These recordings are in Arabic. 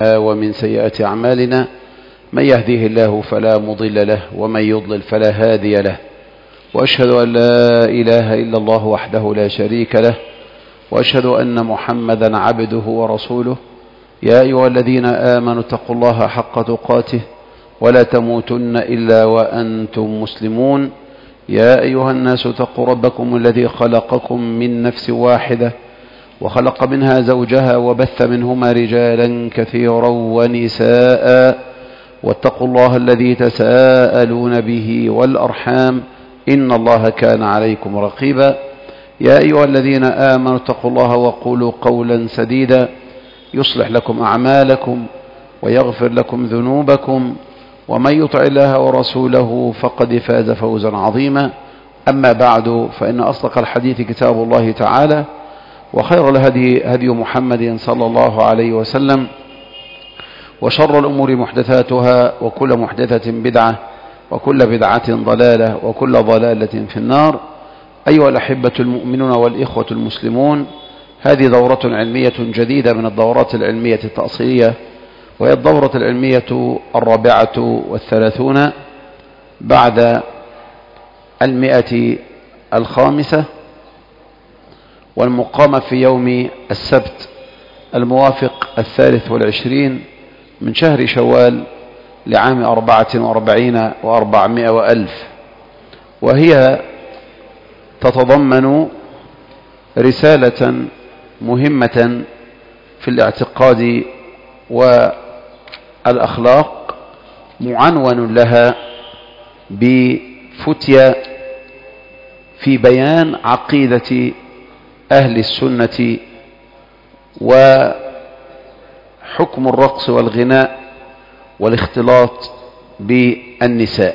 ومن سيئات أعمالنا من يهديه الله فلا مضل له ومن يضلل فلا هادي له، وأشهد أن لا إله إلا الله وحده لا شريك له، وأشهد أن محمدا عبده ورسوله. يا أيها الذين آمنوا اتقوا الله حق تقاته ولا تموتن إلا وأنتم مسلمون. يا أيها الناس اتقوا ربكم الذي خلقكم من نفس واحدة وخلق منها زوجها وبث منهما رجالا كثيرا ونساء، واتقوا الله الذي تساءلون به والأرحام إن الله كان عليكم رقيبا. يا أيها الذين آمنوا اتقوا الله وقولوا قولا سديدا يصلح لكم أعمالكم ويغفر لكم ذنوبكم، ومن يطع الله ورسوله فقد فاز فوزا عظيما. أما بعد، فإن أصدق الحديث كتاب الله تعالى، وخير الهدي هدي محمد صلى الله عليه وسلم، وشر الأمور محدثاتها، وكل محدثة بدعة، وكل بدعة ضلالة، وكل ضلالة في النار. أيها الأحبة المؤمنون والإخوة المسلمون، هذه دورة علمية جديدة من الدورات العلمية التأصيلية، وهي الدورة العلمية 34 بعد 105، والمقامة في يوم السبت الموافق 23 من شهر شوال لعام 44 و400 وألف، وهي تتضمن رسالة مهمة في الاعتقاد والأخلاق، معنون لها بفتية في بيان عقيدة أهل السنة وحكم الرقص والغناء والاختلاط بالنساء.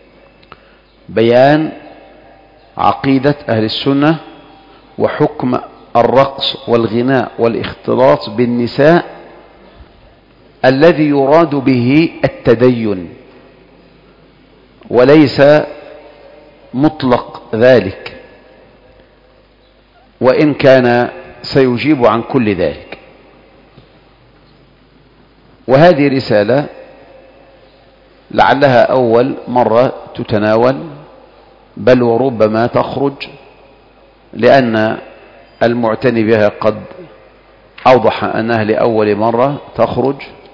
بيان عقيدة أهل السنة وحكم الرقص والغناء والاختلاط بالنساء الذي يراد به التدين، وليس مطلق ذلك، وإن كان سيجيب عن كل ذلك. وهذه رسالة لعلها أول مرة تتناول، بل وربما تخرج، لأن المعتني بها قد أوضح أنها لأول مرة تخرج.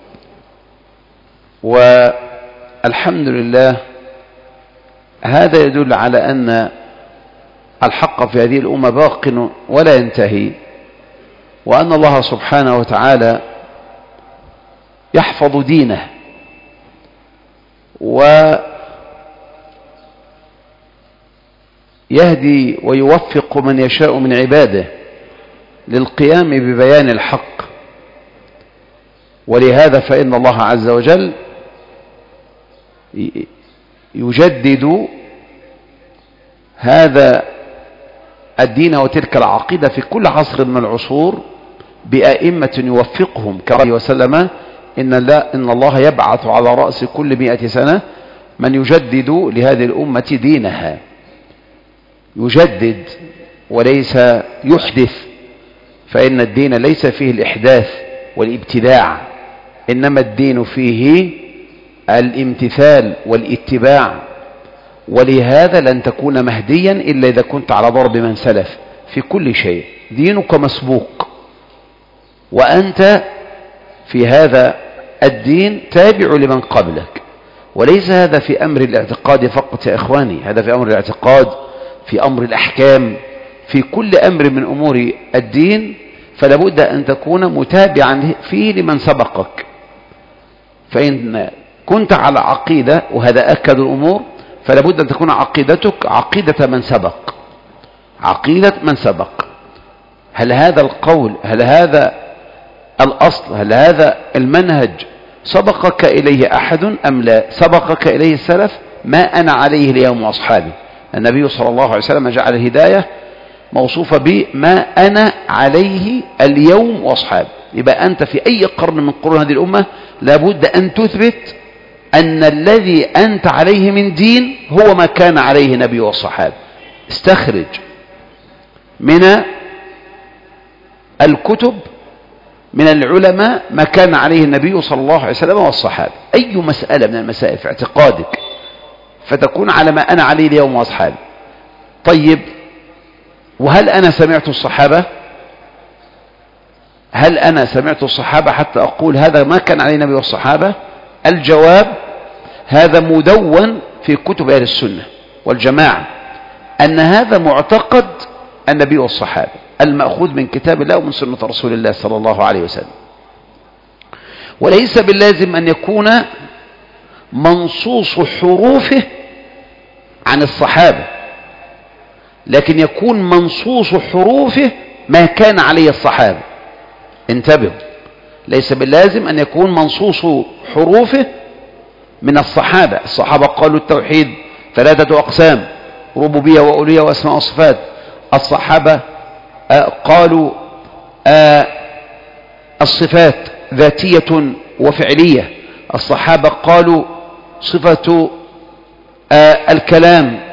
والحمد لله، هذا يدل على أن الحق في هذه الأمة باق ولا ينتهي، وأن الله سبحانه وتعالى يحفظ دينه ويهدي ويوفق من يشاء من عباده للقيام ببيان الحق. ولهذا فإن الله عز وجل يجدد هذا الدين وتلك العقيدة في كل عصر من العصور بأئمة يوفقهم كما وسلم إن الله يبعث على رأس كل 100 سنة من يجدد لهذه الأمة دينها. يجدد وليس يحدث، فإن الدين ليس فيه الإحداث والابتداع، إنما الدين فيه الامتثال والاتباع. ولهذا لن تكون مهديا إلا إذا كنت على ضرب من سلف في كل شيء. دينك مسبوق، وأنت في هذا الدين تابع لمن قبلك. وليس هذا في أمر الاعتقاد فقط يا إخواني، هذا في أمر الاعتقاد، في أمر الأحكام، في كل أمر من أمور الدين، فلا بد أن تكون متابعا فيه لمن سبقك. فإن كنت على عقيدة، وهذا أكد الأمور، فلا بد أن تكون عقيدتك عقيدة من سبق، عقيدة من سبق. هل هذا القول، هل هذا الأصل، هل هذا المنهج سبقك إليه أحد أم لا؟ سبقك إليه السلف، ما أنا عليه اليوم وأصحابي. النبي صلى الله عليه وسلم جعل الهداية موصوفة بما أنا عليه اليوم وأصحابي. يبقى أنت في أي قرن من قرون هذه الأمة لابد أن تثبت أن الذي أنت عليه من دين هو ما كان عليه النبي والصحابة. استخرج من الكتب من العلماء ما كان عليه النبي صلى الله عليه وسلم والصحابة. أي مسألة من المسائل في اعتقادك فتكون على ما أنا عليه اليوم وأصحابي. طيب، وهل أنا سمعت الصحابة؟ هل أنا سمعت الصحابة حتى أقول هذا ما كان عليه النبي والصحابة؟ الجواب: هذا مدون في كتب أهل السنة والجماعة أن هذا معتقد النبي والصحابة المأخوذ من كتاب الله ومن سنة رسول الله صلى الله عليه وسلم. وليس باللازم أن يكون منصوص حروفه عن الصحابة، لكن يكون منصوص حروفه ما كان عليه الصحابة. انتبهوا، ليس باللازم أن يكون منصوص حروفه من الصحابة. الصحابة قالوا التوحيد 3 أقسام: ربوبية وألوهية وأسماء وصفات. الصحابة قالوا الصفات ذاتية وفعلية. الصحابة قالوا صفة الكلام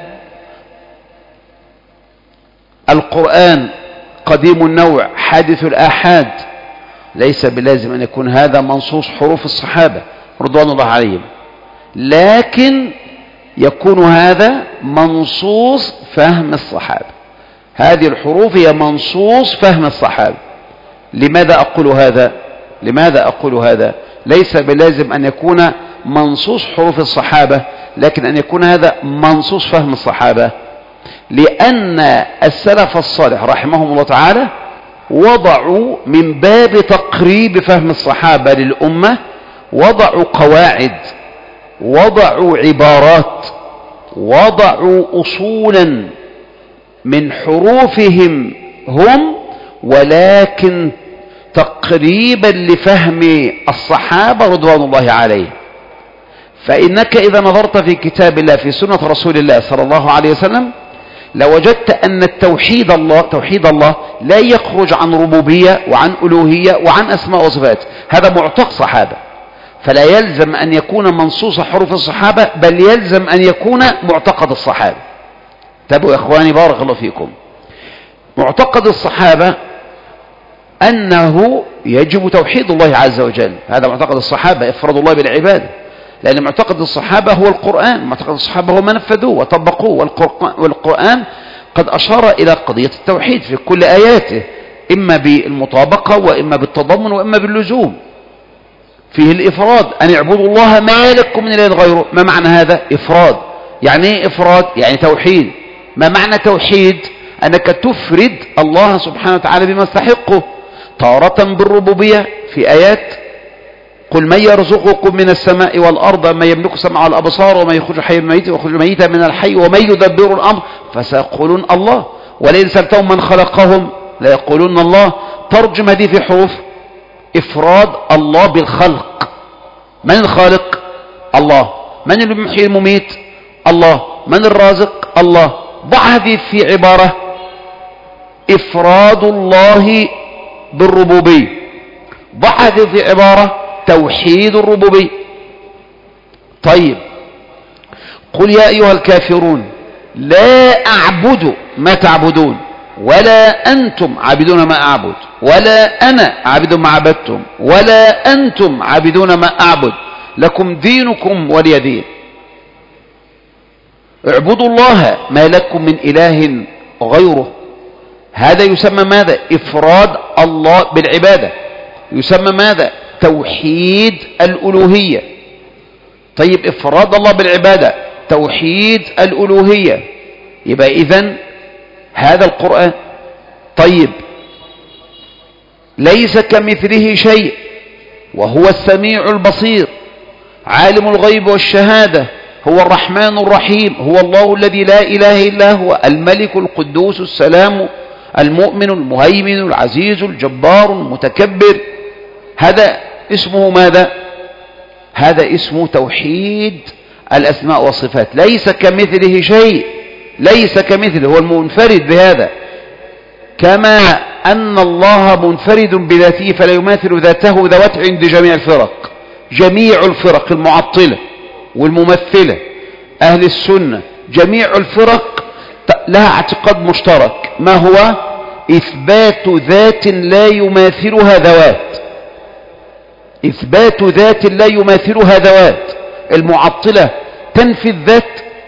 القرآن قديم النوع حادث الآحاد. ليس بلازم أن يكون هذا منصوص حروف الصحابة رضوان الله عليهم، لكن يكون هذا منصوص فهم الصحابة. هذه الحروف هي منصوص فهم الصحابة. لماذا أقول هذا؟ لماذا أقول هذا؟ ليس بلازم أن يكون منصوص حروف الصحابة، لكن أن يكون هذا منصوص فهم الصحابة، لأن السلف الصالح رحمهم الله تعالى وضعوا من باب تقريب فهم الصحابة للأمة، وضعوا قواعد، وضعوا عبارات، وضعوا أصولا من حروفهم هم، ولكن تقريبا لفهم الصحابة رضوان الله عليهم. فإنك إذا نظرت في كتاب الله في سنة رسول الله صلى الله عليه وسلم لوجدت أن توحيد الله لا يخرج عن ربوبية وعن ألوهية وعن أسماء وصفات. هذا معتقد صحابة، فلا يلزم أن يكون منصوص حروف الصحابة، بل يلزم أن يكون معتقد الصحابة. تابعوا يا إخواني بارك الله فيكم. معتقد الصحابة أنه يجب توحيد الله عز وجل. هذا معتقد الصحابة، إفراد الله بالعبادة، لأن معتقد الصحابة هو القرآن. معتقد الصحابة هو ما نفذوه وطبقوه، والقرآن قد أشار إلى قضية التوحيد في كل آياته، إما بالمطابقة وإما بالتضمن وإما باللزوم. فيه الإفراد، أن يعبدوا الله ما لكم من إله غيره. ما معنى هذا؟ إفراد. يعني إيه إفراد؟ يعني توحيد. ما معنى توحيد؟ أنك تفرد الله سبحانه وتعالى بما يستحقه، تارة بالربوبية في آيات: قل من يرزقكم من السماء والأرض من يملك السمع والأبصار ومن يخرج حي من الميت ويخرج الميت من الحي ومن يدبر الأمر فسيقولون الله ولئن سألتهم من خلقهم ليقولون الله. ترجم هذه في حروف: إفراد الله بالخلق. من الخالق؟ الله. من المحيي المميت؟ الله. من الرازق؟ الله. ضع هذه في عبارة: إفراد الله بالربوبية. ضع هذه في عبارة: توحيد الربوبية. طيب، قل يا أيها الكافرون لا أعبد ما تعبدون ولا أنتم عابدون ما أعبد ولا أنا عابد ما عبدتم ولا أنتم عابدون ما أعبد لكم دينكم ولي دين. اعبدوا الله ما لكم من إله غيره. هذا يسمى ماذا؟ إفراد الله بالعبادة. يسمى ماذا؟ توحيد الألوهية. طيب، إفراد الله بالعبادة، توحيد الألوهية، يبقى إذن هذا القرآن. طيب، ليس كمثله شيء وهو السميع البصير عالم الغيب والشهادة، هو الرحمن الرحيم، هو الله الذي لا إله إلا هو الملك القدوس السلام المؤمن المهيمن العزيز الجبار المتكبر. هذا اسمه ماذا؟ هذا اسمه توحيد الأسماء والصفات. ليس كمثله شيء، ليس كمثله، هو المنفرد بهذا. كما أن الله منفرد بذاته فلا يماثل ذاته ذوات عند جميع الفرق. جميع الفرق المعطلة والممثلة أهل السنة، جميع الفرق لها اعتقاد مشترك. ما هو؟ إثبات ذات لا يماثلها ذوات. إثبات ذات لا يماثلها ذوات. المعطلة تنفي الذات،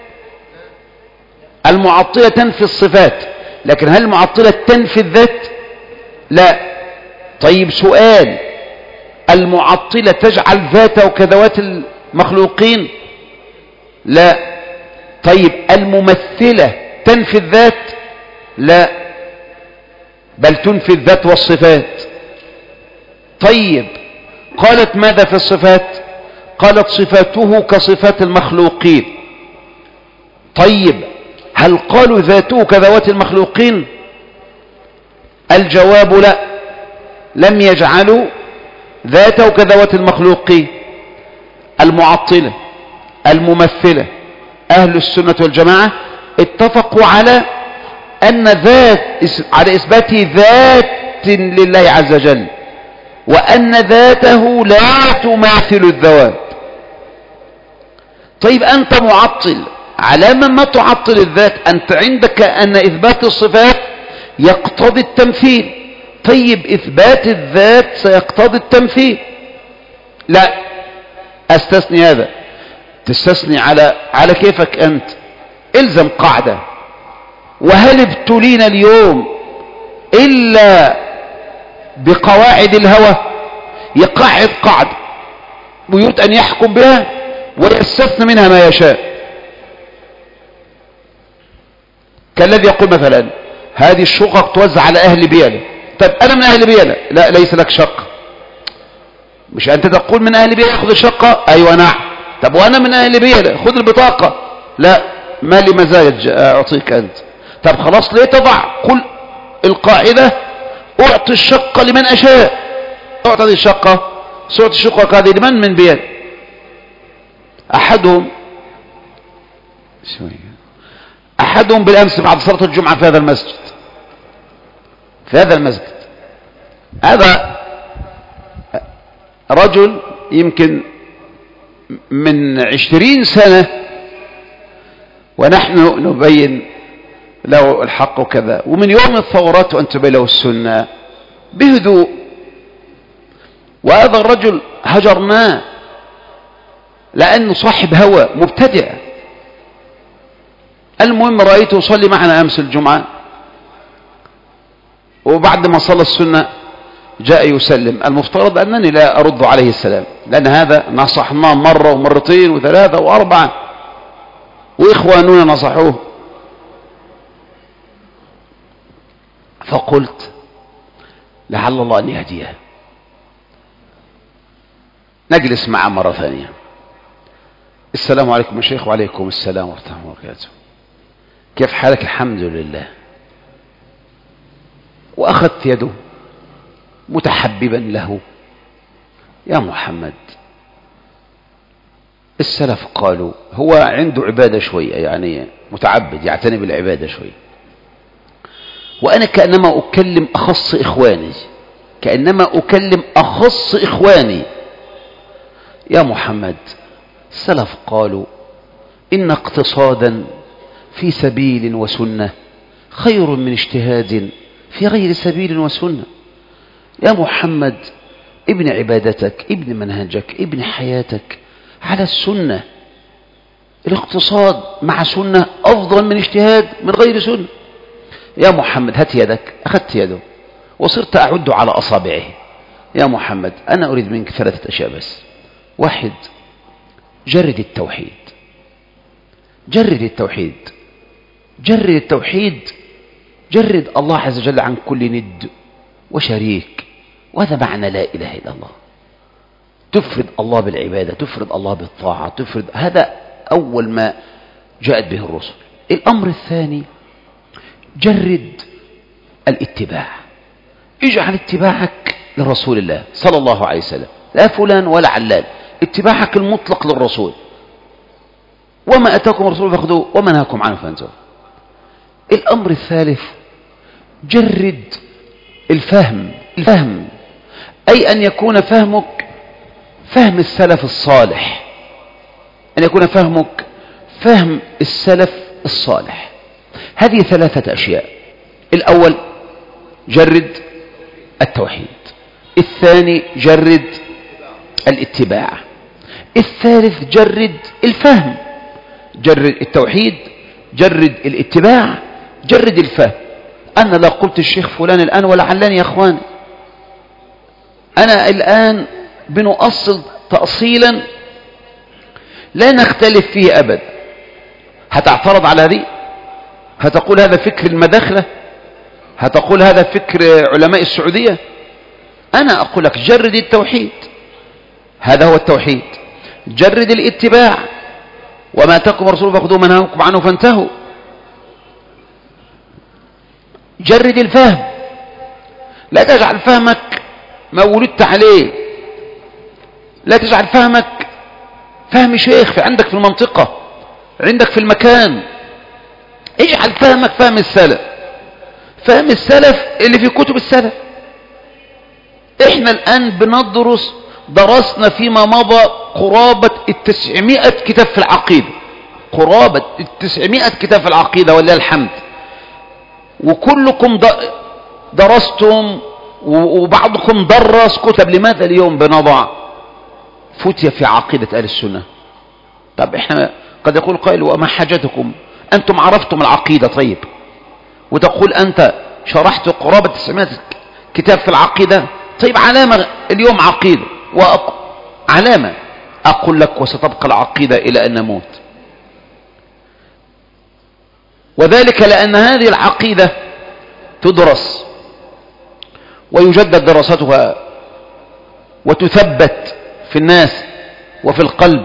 المعطلة تنفي الصفات، لكن هل المعطلة تنفي الذات؟ لا. طيب سؤال، المعطلة تجعل ذاته كذوات المخلوقين؟ لا. طيب الممثلة تنفي الذات؟ لا، بل تنفي الذات والصفات. طيب قالت ماذا في الصفات؟ قالت صفاته كصفات المخلوقين. طيب هل قالوا ذاته كذوات المخلوقين؟ الجواب لا، لم يجعلوا ذاته كذوات المخلوقين. المعطلة الممثلة أهل السنة والجماعة اتفقوا على أن على إثبات ذات لله عز وجل، وأن ذاته لا تماثل الذوات. طيب أنت معطل، على ما تعطل الذات؟ أنت عندك أن إثبات الصفات يقتضي التمثيل. طيب إثبات الذات سيقتضي التمثيل. لا، أستثني هذا. تستثني على كيفك أنت. إلزم قاعدة. وهل ابتلينا اليوم إلا بقواعد الهوى؟ يقعد قاعدة ويريد أن يحكم بها ويستثني منها ما يشاء، كالذي يقول مثلا هذه الشقق توزع على أهل بيلة. طب أنا من أهل بيلة. لا، ليس لك شقة. مش أنت تقول من أهل بيلة خذ الشقة؟ أيوة نعم. طب وأنا من أهل بيلة خذ البطاقة؟ لا، ما لي مزاج أعطيك أنت. طب خلاص، ليه تضع قل القاعدة أعطي الشقة لمن أشاء؟ أعطي هذه الشقة، سعة الشقة هذه لمن من بيل؟ أحدهم بالأمس بعد صلاة الجمعة في هذا المسجد، هذا رجل يمكن من 20 سنة ونحن نبين له الحق وكذا، ومن يوم الثورات وأن تبين له السنة بهدوء. وهذا الرجل هجرناه لأنه صاحب هوى مبتدع. المهم رأيته يصلي معنا أمس الجمعة، وبعد ما صلى السنة جاء يسلم. المفترض أنني لا أرد عليه السلام، لأن هذا نصحناه مرة ومرتين وثلاثة وأربعة، وإخواننا نصحوه. فقلت لعل الله أن يهديه. نجلس معه مرة ثانية. السلام عليكم يا شيخ. وعليكم السلام ورحمة الله وبركاته. كيف حالك؟ الحمد لله. وأخذت يده متحببا له. يا محمد، السلف قالوا هو عنده عبادة شوية، يعني متعبد يعتني بالعبادة شوية، وأنا كأنما أكلم أخص إخواني، يا محمد، السلف قالوا إن اقتصادا في سبيل وسنة خير من اجتهاد في غير سبيل وسنة. يا محمد، ابن عبادتك، ابن منهجك، ابن حياتك على السنة. الاقتصاد مع سنة أفضل من اجتهاد من غير سنة. يا محمد، هات يدك. أخذت يده وصرت أعد على أصابعه. يا محمد، أنا أريد منك 3 أشياء بس. 1، جرد التوحيد، جرد الله عز وجل عن كل ند وشريك، وهذا معنى لا إله إلا الله. تفرد الله بالعبادة، تفرد الله بالطاعة، هذا أول ما جاءت به الرسل. الأمر الثاني، جرد الاتباع، اجعل اتباعك لرسول الله صلى الله عليه وسلم، لا فلان ولا علان، اتباعك المطلق للرسول. وما أتاكم الرسول فاخذوه وما نهاكم عنه فانتهوا. الأمر الثالث، جرد الفهم، أي أن يكون فهمك فهم السلف الصالح، أن يكون فهمك فهم السلف الصالح. هذه 3 أشياء. الأول جرد التوحيد، الثاني جرد الاتباع. الثالث جرد الفهم، جرد التوحيد، جرد الاتباع، جرد الفهم. أنا لا قلت الشيخ فلان الآن ولعلني يا أخواني، أنا الآن بنؤصل تأصيلا لا نختلف فيه أبدا. هتعترض على هذه؟ هتقول هذا فكر المداخلة؟ هتقول هذا فكر علماء السعودية؟ أنا أقول لك جرد التوحيد، هذا هو التوحيد. جرد الاتباع، وما أتاكم الرسول فخذوه ما نهاكم عنه فانتهوا. جرد الفهم، لا تجعل فهمك ما ولدت عليه، لا تجعل فهمك فهم شيخ في عندك في المنطقة، عندك في المكان. اجعل فهمك فهم السلف، فهم السلف اللي في كتب السلف. احنا الآن درسنا فيما مضى قرابة 900 كتاب في العقيدة، قرابة 900 كتاب في العقيدة ولله الحمد. وكلكم درستم وبعضكم درس كتب. لماذا اليوم بنضع فتية في عقيدة أهل السنة؟ طب احنا قد يقول قائل وما حاجتكم؟ أنتم عرفتم العقيدة طيب، وتقول أنت شرحت قرابة 900 كتاب في العقيدة، طيب علامة اليوم عقيدة علامة. أقول لك وستبقى العقيدة إلى أن نموت، وذلك لأن هذه العقيدة تدرس ويجدد دراستها وتثبت في الناس وفي القلب،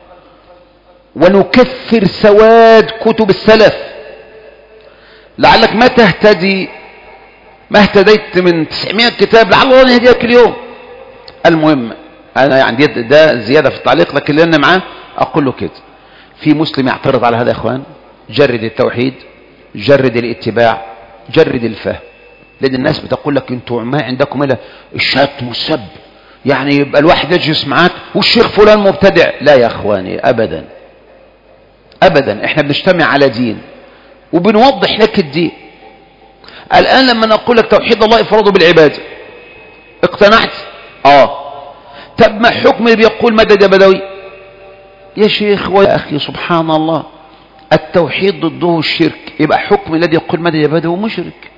ونكثر سواد كتب السلف لعلك ما تهتدي، ما اهتديت من 900 كتاب لعل الله يهديك اليوم. المهم أنا يعني ده زيادة في التعليق، لكن لأن معاه أقول له كده. في مسلم يعترض على هذا يا إخوان؟ جرد التوحيد، جرد الاتباع، جرد الفهم. لأن الناس بتقول لك انتوا ما عندكم إلا الشتم والسب، يعني يبقى الواحد يجلس معاك والشيخ فلان مبتدع. لا يا إخواني أبدا أبدا، احنا بنجتمع على دين وبنوضح لك الدين. الآن لما نقول لك توحيد الله إفراده بالعبادة، اقتنعت؟ طب ما حكم اللي بيقول مدد يا بدوي؟ يا شيخ ويا أخي سبحان الله، التوحيد ضده الشرك، يبقى حكم الذي يقول مدد يا بدوي مشرك.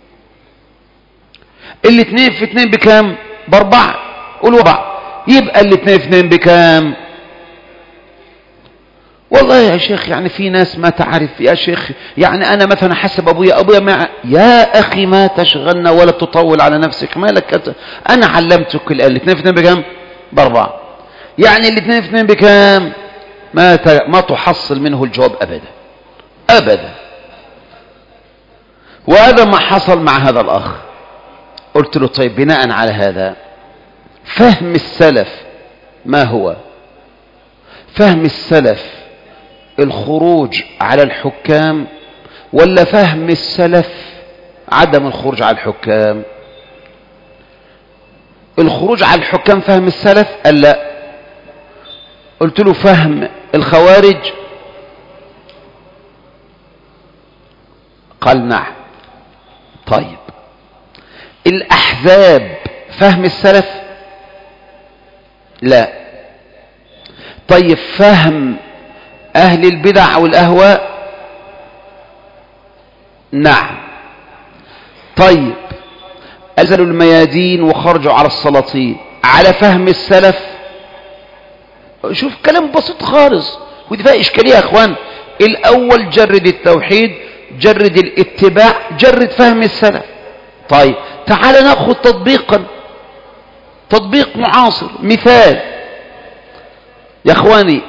الاثنين في اثنين بكام؟ باربعة. قولوا أربعة، يبقى الاثنين في اثنين بكام؟ والله يا شيخ يعني في ناس ما تعرف يا شيخ، يعني أنا مثلا حسب أبويا مع يا أخي ما تشغلنا ولا تطول على نفسك، مالك أنا علمتك الآن. الاثنين في اثنين بكام؟ باربعة. يعني الاثنين في اثنين بكام؟ ما تحصل منه الجواب أبدا أبدا. وهذا ما حصل مع هذا الأخ. قلت له طيب بناء على هذا فهم السلف ما هو؟ فهم السلف الخروج على الحكام، ولا فهم السلف عدم الخروج على الحكام؟ الخروج على الحكام فهم السلف؟ قال لا. قلت له فهم الخوارج؟ قال نعم. طيب الأحزاب فهم السلف؟ لا. طيب فهم أهل البدع والأهواء؟ نعم. طيب أزلوا الميادين وخرجوا على السلاطين على فهم السلف؟ شوف كلام بسيط خالص، ودي فيها إشكالية يا أخوان. الأول جرد التوحيد، جرد الاتباع، جرد فهم السلف. طيب تعال نأخذ تطبيقا، تطبيق معاصر. مثال يا أخواني،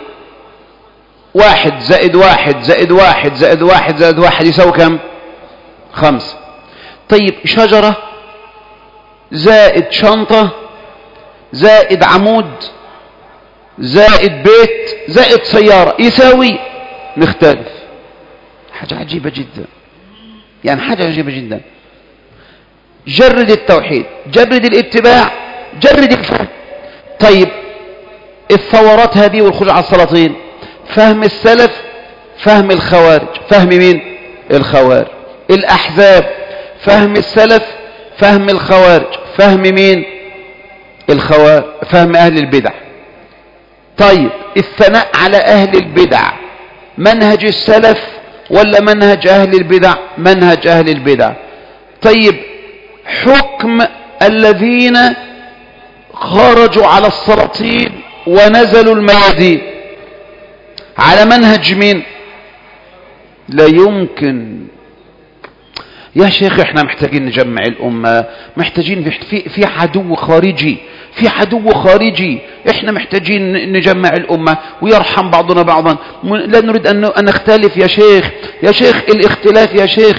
1 زائد 1 زائد 1 زائد 1 زائد 1 يساوي كم؟ 5. طيب شجرة زائد شنطة زائد عمود زائد بيت زائد سيارة يساوي؟ نختلف. حاجة عجيبة جدا، يعني حاجة عجيبة جدا. جرد التوحيد، جرد الاتباع، جرد الفهم. طيب الثورات هذه والخروج على السلاطين فهم السلف؟ فهم الخوارج؟ فهم مين؟ الخوارج. الأحزاب فهم السلف؟ فهم الخوارج؟ فهم مين؟ فهم أهل البدع. طيب الثناء على أهل البدع منهج السلف ولا منهج أهل البدع؟ منهج أهل البدع. طيب حكم الذين خرجوا على السلاطين ونزلوا الميادين على منهج مين؟ لا يمكن يا شيخ، احنا محتاجين نجمع الأمة، محتاجين في عدو خارجي، في عدو خارجي، احنا محتاجين نجمع الأمة ويرحم بعضنا بعضا، لا نريد أن نختلف يا شيخ. يا شيخ الاختلاف يا شيخ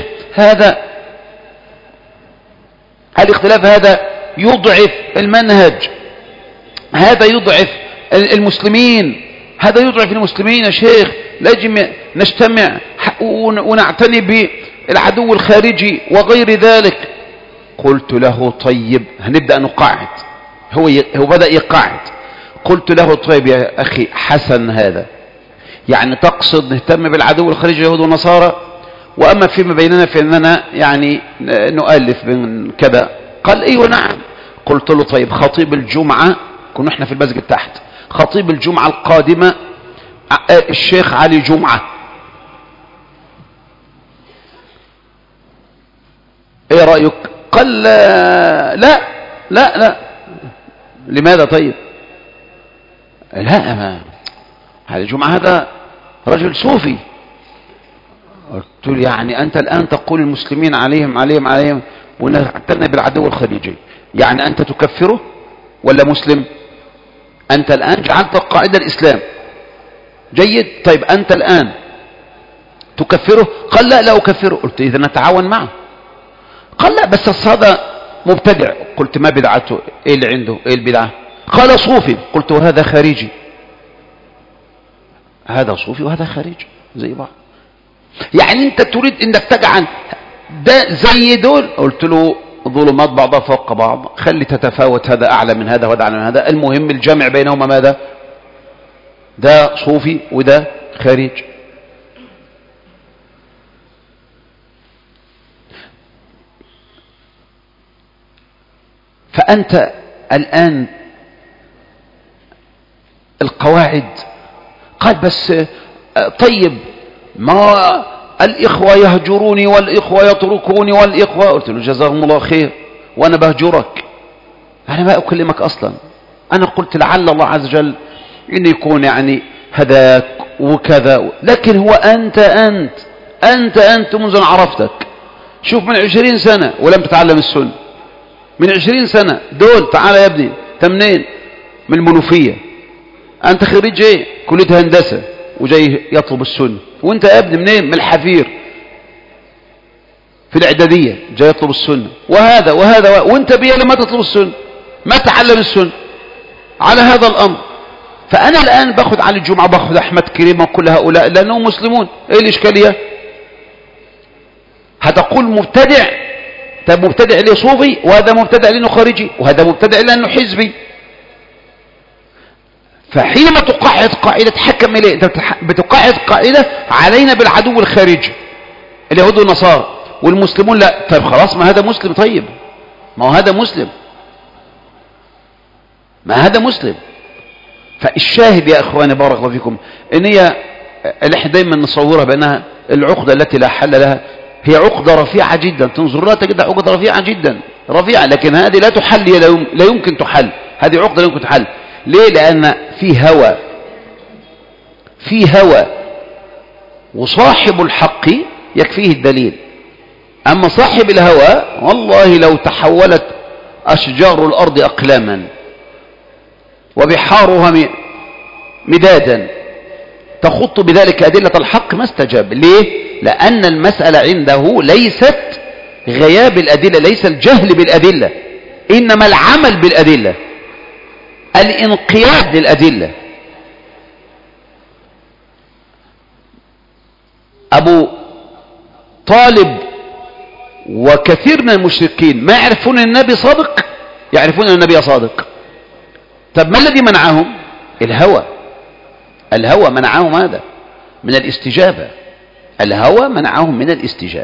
الاختلاف هذا يضعف المنهج، هذا يضعف المسلمين، هذا يضعف المسلمين يا شيخ. لازم نجتمع ونعتني بالعدو الخارجي وغير ذلك. قلت له طيب هنبدأ نقاعد. هو بدأ يقاعد. قلت له طيب يا أخي حسن، هذا يعني تقصد نهتم بالعدو الخارجي اليهود والنصارى، وأما فيما بيننا فإننا يعني نؤلف من كذا. قال ايوه نعم. قلت له طيب خطيب الجمعة، كنا احنا في المسجد تحت، خطيب الجمعة القادمة الشيخ علي جمعة، ايه رأيك؟ قال لا لا لا. لماذا طيب؟ لا، ما علي جمعة هذا رجل صوفي. قلت له يعني أنت الآن تقول المسلمين عليهم ونعتني بالعدو الخارجي، يعني أنت تكفره ولا مسلم؟ أنت الآن جعلت قاعدة الإسلام، جيد. طيب أنت الآن تكفره؟ قال لا أكفره. قلت إذا نتعاون معه. قال لا بس هذا مبتدع. قلت ما بدعته؟ إيه اللي عنده؟ إيه البدعة؟ قال صوفي. قلت وهذا خارجي. هذا صوفي وهذا خارجي زي بعض. يعني أنت تريد أنك تجعل ده زي دول؟ قلت له ظلمات بعضها فوق بعض، خلي تتفاوت، هذا أعلى من هذا وهذا أعلى من هذا، المهم الجمع بينهما ماذا؟ ده صوفي وده خارج. فأنت الآن القواعد. قال بس طيب ما الإخوة يهجروني والإخوة يتركوني والإخوة. قلت له جزاهم الله خير، وأنا بهجرك، أنا ما أكلمك أصلا. أنا قلت لعل الله عز وجل إن يكون يعني هداك وكذا، لكن هو أنت منذ أن عرفتك. شوف من 20 سنة ولم تتعلم السنة، من 20 سنة دول. تعال يا ابني، انت منين؟ من المنوفية. أنت خريج إيه؟ كلية هندسة وجاي يطلب السنة. وانت يا ابني منين؟ من الحفير في الإعدادية جاي يطلب السنة. وهذا وانت بيه لما تطلب السنة، ما تعلم السنة على هذا الأمر. فأنا الآن باخذ علي الجمعة، باخذ أحمد كريمة وكل هؤلاء لأنهم مسلمون. إيه الإشكالية؟ هتقول مبتدع. طب مبتدع ليه صوفي؟ وهذا مبتدع لأنه خارجي، وهذا مبتدع لأنه حزبي. فحينما تقاعد قاعدة تحكم إليه، أنت بتقاعد قاعدة علينا بالعدو الخارجي اليهود والنصارى، والمسلمون لا. طيب خلاص، ما هذا مسلم. طيب ما هو هذا مسلم، ما هذا مسلم. فالشاهد يا اخواني بارك الله فيكم ان هي اللي احنا دايما نصورها بانها العقده التي لا حل لها، هي عقده رفيعه جدا. تنظر لها تجدها عقده رفيعه جدا، رفيعه، لكن هذه لا تحل، لا يمكن تحل. هذه عقده لا يمكن تحل. ليه؟ لان في هوى وصاحب الحق يكفيه الدليل. اما صاحب الهوى والله لو تحولت اشجار الارض اقلاما وبحارها مدادا تخط بذلك أدلة الحق ما استجاب. ليه؟ لأن المسألة عنده ليست غياب الأدلة، ليس الجهل بالأدلة، إنما العمل بالأدلة، الانقياد للأدلة. أبو طالب وكثير من المشركين ما يعرفون النبي صادق، يعرفون أن النبي صادق. طب ما الذي منعهم؟ الهوى منعهم هذا من الاستجابة. الهوى منعهم من الاستجابة.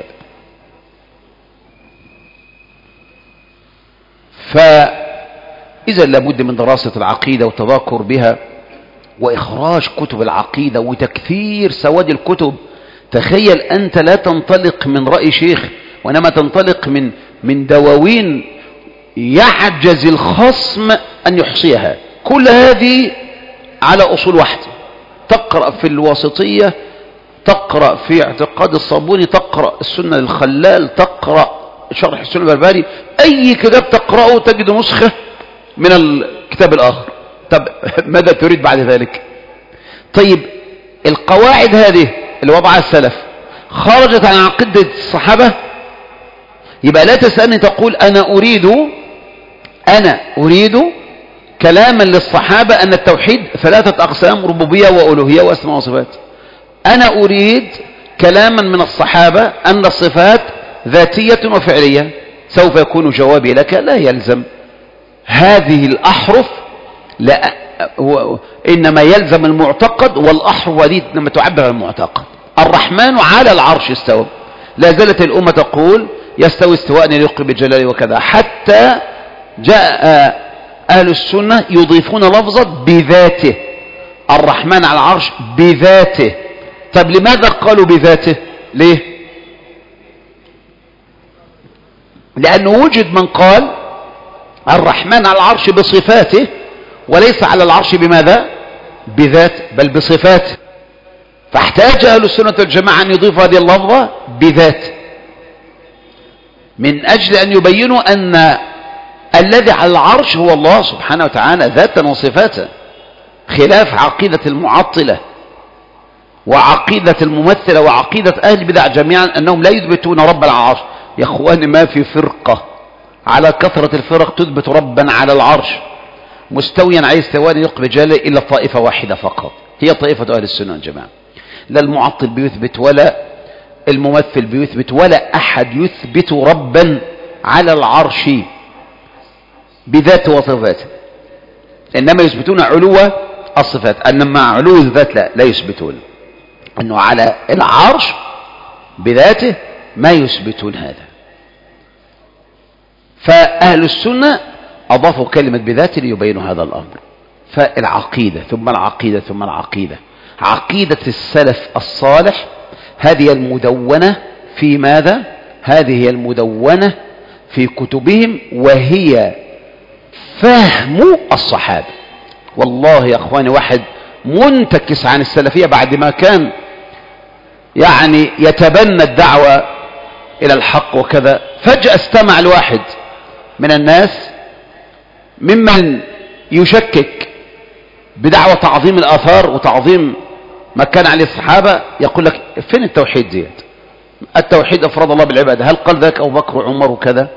إذا لابد من دراسة العقيدة والتذاكر بها وإخراج كتب العقيدة وتكثير سواد الكتب. تخيل أنت لا تنطلق من رأي شيخ، وإنما تنطلق من دواوين يعجز الخصم أن يحصيها. كل هذه على أصول واحدة. تقرأ في الواسطية، تقرأ في اعتقاد الصابوني، تقرأ السنة للخلال، تقرأ شرح السنة البربري، أي كتاب تقرأه تجد نسخة من الكتاب الآخر. طب ماذا تريد بعد ذلك؟ طيب القواعد هذه اللي وضعها السلف خرجت عن عقيدة الصحابة، يبقى لا تسألني تقول أنا أريد كلاما للصحابة أن التوحيد 3 أقسام: ربوبية وألوهية وأسماء وصفات. أنا أريد كلاما من الصحابة أن الصفات ذاتية وفعلية. سوف يكون جوابي لك: لا يلزم هذه الأحرف، لا، إنما يلزم المعتقد، والأحرف هذه إنما تعبر عن المعتقد. الرحمن على العرش استوى، لا زالت الأمة تقول يستوي استواء يليق بجلاله وكذا، حتى جاء أهل السنة يضيفون لفظة بذاته. الرحمن على العرش بذاته. طب لماذا قالوا بذاته؟ ليه؟ لأنه وجد من قال الرحمن على العرش بصفاته، وليس على العرش بماذا؟ بذاته، بل بصفاته. فاحتاج أهل السنة والجماعة أن يضيفوا هذه اللفظة بذاته، من أجل أن يبينوا أن الذي على العرش هو الله سبحانه وتعالى ذاتا وصفاتا، خلاف عقيدة المعطلة وعقيدة الممثلة وعقيدة أهل البدع جميعا أنهم لا يثبتون ربا على العرش. يا أخواني، ما في فرقة على كثرة الفرق تثبت ربا على العرش مستويا عليه استواء يليق بجلاله إلا طائفة واحدة فقط، هي طائفة أهل السنة والجماعة. لا المعطل بيثبت ولا الممثل بيثبت ولا أحد يثبت ربا على العرش بذاته وصفاته، إنما يثبتون علو الصفات. أنما علو الذات لا يثبتون، أنه على العرش بذاته ما يثبتون هذا. فأهل السنة أضافوا كلمة بذاته ليبينوا هذا الأمر. فالعقيدة ثم العقيدة ثم العقيدة، عقيدة السلف الصالح هذه المدونة في ماذا؟ هذه هي المدونة في كتبهم، وهي فهم الصحابة. والله يا أخواني، واحد منتكس عن السلفية بعد ما كان يعني يتبنى الدعوة إلى الحق وكذا، فجأة استمع لواحد من الناس ممن يشكك بدعوة تعظيم الآثار وتعظيم ما كان عليه الصحابة، يقول لك فين التوحيد ديت؟ التوحيد أفراد الله بالعبادة، هل قال ذاك أبو بكر وعمر وكذا؟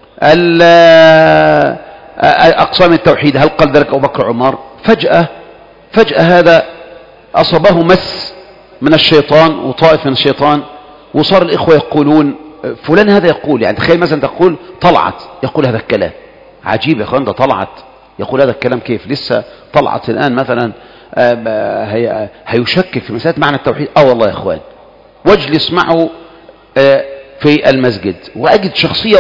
أقسام التوحيد هل قال ذلك أبو بكر وعمر؟ فجأة هذا أصابه مس من الشيطان وطائف من الشيطان، وصار الإخوة يقولون فلان هذا يقول، يعني تخيل مثلا تقول طلعت يقول هذا الكلام عجيب يا أخوان، ده طلعت يقول هذا الكلام كيف؟ لسه طلعت الآن مثلا هيشكك في مسألة معنى التوحيد. والله يا أخوان، واجلس معه في المسجد وأجد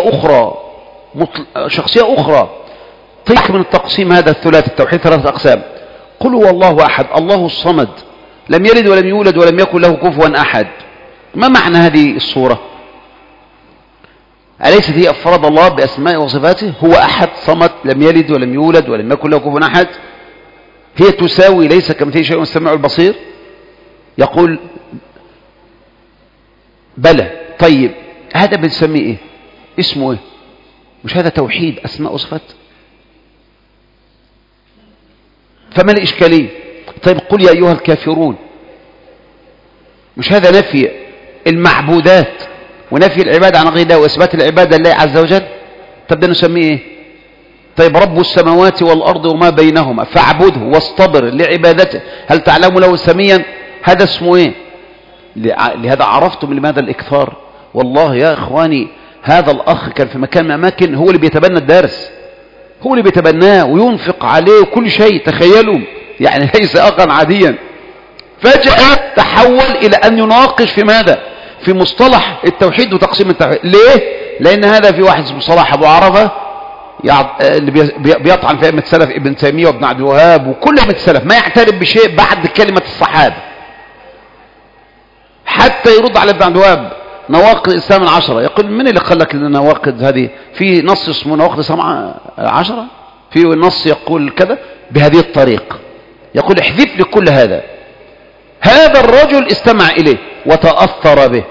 شخصية أخرى طيق من التقسيم هذا الثلاث التوحيد 3 أقسام. قل هو الله أحد، الله الصمد، لم يلد ولم يولد ولم يكن له كفوا أحد. ما معنى هذه الصورة؟ أليست هي أفراد الله بأسماء وصفاته؟ هو أحد صمد لم يلد ولم يولد ولم يكن له كفوا أحد. هي تساوي ليس كمثله شيء السميع البصير. يقول بلى. طيب هذا بنسميه إيه؟ اسمه إيه؟ مش هذا توحيد أسماء وصفات؟ فما الإشكالية؟ طيب قل يا أيها الكافرون، مش هذا نفي المعبودات ونفي العبادة عن غير الله وإثبات العبادة لله عز وجل؟ طب ده نسميه إيه؟ طيب رب السماوات والأرض وما بينهما فاعبده واصطبر لعبادته هل تعلم له سميا؟ هذا اسمه إيه؟ لهذا عرفتم لماذا الإكثار. والله يا إخواني، هذا الأخ كان في مكان من أماكن هو اللي بيتبنى الدرس، هو اللي بيتبناه وينفق عليه كل شيء، تخيلوا، يعني ليس أخا عاديا. فجأة تحول إلى أن يناقش في ماذا؟ في مصطلح التوحيد وتقسيم التوحيد. ليه؟ لأن هذا في واحد اسمه صلاح أبو عرفة اللي بيطعن في أئمة السلف ابن تيمية وابن عبد الوهاب وكل أئمة السلف ما يعترف بشيء بعد كلمة الصحابة، حتى يرد على ابن عبد الوهاب نواقض الإسلام 10. يقول من اللي قال لك ان نواقض هذه في نص اسمه نواقض الإسلام 10؟ في نص يقول كذا بهذه الطريقة. يقول احذف لي كل هذا. هذا الرجل استمع إليه وتأثر به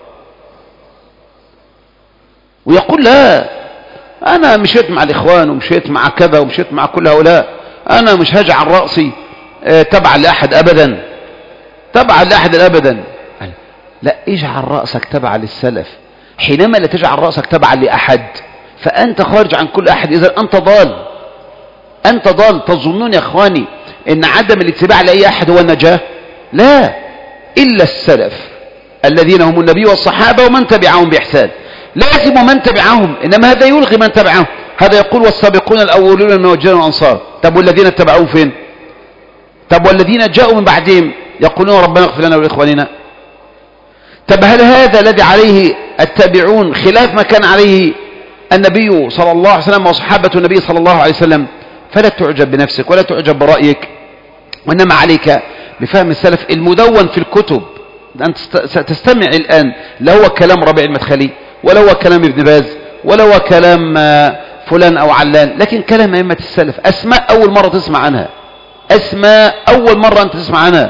ويقول لا، أنا مشيت مع الإخوان ومشيت مع كذا ومشيت مع كل هؤلاء، أنا مش هجعل رأسي تبعا لأحد أبدا، تبعا لأحد أبدا. لا، اجعل رأسك تبعا للسلف. حينما لا تجعل رأسك تبعا لأحد فأنت خارج عن كل أحد، إذا أنت ضال، أنت ضال. تظنون يا أخواني إن عدم الاتباع لأي أحد هو النجاة؟ لا، إلا السلف الذين هم النبي والصحابة ومن تبعهم بإحسان. لازم من تبعهم، إنما هذا يلغي من تبعهم. هذا يقول والسابقون الأولون من المهاجرين والأنصار. طب والذين اتبعوهم فين؟ طب والذين جاءوا من بعدهم يقولون ربنا اغفر لنا ولإخواننا. طب هل هذا الذي عليه التابعون خلاف ما كان عليه النبي صلى الله عليه وسلم وصحابة النبي صلى الله عليه وسلم؟ فلا تعجب بنفسك ولا تعجب برأيك، وإنما عليك بفهم السلف المدون في الكتب. أنت ستستمع الآن لا هو كلام ربيع المدخلي ولا هو كلام ابن باز ولا هو كلام فلان أو علان، لكن كلام أئمة السلف. أسماء أول مرة تسمع عنها، أسماء أول مرة أنت تسمع عنها.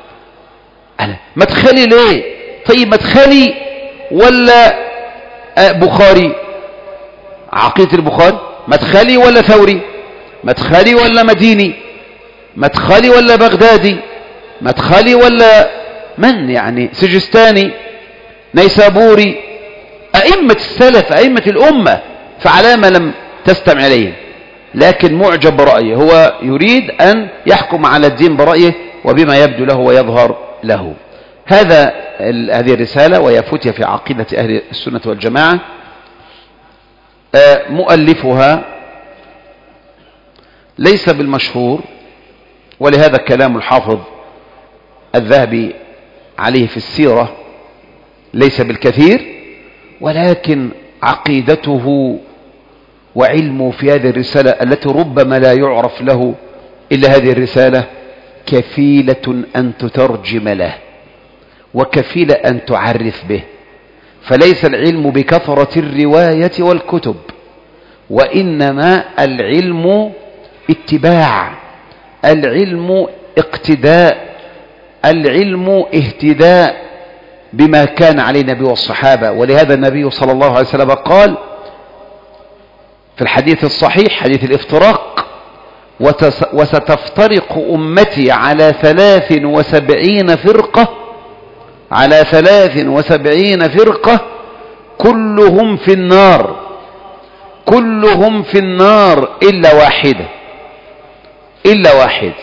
مدخلي ليه؟ طيب مدخلي ولا بخاري؟ عقيدة البخاري؟ مدخلي ولا ثوري؟ مدخلي ولا مديني؟ مدخلي ولا بغدادي؟ مدخلي ولا من يعني سجستاني نيسابوري؟ أئمة السلف، أئمة الأمة، فعلى ما لم تستمع إليه. لكن معجب برأيه، هو يريد أن يحكم على الدين برأيه وبما يبدو له ويظهر له. هذه الرسالة وهي فتية في عقيدة أهل السنة والجماعة. مؤلفها ليس بالمشهور، ولهذا كلام الحافظ الذهبي عليه في السيرة ليس بالكثير، ولكن عقيدته وعلمه في هذه الرسالة التي ربما لا يعرف له إلا هذه الرسالة كفيلة أن تترجم له وكفيلة أن تعرف به. فليس العلم بكثرة الرواية والكتب، وإنما العلم اتباع، العلم اقتداء، العلم اهتداء بما كان عليه النبي والصحابة. ولهذا النبي صلى الله عليه وسلم قال في الحديث الصحيح حديث الافتراق: وستفترق أمتي على 73 فرقة، على 73 فرقة كلهم في النار، كلهم في النار إلا واحدة، إلا واحد.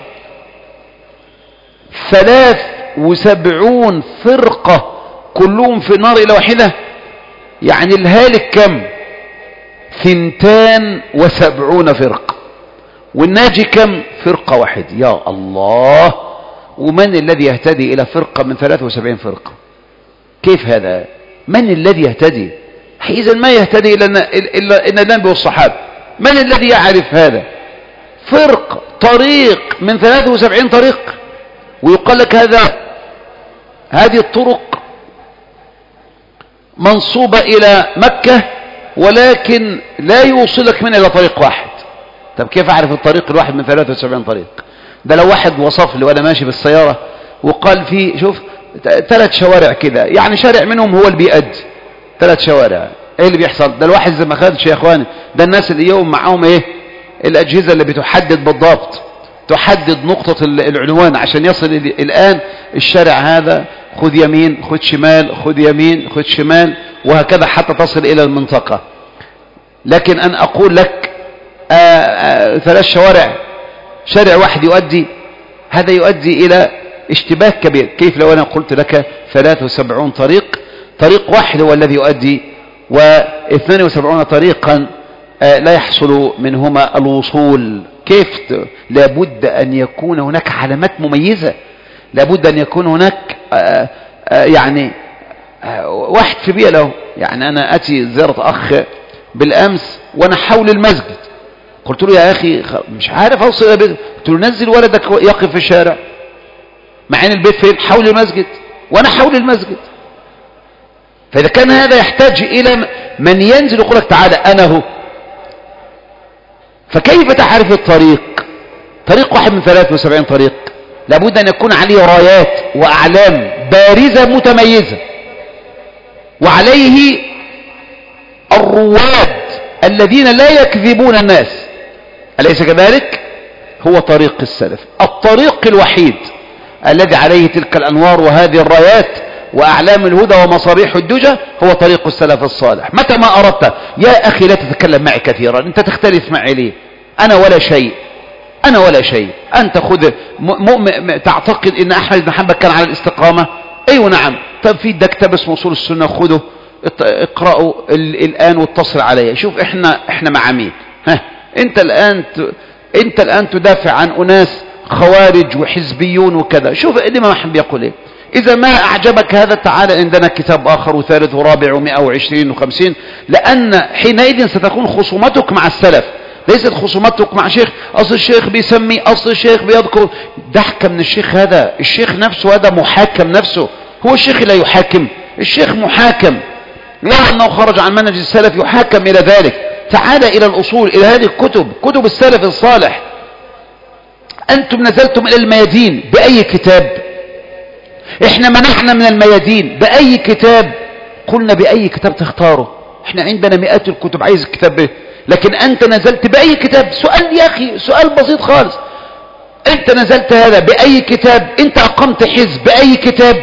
73 فرقة كلهم في النار إلا واحدة، يعني الهالك كم؟ 72 فرقة، والناجي كم؟ فرقة واحد. يا الله! ومن الذي يهتدي إلى فرقة من 73 فرقة؟ كيف هذا؟ من الذي يهتدي؟ إذا ما يهتدي إلا النبي والصحابة. من الذي يعرف هذا؟ فرق، طريق من 73 طريق، ويقال لك هذه الطرق منصوبة إلى مكة ولكن لا يوصلك من إلى طريق واحد. طب كيف أعرف الطريق الواحد من 73 طريق؟ ده لو واحد وصف لي وأنا ماشي بالسيارة وقال في شوف 3 شوارع كده، يعني شارع منهم هو اللي بيأدي 3 شوارع، ايه اللي بيحصل؟ ده الواحد زي ما خدش يا اخواني، ده الناس اللي يوم معاهم ايه؟ الأجهزة اللي بتحدد بالضبط، تحدد نقطة العنوان عشان يصل الآن الشارع هذا خذ يمين خذ شمال خذ يمين خذ شمال وهكذا حتى تصل إلى المنطقة. لكن أن أقول لك 3 شوارع، شارع واحد يؤدي، هذا يؤدي إلى اشتباك كبير. كيف لو أنا قلت لك 73 طريق، طريق واحد هو الذي يؤدي، و72 طريقا لا يحصل منهما الوصول؟ كيف؟ لابد أن يكون هناك علامات مميزة، لابد أن يكون هناك يعني واحد في بيئة له. يعني أنا أتي زيارة أخ بالأمس وأنا حول المسجد، قلت له يا أخي مش عارف أوصل إلى بيت، قلت له نزل ولدك يقف في الشارع، مع ان البيت فين؟ حول المسجد وانا حول المسجد. فاذا كان هذا يحتاج الى من ينزل يقول لك تعالى انا هو، فكيف تعرف الطريق؟ طريق واحد من 73 طريق، لابد ان يكون عليه رايات واعلام بارزة متميزة، وعليه الرواد الذين لا يكذبون الناس، أليس كذلك؟ هو طريق السلف، الطريق الوحيد الذي عليه تلك الأنوار وهذه الرايات وأعلام الهدى ومصابيح الدجى، هو طريق السلف الصالح. متى ما أردت يا أخي لا تتكلم معي كثيرا، أنت تختلف معي ليه؟ أنا ولا شيء، أنا ولا شيء. أنت خذ تعتقد إن أحمد بن حنبل كان على الاستقامة؟ أيوة نعم. طب في ده كتاب اسمه أصول السنة، خذه اقرأوا الآن واتصل علي، شوف إحنا مع مين. ها أنت الآن تدافع عن أناس خوارج وحزبيون وكذا، شوف الإمام أحمد بيقول إيه. إذا ما أعجبك هذا تعال عندنا كتاب آخر وثالث ورابع و120 و50، لأن حينئذ ستكون خصومتك مع السلف، ليست خصومتك مع شيخ أصل الشيخ بيسمي، أصل الشيخ بيذكر. ضحكة من الشيخ هذا، الشيخ نفسه هذا محاكم نفسه، هو الشيخ لا يحاكم، الشيخ محاكم، لو أنه خرج عن منهج السلف يحاكم إلى ذلك. تعال إلى الأصول، إلى هذه الكتب، كتب السلف الصالح. أنتم نزلتم إلى الميادين بأي كتاب؟ إحنا منحنا من الميادين بأي كتاب؟ قلنا بأي كتاب تختاره؟ إحنا عندنا مئات الكتب، عايز الكتاب به، لكن أنت نزلت بأي كتاب؟ سؤال يا أخي، سؤال بسيط خالص. أنت نزلت هذا بأي كتاب؟ أنت أقمت حزب بأي كتاب؟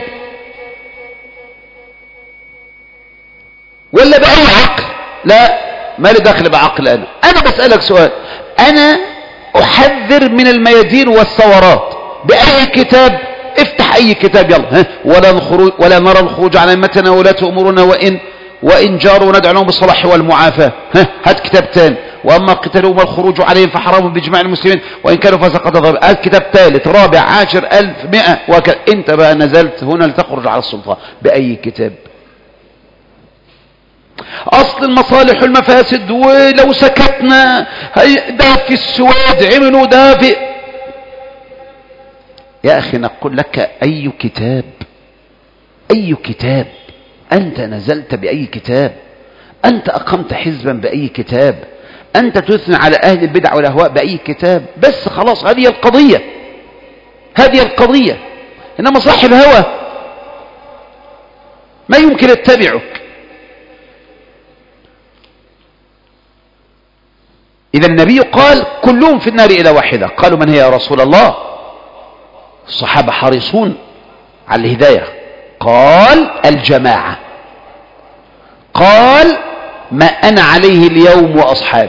ولا بأي عقل؟ لا، ما لي دخل بعقل. أنا بسألك سؤال، أنا أحذر من الميادين والثورات بأي كتاب؟ افتح أي كتاب يلا. ولا نرى الخروج على أئمتنا ولاة أمورنا وإن جاروا ندعو لهم بالصلاح والمعافاة. هات كتاب تاني. وأما قتالهم والخروج عليهم فحرام بإجماع المسلمين وإن كانوا فسقة ضرب. هات كتاب ثالث رابع عاشر 1100 وكذا. أنت بقى نزلت هنا لتخرج على السلطان بأي كتاب؟ أصل المصالح والمفاسد، ولو سكتنا ده في السواد عملوا ده في. يا أخي نقول لك أي كتاب، أي كتاب؟ أنت نزلت بأي كتاب؟ أنت أقمت حزبا بأي كتاب؟ أنت تثني على أهل البدع والأهواء بأي كتاب؟ بس خلاص، هذه القضية، هذه القضية. إنما صاحب هوى ما يمكن يتبعك. إذا النبي قال كلهم في النار إلى واحدة. قالوا من هي يا رسول الله؟ الصحابة حريصون على الهداية. قال الجماعة. قال ما أنا عليه اليوم وأصحابي.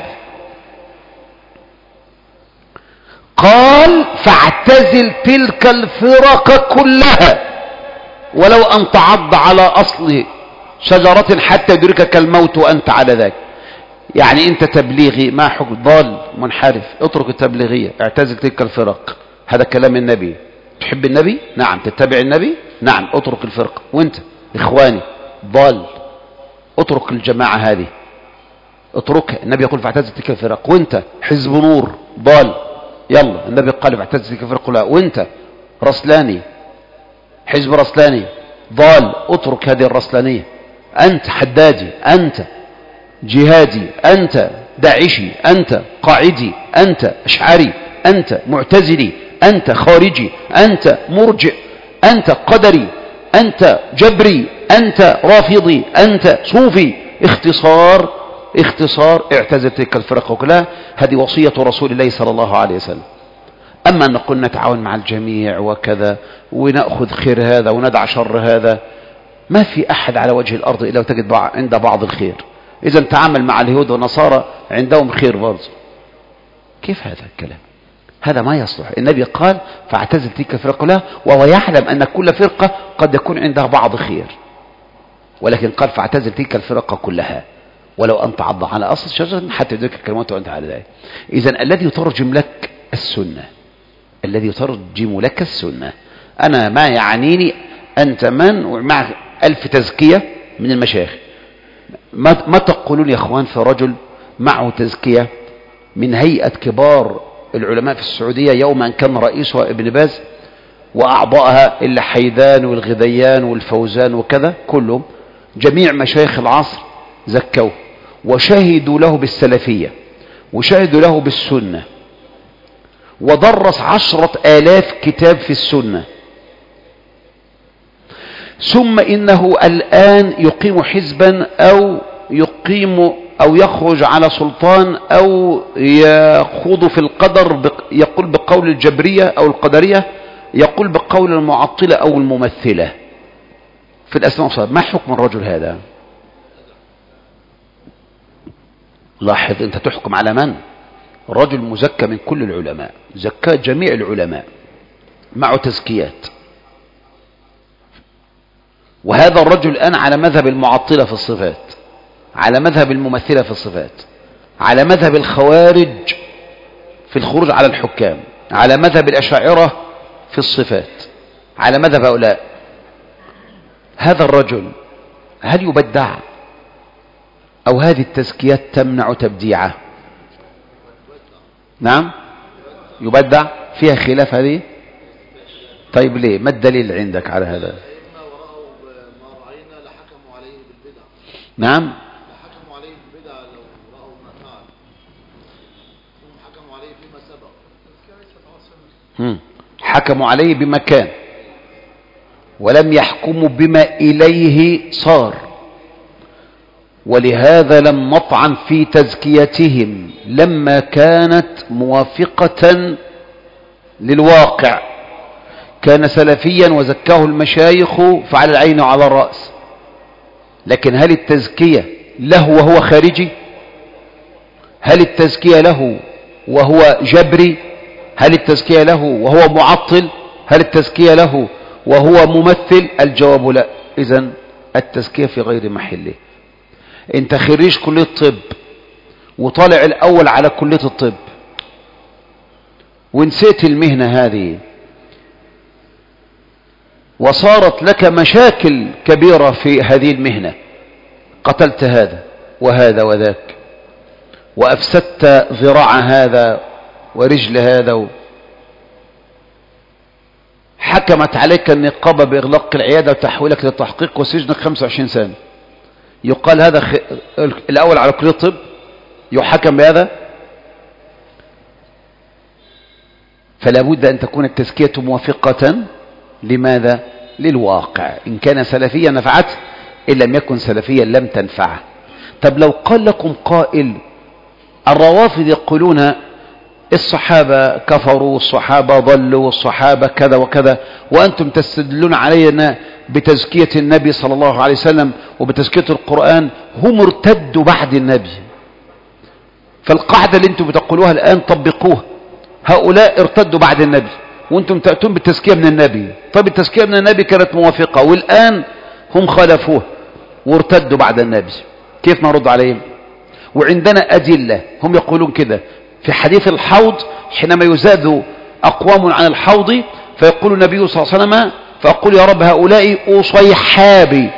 قال فاعتزل تلك الفرق كلها ولو أن تعض على أصل شجرة حتى يدركك الموت وأنت على ذلك. يعني أنت تبليغي ما حكم؟ ضال منحرف، اترك التبليغية، اعتزل تلك الفرق. هذا كلام النبي. تحب النبي؟ نعم. تتبع النبي؟ نعم. اترك الفرقة. وانت إخواني ضال، اترك الجماعة هذه، اتركها. النبي يقول فاعتزل تلك الفرق. وانت حزب نور ضال، يلا النبي قال فاعتزل تلك الفرق كلها. وانت رسلاني، حزب رسلاني ضال، اترك هذه الرسلانية. أنت حدادي، أنت جهادي، أنت داعشي، أنت قاعدي، أنت أشعري، أنت معتزلي، أنت خارجي، أنت مرجئ، أنت قدري، أنت جبري، أنت رافضي، أنت صوفي. اختصار اعتزل تلك الفرق كلها. هذه وصية رسول الله صلى الله عليه وسلم. أما أن نقول نتعاون مع الجميع وكذا ونأخذ خير هذا وندع شر هذا، ما في أحد على وجه الأرض إلا وتجد عند بعض الخير. إذا تعامل مع اليهود والنصارى عندهم خير برضه. كيف هذا الكلام؟ هذا ما يصلح. النبي قال فاعتزل تلك الفرق كلها، وهو يعلم أن كل فرقة قد يكون عندها بعض خير، ولكن قال فاعتزل تلك الفرقة كلها ولو أن تعض على أصل شجرة حتى يدركك الموت وأنت على ذلك. إذا الذي يترجم لك السنة، الذي يترجم لك السنة، أنا ما يعنيني أنت من ومع 1000 تزكية من المشايخ، ما تقولون يا اخوان في رجل معه تزكية من هيئة كبار العلماء في السعودية يوم أن كان رئيسها ابن باز وأعضائها اللحيدان والغذيان والفوزان وكذا كلهم جميع مشايخ العصر زكوه وشهدوا له بالسلفية وشهدوا له بالسنة ودرس 10,000 كتاب في السنة. ثم إنه الآن يقيم حزبا أو يخرج على سلطان أو يخوض في القدر، يقول بقول الجبرية أو القدرية، يقول بقول المعطلة أو الممثلة في الأسماء والصفات. ما حكم الرجل هذا؟ لاحظ أنت تحكم على من؟ رجل مزكى من كل العلماء، زكاة جميع العلماء، معه تزكيات. وهذا الرجل الآن على مذهب المعطلة في الصفات، على مذهب الممثلة في الصفات، على مذهب الخوارج في الخروج على الحكام، على مذهب الأشاعرة في الصفات، على مذهب هؤلاء. هذا الرجل هل يبدع أو هذه التزكيات تمنع تبديعه؟ نعم يبدع، فيها خلاف هذه. طيب ليه؟ ما الدليل عندك على هذا؟ نعم حكموا عليه بالبدعة لو رأوا ما فعل، ثم حكموا عليه فيما سبق. حكموا عليه بما كان ولم يحكموا بما إليه صار، ولهذا لم نطعن في تزكيتهم لما كانت موافقة للواقع. كان سلفيا وزكاه المشايخ فعلى العين وعلى الرأس. لكن هل التزكية له وهو خارجي؟ هل التزكية له وهو جبري؟ هل التزكية له وهو معطل؟ هل التزكية له وهو ممثل؟ الجواب لا. إذن التزكية في غير محله. انت خريج كلية الطب وطالع الأول على كلية الطب ونسيت المهنة هذه وصارت لك مشاكل كبيرة في هذه المهنة، قتلت هذا وهذا وذاك وأفسدت ذراع هذا ورجل هذا، حكمت عليك النقابة بإغلاق العيادة وتحويلك للتحقيق وسجنك 25 سنة. يقال هذا الأول على كلية الطب يحكم بهذا؟ فلا بد أن تكون التزكية موافقة لماذا؟ للواقع. إن كان سلفيا نفعته، إن لم يكن سلفيا لم تنفعه. طب لو قال لكم قائل الروافض يقولون الصحابة كفروا والصحابة ضلوا والصحابة كذا وكذا، وأنتم تستدلون علينا بتزكية النبي صلى الله عليه وسلم وبتزكية القرآن، هم ارتدوا بعد النبي. فالقاعدة اللي انتم بتقولوها الآن طبقوها. هؤلاء ارتدوا بعد النبي وانتم تأتون بالتزكية من النبي. طب التزكية من النبي كانت موافقة والآن هم خالفوه وارتدوا بعد النبي، كيف نرد عليهم؟ وعندنا أدلة هم يقولون كده في حديث الحوض، حينما يزاد أقوام عن الحوض فيقول النبي صلى الله عليه وسلم فأقول يا رب هؤلاء أصيحابي،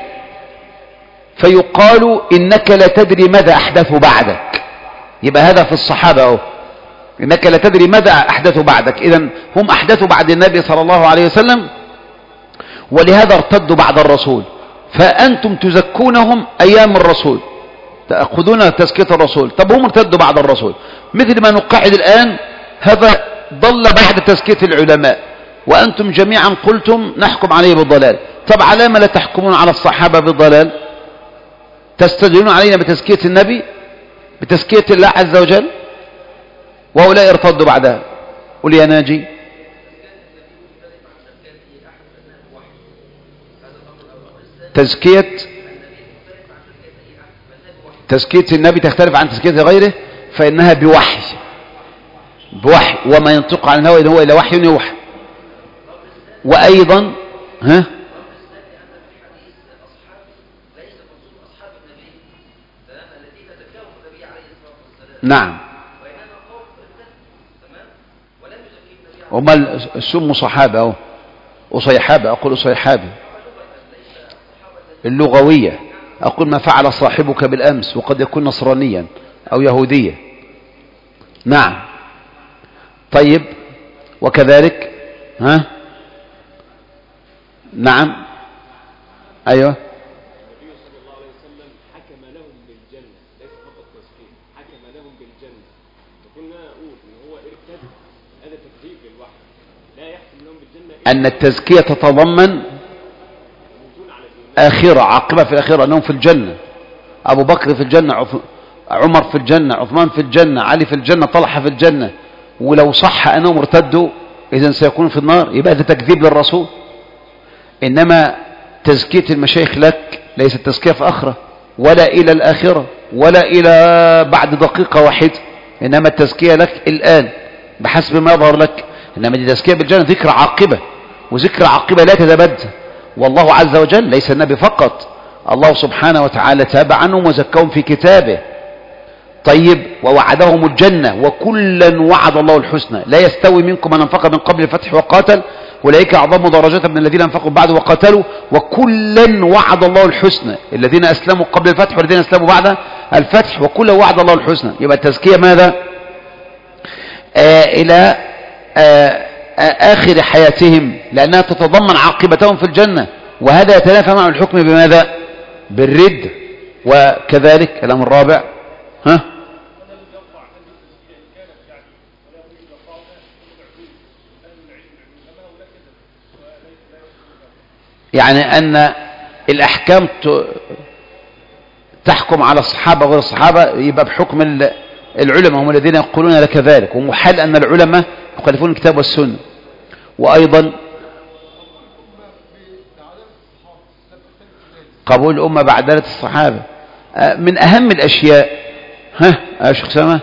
فيقال إنك لا تدري ماذا أحدثوا بعدك. يبقى هذا في الصحابة أهو، إنك لا تدري ماذا أحدثوا بعدك. إذن هم أحدثوا بعد النبي صلى الله عليه وسلم ولهذا ارتدوا بعد الرسول، فأنتم تزكونهم أيام الرسول، تأخذون تزكية الرسول. طب هم ارتدوا بعد الرسول، مثل ما نقعد الآن هذا ضل بعد تزكية العلماء وأنتم جميعا قلتم نحكم عليه بالضلال. طب على ما لا تحكمون على الصحابة بالضلال؟ تستدلون علينا بتزكية النبي، بتزكية الله عز وجل، وهؤلاء ارتدوا بعدها. قل يا ناجي. تزكية النبي تختلف عن تزكية غيره، فإنها بوحي وما ينطق عن الهوى إن هو إلا وحي يوحى. وأيضا نعم هم سموا صحابة أو أصيحابة، أقول أصيحابة اللغوية أقول ما فعل صاحبك بالأمس، وقد يكون نصرانيا أو يهوديا. نعم. طيب وكذلك نعم. أيوه. النبي صلى الله عليه وسلم حكم لهم بالجنة، ليس فقط تزكية، حكم لهم بالجنة. فكنا نقول إن هو ارتد، هذا تكذيب للوحي، لا يحكم لهم بالجنة أن التزكية تتضمن آخرة، عاقبة في الآخرة، أنهم في الجنة. أبو بكر في الجنة، عمر في الجنة، عثمان في الجنة، علي في الجنة، طلحة في الجنة. ولو صح أنهم ارتدوا إذن سيكونوا في النار، يبقى هذا تكذيب للرسول. إنما تزكية المشايخ لك ليست تزكية في آخرة، ولا إلى الآخرة، ولا إلى بعد دقيقة واحدة، إنما التزكية لك الآن بحسب ما يظهر لك. إنما دي تزكية بالجنة ذكر عاقبة، وذكر عاقبة لا تتبدل. والله عز وجل ليس النبي فقط، الله سبحانه وتعالى تاب عنهم وزكاهم في كتابه. طيب ووعدهم الجنة، وكلا وعد الله الحسنى. لا يستوي منكم من انفق من قبل الفتح وقاتل، أولئك أعظم درجة من الذين انفقوا بعد وقاتلوا، وكلا وعد الله الحسنى. الذين أسلموا قبل الفتح والذين أسلموا بعد الفتح، وكلا وعد الله الحسنى. يبقى التزكية ماذا؟ إلى آخر حياتهم، لأنها تتضمن عاقبتهم في الجنة، وهذا يتنافى مع الحكم بماذا؟ بالرد. وكذلك الأمر الرابع يعني أن الأحكام تحكم على الصحابة وغير الصحابة، يبقى بحكم العلماء هم الذين يقولون لك ذلك. ومحال أن العلماء يخالفون الكتاب والسنة. وأيضا قبول الأمة بعدالة الصحابة من أهم الأشياء. يا شيخ سامة.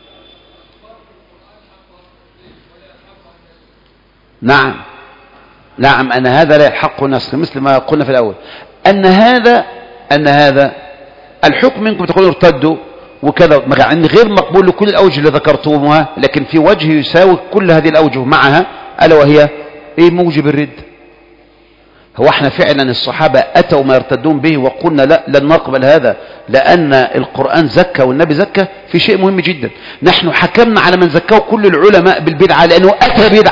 نعم نعم، أن هذا لا يلحقه نسخ، مثل ما قلنا في الأول، أن هذا الحكم منكم تقولون ارتدوا وكذا، عن غير مقبول لكل الأوجه اللي ذكرتموها، لكن في وجه يساوي كل هذه الأوجه معها، ألا وهي إيه؟ موجب الرد. هو احنا فعلا الصحابة أتوا ما يرتدون به وقلنا لا، لن نقبل هذا، لأن القرآن زكى والنبي زكى في شيء مهم جدا. نحن حكمنا على من زكاه كل العلماء بالبدعة لأنه أتى بدعة،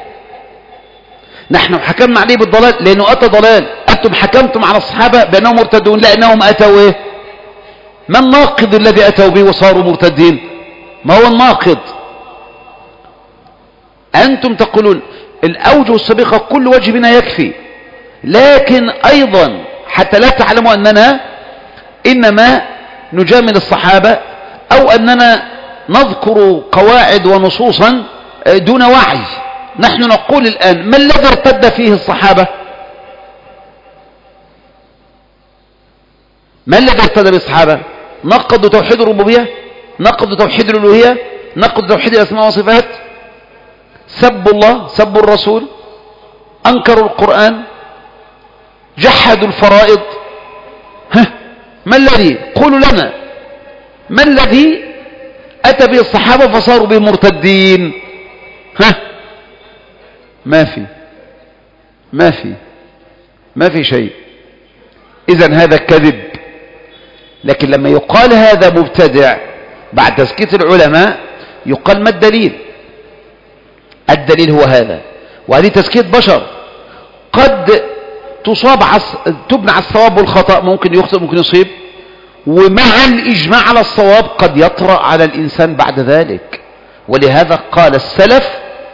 نحن حكمنا عليه بالضلال لأنه أتى ضلال. أنتم حكمتم على الصحابة بأنهم مرتدون لأنهم أتوا إيه؟ ما الناقض الذي أتوا به وصاروا مرتدين؟ ما هو الناقض؟ أنتم تقولون الأوجه السابقة كل وجه بنا يكفي، لكن أيضا حتى لا تعلموا أننا إنما نجامل الصحابة أو أننا نذكر قواعد ونصوصا دون وعي. نحن نقول الآن ما الذي ارتد فيه الصحابة؟ ما الذي ارتد به الصحابة؟ نقضوا توحيد الربوبية، نقضوا توحيد الألوهية، نقضوا توحيد الأسماء والصفات، سبوا الله، سبوا الرسول، أنكروا القرآن، جحدوا الفرائض. ما الذي؟ قولوا لنا ما الذي أتى به الصحابة فصاروا به مرتدين؟ ما في شيء. إذن هذا كذب. لكن لما يقال هذا مبتدع بعد تزكية العلماء يقال ما الدليل؟ الدليل هو هذا. وهذه تزكية بشر، قد تبنى على الصواب والخطأ، ممكن يخطئ ممكن يصيب، ومع الإجماع على الصواب قد يطرأ على الإنسان بعد ذلك. ولهذا قال السلف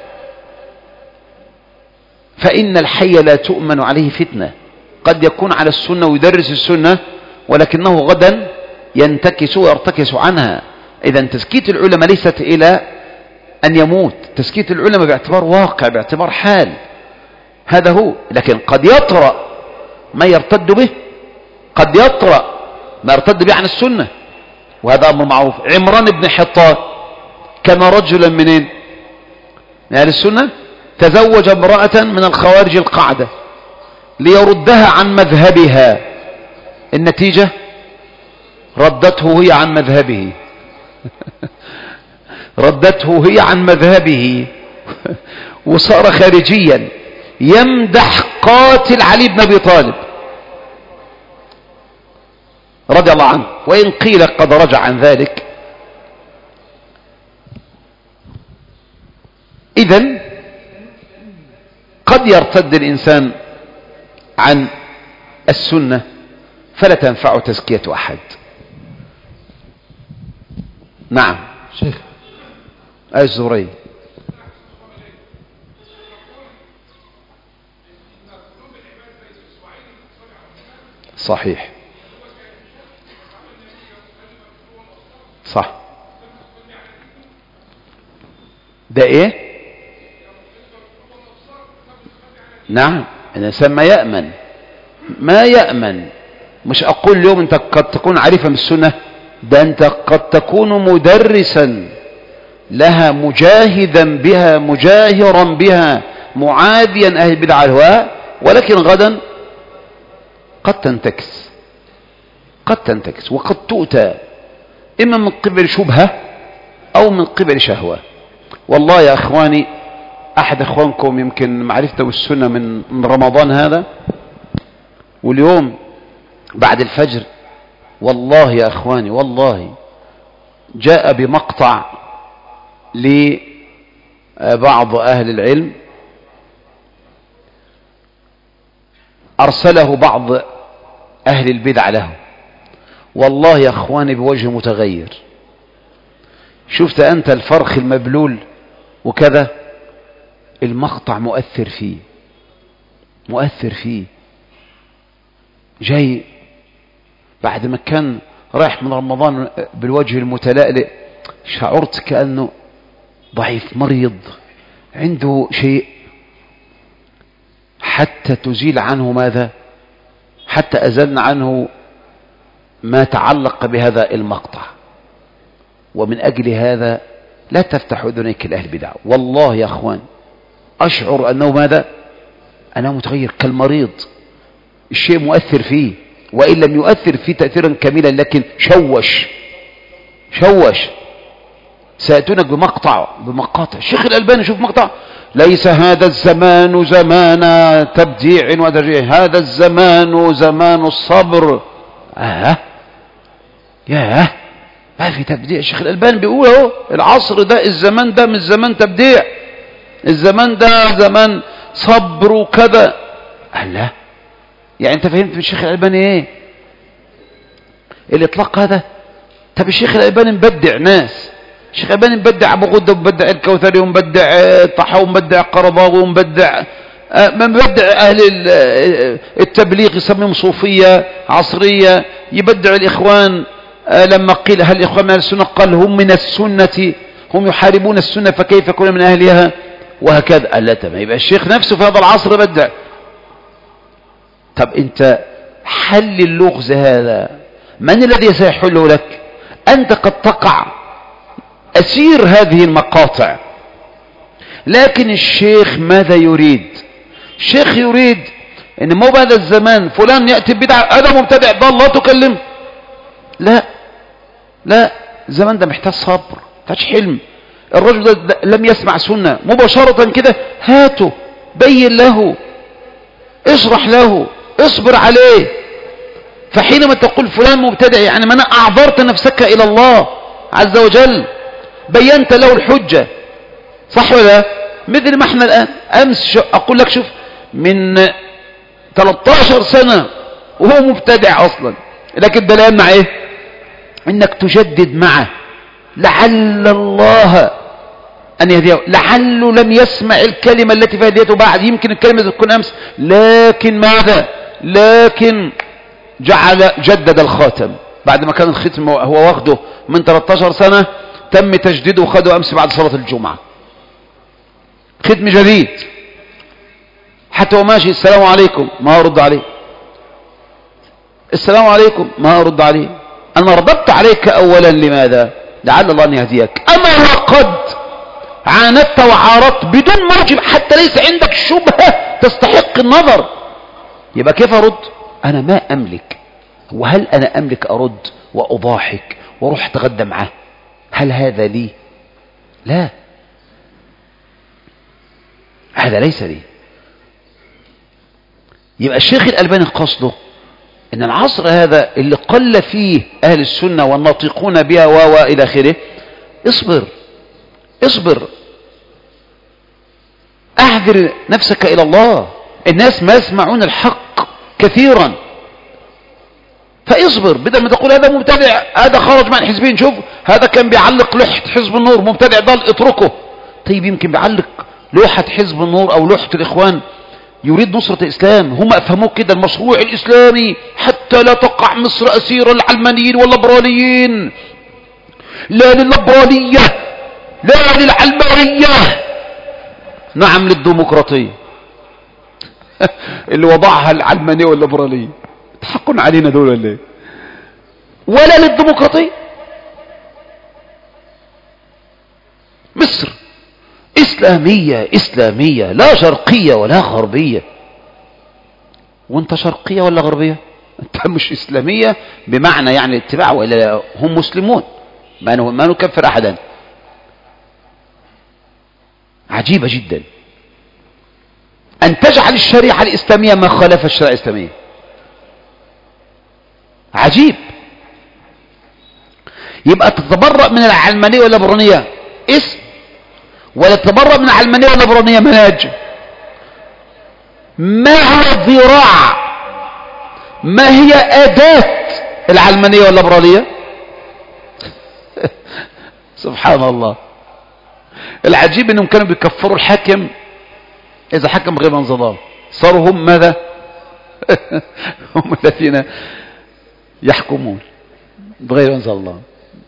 فإن الحي لا تؤمن عليه فتنة، قد يكون على السنة ويدرس السنة ولكنه غدا ينتكس ويرتكس عنها. إذا تزكية العلماء ليست إلى أن يموت، تزكية العلماء باعتبار واقع، باعتبار حال، هذا هو. لكن قد يطرأ ما يرتد به، قد يطرأ ما يرتد به عن السنة، وهذا أمر معروف. عمران بن حطان كان رجلا منين؟ من أهل السنة، تزوج امرأة من الخوارج القاعدة ليردها عن مذهبها. النتيجة ردته هي عن مذهبه ردته هي عن مذهبه وصار خارجيا يمدح قاتل علي بن أبي طالب. رضي الله عنه، وإن قيل قد رجع عن ذلك. إذن قد يرتد الإنسان عن السنة فلا تنفع تزكية أحد. نعم شيخ الزهري. صحيح صح. ده ايه؟ نعم الانسان ما يأمن. مش اقول اليوم انت قد تكون عارفة من السنة، ده انت قد تكون مدرسا لها، مجاهدا بها، مجاهرا بها، معاديا اهل البدع الهواء، ولكن غدا قد تنتكس وقد تؤتى إما من قبل شبهة أو من قبل شهوة. والله يا أخواني، أحد أخوانكم يمكن معرفته بالسنة من رمضان هذا، واليوم بعد الفجر والله يا أخواني والله جاء بمقطع لبعض أهل العلم أرسله بعض أهل البدع له، والله يا أخواني بوجه متغير. شفت أنت الفرخ المبلول وكذا، المقطع مؤثر فيه جاي بعد ما كان رايح من رمضان بالوجه المتلألئ، شعرت كأنه ضعيف مريض عنده شيء، حتى تزيل عنه ماذا؟ حتى أزلنا عنه ما تعلق بهذا المقطع. ومن أجل هذا لا تفتح أذنيك لأهل البدع. والله يا أخوان أشعر أنه ماذا؟ أنا متغير كالمريض، الشيء مؤثر فيه، وإن لم يؤثر فيه تأثيرا كاملا لكن شوش. سأتونك بمقاطع الشيخ الألباني. شوف مقطع: ليس هذا الزمان زمان تبديع وترجيع، هذا الزمان زمان الصبر. ما في تبديع. الشيخ الألباني بيقول اهو العصر ده، الزمان ده مش زمان تبديع، الزمان ده زمان صبر وكذا. لا يعني انت فهمت من الشيخ الألباني ايه الاطلاق هذا؟ طب الشيخ الألباني مبدع ناس، الشيخ الألباني مبدع أبو غدة، ومبدع الكوثري، ومبدع الطحاوي، ومبدع القرضاوي، ومبدع أهل التبليغ يسميهم صوفية عصرية، يبدع الإخوان. لما قيل هل الإخوان من السنة قال هم من السنة، هم يحاربون السنة فكيف يكون من أهلها، وهكذا. قال لا تمام، يبقى الشيخ نفسه في هذا العصر بدع. طب أنت حل اللغز هذا من الذي سيحله لك؟ أنت قد تقع أسير هذه المقاطع. لكن الشيخ ماذا يريد؟ الشيخ يريد ان مو بهذا الزمان فلان يأتي بدعة هذا مبتدع ده الله تكلم. لا الزمان ده محتاج صبر، محتاج حلم. الرجل ده لم يسمع سنة مباشرة كده، هاته بين له، اشرح له، اصبر عليه. فحينما تقول فلان مبتدع يعني من أعذرت نفسك إلى الله عز وجل، بينت له الحجة، صح ولا؟ مثل ما احنا الآن أمس أقول لك شوف من 13 سنة وهو مبتدع أصلا، لكن ده الآن مع إيه؟ إنك تجدد معه لعل الله أن يهديه، لعله لم يسمع الكلمة التي فهديته بعد، يمكن الكلمة تكون أمس، لكن ماذا؟ لكن جدد الخاتم بعد ما كان الختم هو واخده من 13 سنة، تم تجديده وخده أمس بعد صلاة الجمعة، ختم جديد. حتى هو ماشي السلام عليكم ما أرد عليه، السلام عليكم ما أرد عليه. أنا رددت عليك أولا لماذا؟ لعل الله أن يهديك. أما وقد عاندت وعارضت بدون موجب حتى ليس عندك شبهة تستحق النظر، يبقى كيف أرد؟ أنا ما أملك. وهل أنا أملك أرد وأضاحك وأروح أتغدى معه؟ هل هذا لي؟ لا، هذا ليس لي. يبقى الشيخ الألباني قصده ان العصر هذا اللي قل فيه اهل السنة والناطقون بها والى اخره، اصبر اصبر، اعذر نفسك الى الله. الناس ما يسمعون الحق كثيرا، فاصبر. بدل ما تقول هذا مبتدع، هذا خرج مع الحزبين، شوف هذا كان بيعلق لوحة حزب النور، مبتدع ضل، اتركه. طيب يمكن بيعلق لوحة حزب النور او لوحة الاخوان يريد نصرة الاسلام، هم افهموه كده المشروع الاسلامي حتى لا تقع مصر اسير العلمانيين والليبراليين. لا للليبرالية، لا للعلمانية، نعم للديمقراطية اللي وضعها العلمانية والليبرالية. تحقون علينا دول ولا ايه؟ ولا للديمقراطية. مصر إسلامية إسلامية، لا شرقية ولا غربية. وانت شرقية ولا غربية؟ انت مش إسلامية بمعنى يعني اتباع، ولا هم مسلمون، ما نكفر أحدا. عجيبة جدا أن تجعل الشريعة الإسلامية ما خالف الشريعة الإسلامية. عجيب. يبقى تتبرأ من العلمانية والليبرالية اسم، ولا تتبرأ من العلمانية والليبرالية منهج. ما هو الذراع، ما هي أداة العلمانية والليبرالية؟ سبحان الله. العجيب انهم كانوا بيكفروا الحاكم اذا حكم غير انظلام، صاروا هم ماذا؟ هم الذين يحكمون بغير انزل الله.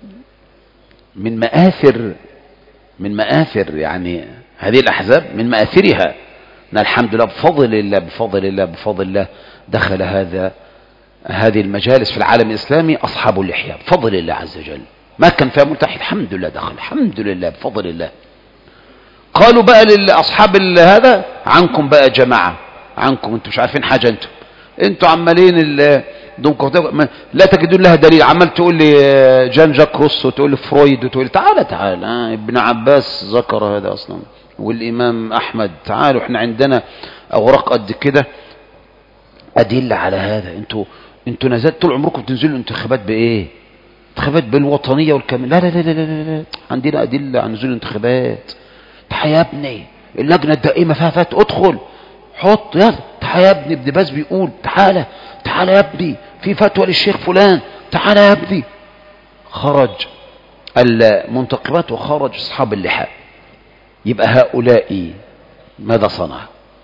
من مآثر يعني هذه الأحزاب، من مآثرها أن الحمد لله بفضل الله بفضل الله بفضل الله دخل هذه المجالس في العالم الإسلامي أصحاب اللحية بفضل الله عز وجل. ما كان فيها ملتحي الحمد لله دخل، الحمد لله بفضل الله. قالوا بقى لأصحاب هذا عنكم بقى جماعة، عنكم انتم مش عارفين حاجة، انتوا عمالين لا تجدون لها دليل. عمال تقول لي جان جاك روسو، وتقول لي فرويد، وتقول لي تعالى ابن عباس ذكر هذا اصلا، والامام احمد. تعالوا احنا عندنا اوراق قد كده ادله على هذا. انتوا نزلت طول عمركم تنزلوا انتخابات بايه؟ انتخابات بالوطنيه والكامل. لا لا لا لا لا، عندنا ادله عن نزول الانتخابات. تعال يا ابني اللجنه الدائمه فيها فات، ادخل حط يلا. تعال يا ابني ابن باز بيقول، تعالى يا ابني في فتوى للشيخ فلان، تعالى يا ابني. خرج المنتخبات وخرج اصحاب اللحى. يبقى هؤلاء ماذا صنع؟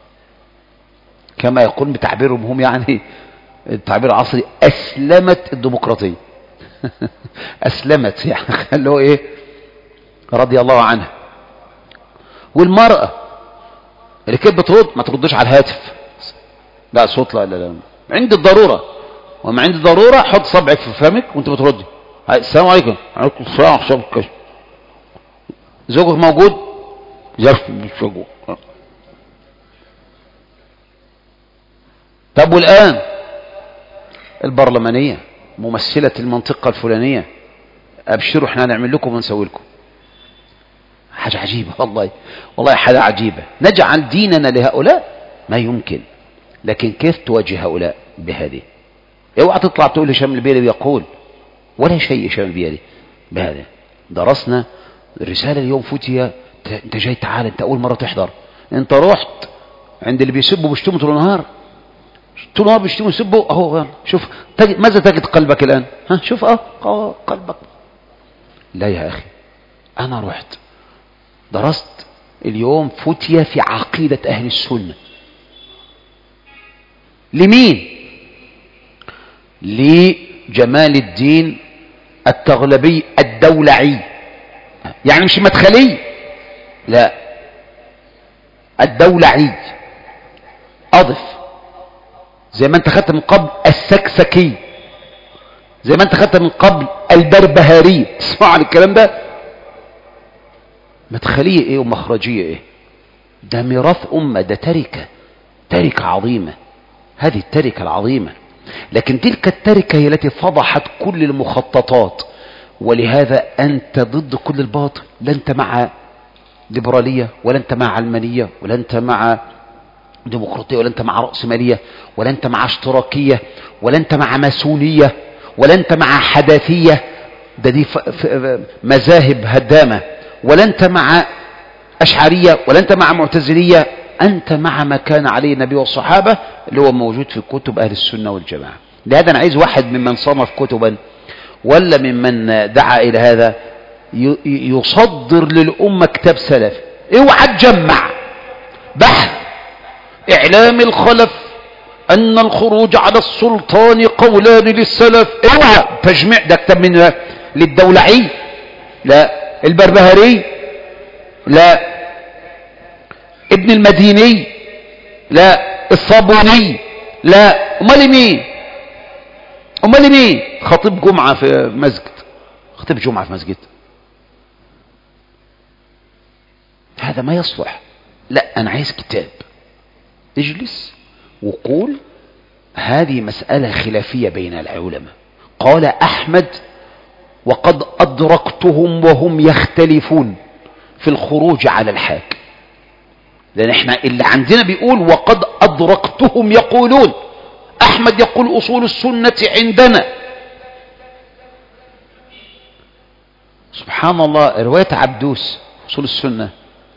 كما يقول بتعبيرهم هم، يعني التعبير العصري، اسلمت الديمقراطيه. اسلمت يعني اللي هو ايه؟ رضي الله عنها. والمرأة اللي كانت بترد ما تردش على الهاتف، لا صوت، لا عند الضرورة. وما عند الضرورة حط صبعك في فمك وانت بتردي. السلام عليكم. عليكم السلام ورحمة الله. زوجك موجود؟ زوجك مش موجود. طب والآن البرلمانية ممثلة المنطقة الفلانية، ابشروا احنا هنعمل لكم ونسوي لكم. حاجة عجيبة والله حاجة عجيبة. نجعل ديننا لهؤلاء؟ ما يمكن. لكن كيف تواجه هؤلاء بهذه؟ اوعى تطلع تقول هشام البيلي يقول ولا شيء. هشام البيلي بهذا درسنا الرسالة اليوم فتية. انت جاي تعال، انت اول مرة تحضر، انت رحت عند اللي بيسبوا بيشتموا طول النهار، طول النهار بيشتموا يسبوا. اهو شوف ماذا تجد قلبك الان؟ شوف قلبك. لا يا اخي، انا رحت درست اليوم فتية في عقيدة اهل السنة. لمين؟ لجمال الدين التغلبي الدولعي، يعني مش مدخلي، لا الدولعي. اضف زي ما انت خدت من قبل السكسكي، زي ما انت خدت من قبل البربهاري. تسمع عن الكلام ده؟ مدخلية ايه ومخرجية ايه؟ ده ميراث امة، ده تركة عظيمة. هذه التركة العظيمة. لكن تلك التركة هي التي فضحت كل المخططات. ولهذا أنت ضد كل الباطل. لا أنت مع ليبرالية، ولا أنت مع علمانية، ولا أنت مع ديمقراطية، ولا أنت مع رأسمالية، ولا أنت مع اشتراكية، ولا أنت مع ماسونية، ولا أنت مع حداثية، دي مذاهب هدامة، ولا أنت مع أشعرية، ولا أنت مع معتزلية. أنت مع ما كان عليه النبي والصحابة اللي هو موجود في كتب أهل السنة والجماعة. لهذا أنا عايز واحد ممن صنف كتبا ولا ممن دعا إلى هذا يصدر للأمة كتاب سلف. اوعى تجمع بحث إعلام الخلف أن الخروج على السلطان قولان للسلف، اوعى تجمع ده كتاب من للدولعي، لا البربهاري، لا ابن المديني، لا الصابوني، لا امال مين؟ امال مين؟ خطيب جمعة في مسجد، خطيب جمعة في مسجد، هذا ما يصلح. لا أنا عايز كتاب، اجلس وقول هذه مسألة خلافية بين العلماء. قال أحمد وقد أدركتهم وهم يختلفون في الخروج على الحاكم، لأن احنا اللي عندنا بيقول وقد أدركتهم يقولون، أحمد يقول أصول السنة عندنا. سبحان الله، رواية عبدوس أصول السنة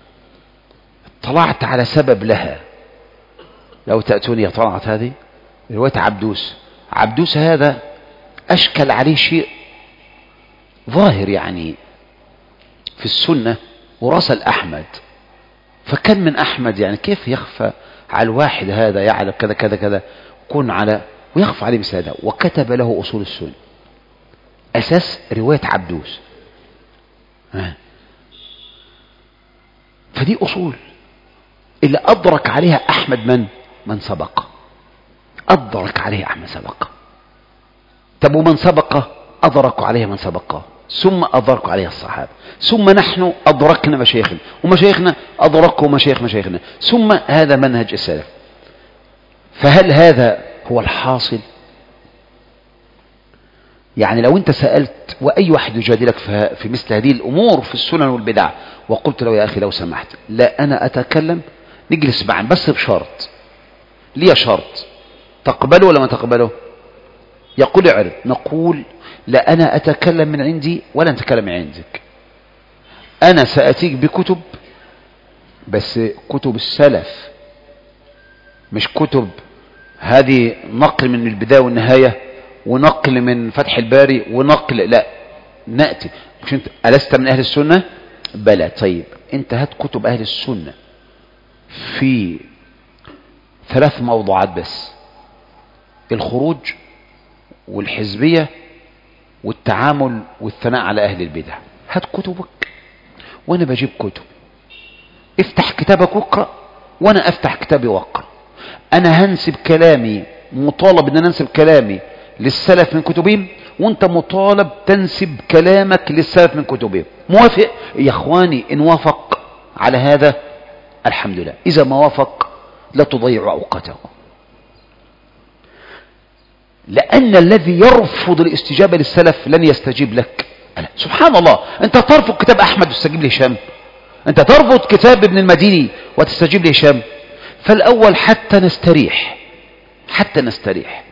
طلعت على سبب لها، لو تأتوني طلعت هذه رواية عبدوس. عبدوس هذا أشكل عليه شيء ظاهر يعني في السنة وراسل أحمد، فكان من أحمد يعني كيف يخفى على الواحد هذا يعلم كذا كذا كذا كن على ويخفى عليه مثل هذا، وكتب له أصول السنة أساس رواية عبدوس. فدي أصول اللي أدرك عليها أحمد من سبق، أدرك عليها أحمد سبق. طب ومن سبق أدركوا عليها من سبق، ثم أدركوا عليها الصحابة، ثم نحن أدركنا مشايخنا، ومشايخنا أدركوا مشايخنا، ثم هذا منهج السلف. فهل هذا هو الحاصل؟ يعني لو أنت سألت وأي واحد يجادلك في مثل هذه الأمور في السنن والبدع وقلت له يا أخي لو سمحت لا أنا أتكلم، نجلس معا بس بشرط، ليه شرط؟ تقبله ولا ما تقبله؟ يقول اعرض، نقول لا أنا أتكلم من عندي ولا أتكلم من عندك، أنا سأتيك بكتب بس كتب السلف، مش كتب هذه نقل من البداية والنهاية ونقل من فتح الباري ونقل، لا نأتي. مش أنت ألست من أهل السنة؟ بلى. طيب أنت هات كتب أهل السنة في 3 موضوعات بس: الخروج والحزبية والتعامل والثناء على أهل البدع. هات كتبك وأنا بجيب كتب، افتح كتابك واقرأ وأنا أفتح كتابي واقرأ. أنا هنسب كلامي، مطالب أن ننسب كلامي للسلف من كتبهم، وأنت مطالب تنسب كلامك للسلف من كتبهم. موافق يا أخواني؟ إن وافق على هذا الحمد لله، إذا ما وافق لا تضيعوا أوقاتكم، لأن الذي يرفض الاستجابة للسلف لن يستجيب لك. سبحان الله، أنت ترفض كتاب أحمد وتستجيب لهشام، أنت ترفض كتاب ابن المديني وتستجيب لهشام. فالأول حتى نستريح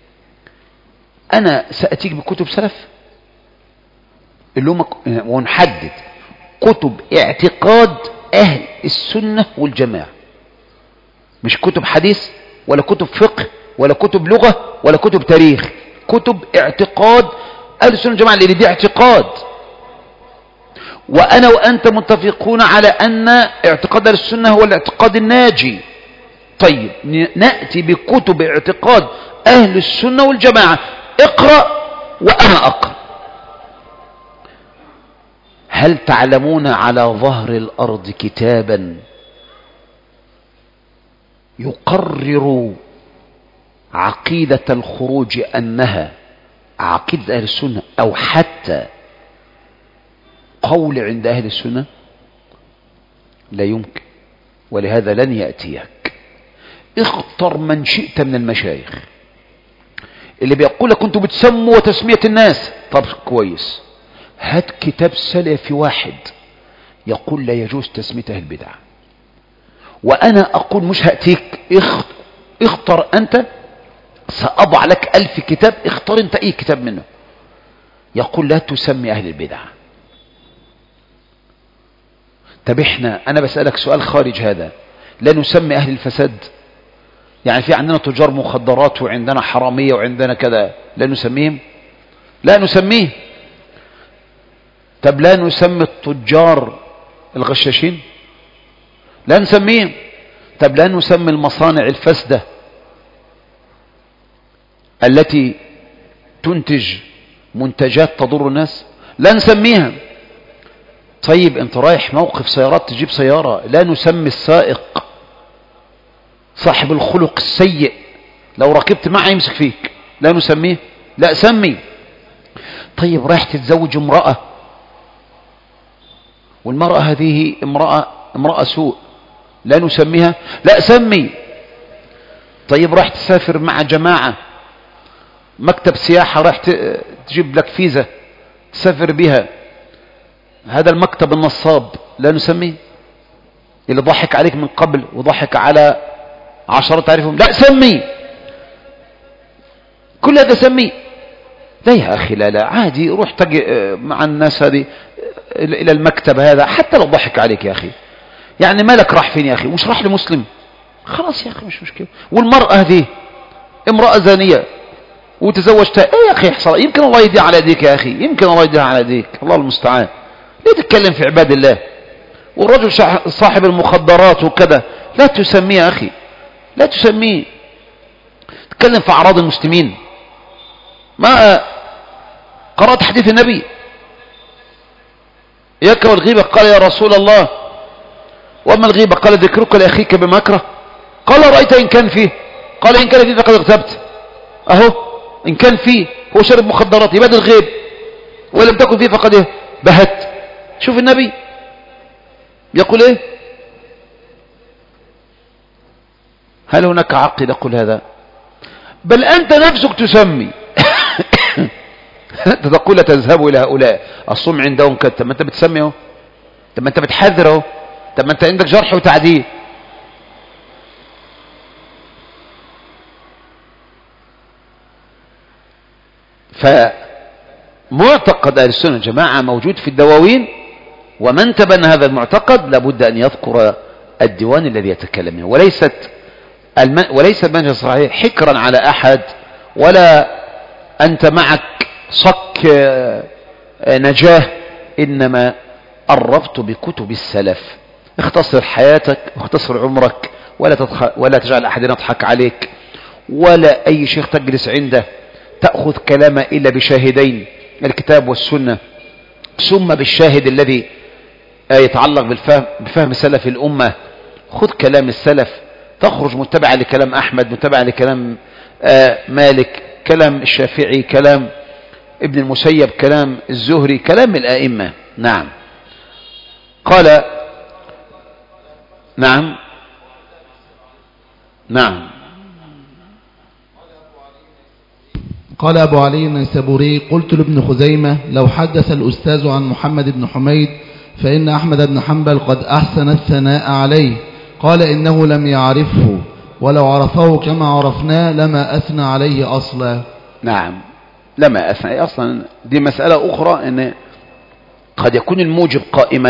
أنا سأتيك بكتب سلف اللي هم ونحدد كتب اعتقاد أهل السنة والجماعة، مش كتب حديث ولا كتب فقه ولا كتب لغة ولا كتب تاريخ، كتب اعتقاد أهل السنة والجماعة، اللي دي اعتقاد، وأنا وأنت متفقون على أن اعتقاد أهل السنة هو الاعتقاد الناجي. طيب نأتي بكتب اعتقاد أهل السنة والجماعة، اقرأ وأنا أقرأ. هل تعلمون على ظهر الأرض كتابا يقرر عقيدة الخروج أنها عقيدة أهل السنة أو حتى قول عند أهل السنة؟ لا يمكن، ولهذا لن يأتيك. اختر من شئت من المشايخ اللي بيقول لك كنتوا بتسموا وتسمية الناس، طب كويس، هات كتاب سلفي واحد يقول لا يجوز تسمية أهل البدع، وأنا أقول مش هأتيك، اختر أنت، سأضع لك 1000 كتاب، اختار أنت أي كتاب منه. يقول لا تسمي أهل البدع. طب أنا بسألك سؤال خارج هذا، لا نسمي أهل الفساد؟ يعني في عندنا تجار مخدرات وعندنا حرامية وعندنا كذا، لا نسميهم؟ لا نسميه. طب لا نسمي التجار الغشاشين؟ لا نسميهم. طب لا نسمي المصانع الفاسدة التي تنتج منتجات تضر الناس؟ لا نسميها. طيب انت رايح موقف سيارات تجيب سيارة، لا نسمي السائق صاحب الخلق السيء لو ركبت معه يمسك فيك، لا نسميه؟ لا سمي. طيب رايح تتزوج امرأة، والمرأة هذه امرأة سوء، لا نسميها؟ لا سمي. طيب رايح تسافر مع جماعة، مكتب سياحة رايح تجيب لك فيزا تسافر بها، هذا المكتب النصاب، لا نسميه؟ اللي ضحك عليك من قبل وضحك على عشرات تعرفهم، لا سمي. كل هذا سمي. لا يا أخي، لا عادي، روح تجي مع الناس هذه إلى المكتب هذا حتى لو ضحك عليك يا أخي، يعني مالك راح فين يا أخي؟ مش راح لمسلم؟ خلاص يا أخي مش مشكلة. والمرأة هذه امرأة زانية وتزوجتها، ايه يا أخي يحصل؟ يمكن الله يديها على يديك يا أخي، يمكن الله يديها على يديك، الله المستعان. ليه تتكلم في عباد الله؟ والرجل صاحب المخدرات وكذا، لا تسميه يا أخي، لا تسميه. تتكلم في أعراض المسلمين. ما قرأت حديث النبي إياك والغيبة؟ قال يا رسول الله وأما الغيبة؟ قال ذكرك لأخيك بمكره. قال رأيت إن كان فيه؟ قال إن كان فيه فقد اغتبت. أهو إن كان فيه هو شرب مخدرات يبقى الغيب، ولم تكن فيه فقد بهت. شوف النبي يقول إيه؟ هل هناك عقل يقول هذا؟ بل أنت نفسك تسمي. أنت تقول تذهب إلى هؤلاء الصم عندهم كذا، طب ما أنت بتسمي اهو، طب ما أنت بتحذر اهو، طب ما أنت عندك جرح وتعديل. فمعتقد أهل السنة والجماعة موجود في الدواوين، ومن تبنى هذا المعتقد لابد أن يذكر الديوان الذي يتكلم منه، وليس المنهج الصحيح حكرا على أحد، ولا أنت معك صك نجاه، إنما الربط بكتب السلف. اختصر حياتك واختصر عمرك، ولا تجعل أحد يضحك عليك، ولا أي شيخ تجلس عنده تأخذ كلامه إلا بشاهدين، الكتاب والسنة، ثم بالشاهد الذي يتعلق بفهم سلف الأمة. خذ كلام السلف، تخرج متبعا لكلام أحمد، متبعا لكلام مالك، كلام الشافعي، كلام ابن المسيب، كلام الزهري، كلام الآئمة. نعم. قال نعم قال أبو علي النيسابوري: قلت لابن خزيمة: لو حدث الأستاذ عن محمد بن حميد فإن أحمد بن حنبل قد أحسن الثناء عليه. قال: إنه لم يعرفه، ولو عرفه كما عرفناه لما أثنى عليه أصلا. نعم، لما أثنى أصلا. دي مسألة أخرى، أن قد يكون الموجب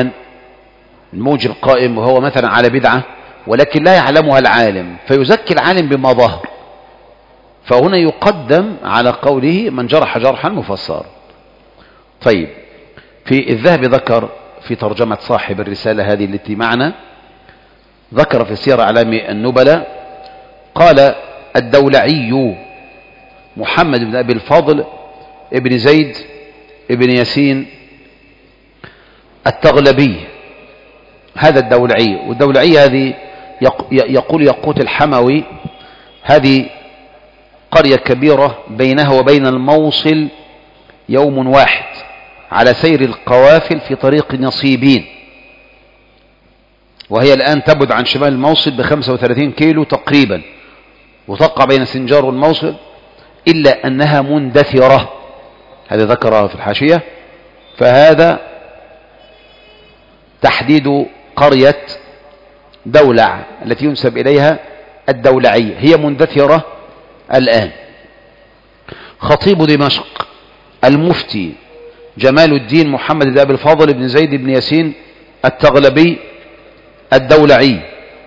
قائم وهو مثلا على بدعة، ولكن لا يعلمها العالم، فيزكي العالم بما ظهر، فهنا يقدم على قوله من جرح جرحا مفسر. طيب، في الذهبي ذكر في ترجمة صاحب الرسالة هذه التي معنا، ذكر في سير أعلام النبلاء، قال: الدولعي محمد بن أبي الفضل ابن زيد ابن ياسين التغلبي، هذا الدولعي. والدولعي هذه يقول يقوت الحموي هذه قرية كبيرة بينها وبين الموصل يوم واحد على سير القوافل في طريق نصيبين، وهي الآن تبعد عن شمال الموصل ب35 كيلو تقريبا، وتقع بين سنجار والموصل، إلا أنها مندثرة. هذا ذكرها في الحاشية. فهذا تحديد قرية دولع التي ينسب إليها الدولعية، هي مندثرة الآن. خطيب دمشق المفتي جمال الدين محمد بن أبي الفاضل بن زيد بن ياسين التغلبي الدولعي،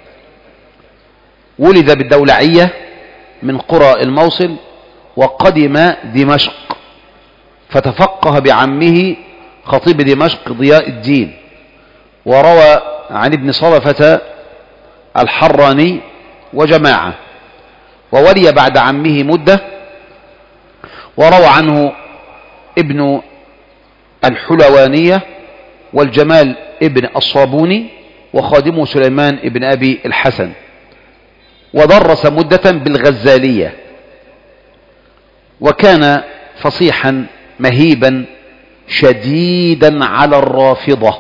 ولد بالدولعية من قرى الموصل، وقدم دمشق فتفقه بعمه خطيب دمشق ضياء الدين، وروى عن ابن صلفة الحراني وجماعة، وولي بعد عمه مدة، وروى عنه ابن الحلوانية والجمال ابن الصابوني وخادمه سليمان ابن أبي الحسن، ودرس مدة بالغزالية، وكان فصيحا مهيبا شديدا على الرافضة،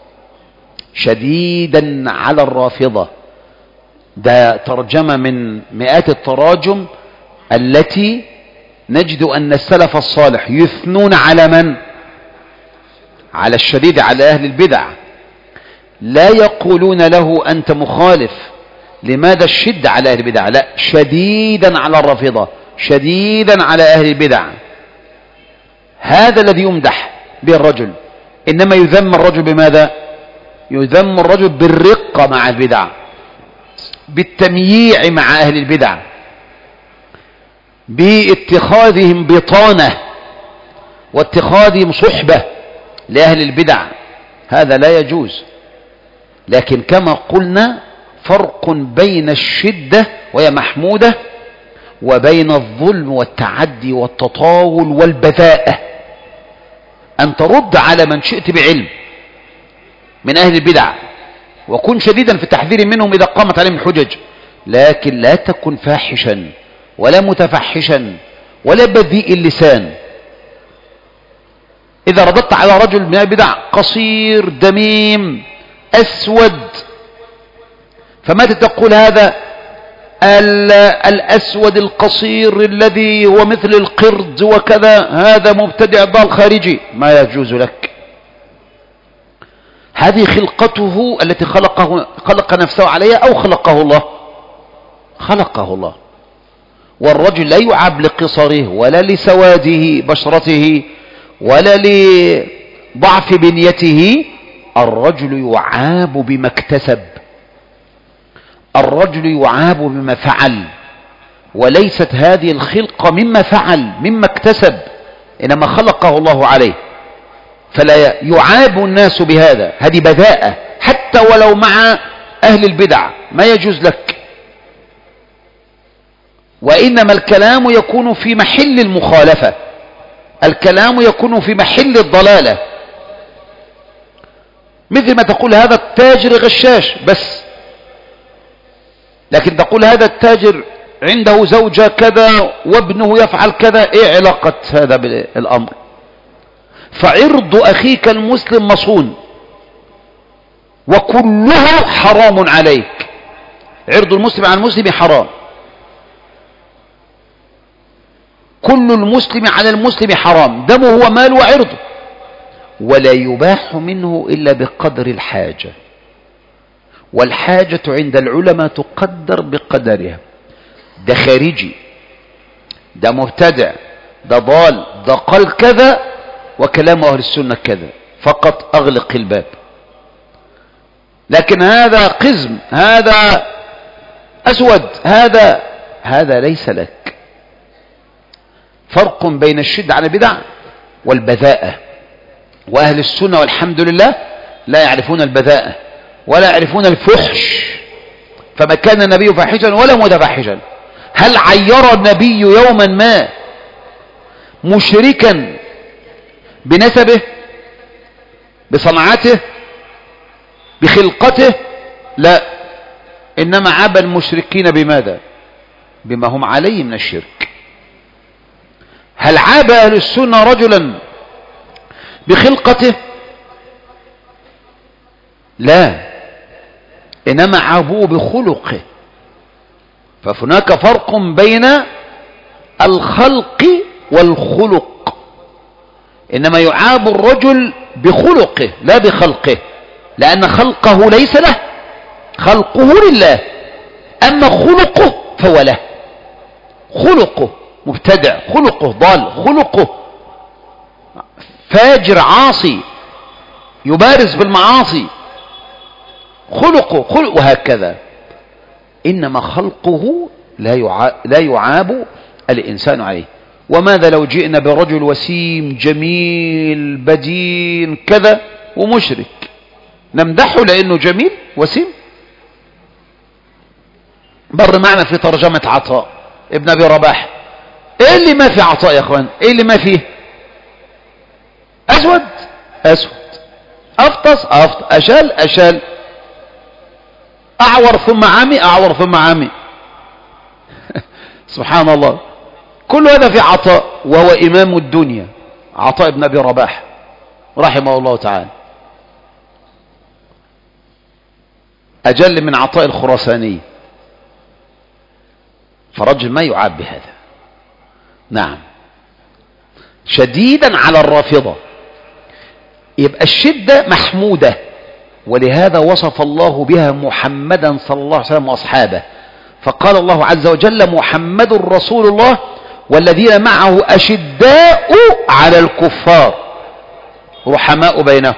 شديدا على الرافضة. ده ترجمة من مئات التراجم التي نجد أن السلف الصالح يثنون على من؟ على الشديد، على أهل البدع. لا يقولون له أنت مخالف، لماذا الشد على أهل البدع؟ لا، شديدا على الرافضة، شديدا على أهل البدع. هذا الذي يمدح به الرجل، إنما يذم الرجل بماذا؟ يذم الرجل بالرقة مع البدع، بالتمييع مع أهل البدع، باتخاذهم بطانة واتخاذهم صحبة لأهل البدع. هذا لا يجوز. لكن كما قلنا فرق بين الشدة وهي محمودة وبين الظلم والتعدي والتطاول والبذاءة، أن ترد على من شئت بعلم من أهل البدع، وكن شديدا في التحذير منهم إذا قامت عليهم الحجج، لكن لا تكن فاحشا ولا متفحشا ولا بذيء اللسان. إذا رددت على رجل من البدع قصير دميم أسود، فماذا تقول؟ هذا الأسود القصير الذي هو مثل القرد وكذا، هذا مبتدع ضال خارجي، ما يجوز لك. هذه خلقته التي خلق نفسه عليها، أو خلقه الله؟ خلقه الله. والرجل لا يعاب لقصره ولا لسواده بشرته ولا لضعف بنيته، الرجل يعاب بما اكتسب، الرجل يعاب بما فعل، وليست هذه الخلقة مما فعل مما اكتسب، إنما خلقه الله عليه، فلا يعاب الناس بهذا. هذه بذاءة حتى ولو مع أهل البدع، ما يجوز لك. وإنما الكلام يكون في محل المخالفة، الكلام يكون في محل الضلالة، مثل ما تقول هذا التاجر غشاش بس، لكن تقول هذا التاجر عنده زوجة كذا وابنه يفعل كذا، ايه علاقة هذا بالأمر؟ فعرض أخيك المسلم مصون وكله حرام عليك. عرض المسلم عن المسلم حرام، كل المسلم على المسلم حرام، دمه وماله وعرضه، ولا يباح منه إلا بقدر الحاجة، والحاجة عند العلماء تقدر بقدرها. ده خارجي، ده مبتدع، ده ضال، ده قال كذا وكلام أهل السنة كذا، فقط أغلق الباب. لكن هذا قزم، هذا أسود، هذا ليس لك. فرق بين الشدة على البدع والبذاءة، وأهل السنة والحمد لله لا يعرفون البذاءة ولا يعرفون الفحش، فما كان النبي فاحشا ولا متفحشا. هل عير النبي يوما ما مشركا بنسبه، بصنعته، بخلقته؟ لا، إنما عاب المشركين بماذا؟ بما هم عليه من الشرك. هل عاب أهل السنة رجلا بخلقته؟ لا، إنما عابوه بخلقه. فهناك فرق بين الخلق والخلق، إنما يعاب الرجل بخلقه لا بخلقه، لأن خلقه ليس له، خلقه لله، أما خلقه فهو له. خلقه مبتدع، خلقه ضال، خلقه فاجر عاصي يبارز بالمعاصي، خلقه وهكذا. إنما خلقه لا يعاب الإنسان عليه. وماذا لو جئنا برجل وسيم جميل بدين كذا ومشرك، نمدحه لأنه جميل وسيم؟ مر معنا في ترجمة عطاء ابن أبي رباح. ايه اللي ما في عطاء يا اخوان؟ ايه اللي ما فيه؟ اسود اسود، افطس افطس، اشال اشال، اعور ثم عمي، اعور ثم عمي. سبحان الله. كل هذا في عطاء، وهو امام الدنيا، عطاء ابن ابي رباح رحمه الله تعالى، اجل من عطاء الخراساني، فرجل ما يعاب بهذا. نعم. شديدا على الرافضة، يبقى الشدة محمودة، ولهذا وصف الله بها محمدا صلى الله عليه وسلم وأصحابه، فقال الله عز وجل: محمد رسول الله والذين معه أشداء على الكفار رحماء بينهم.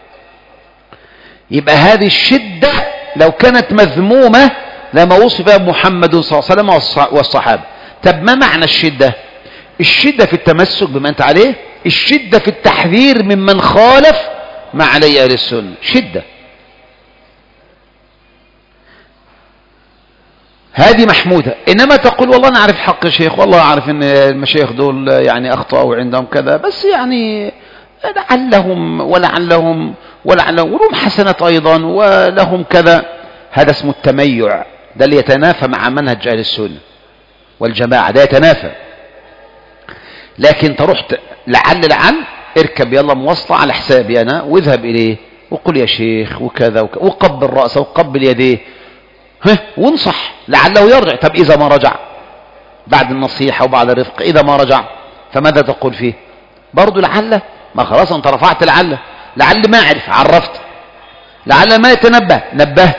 يبقى هذه الشدة لو كانت مذمومة لما وصف بها محمد صلى الله عليه وسلم والصحابة. طب ما معنى الشدة؟ الشدة في التمسك بما أنت عليه، الشدة في التحذير ممن خالف ما عليه أهل السنة، شدة. هذه محمودة. إنما تقول والله أنا أعرف حق الشيخ، والله أعرف أن المشايخ دول يعني أخطأوا عندهم كذا، بس يعني لعلهم ولهم حسنات أيضا ولهم كذا، هذا اسمه التميع، ده اللي يتنافى مع منهج أهل السنة والجماعة، ده يتنافى. لكن تروح لعل اركب يلا مواصلة على حسابي أنا واذهب إليه وقل يا شيخ وكذا وقبل رأسه وقبل يديه وانصح لعله يرجع. طب إذا ما رجع بعد النصيحة وبعد الرفق، إذا ما رجع فماذا تقول فيه؟ برضو لعل، ما خلاص أنت رفعت لعل ما عرف عرفت، لعل ما يتنبه نبهت،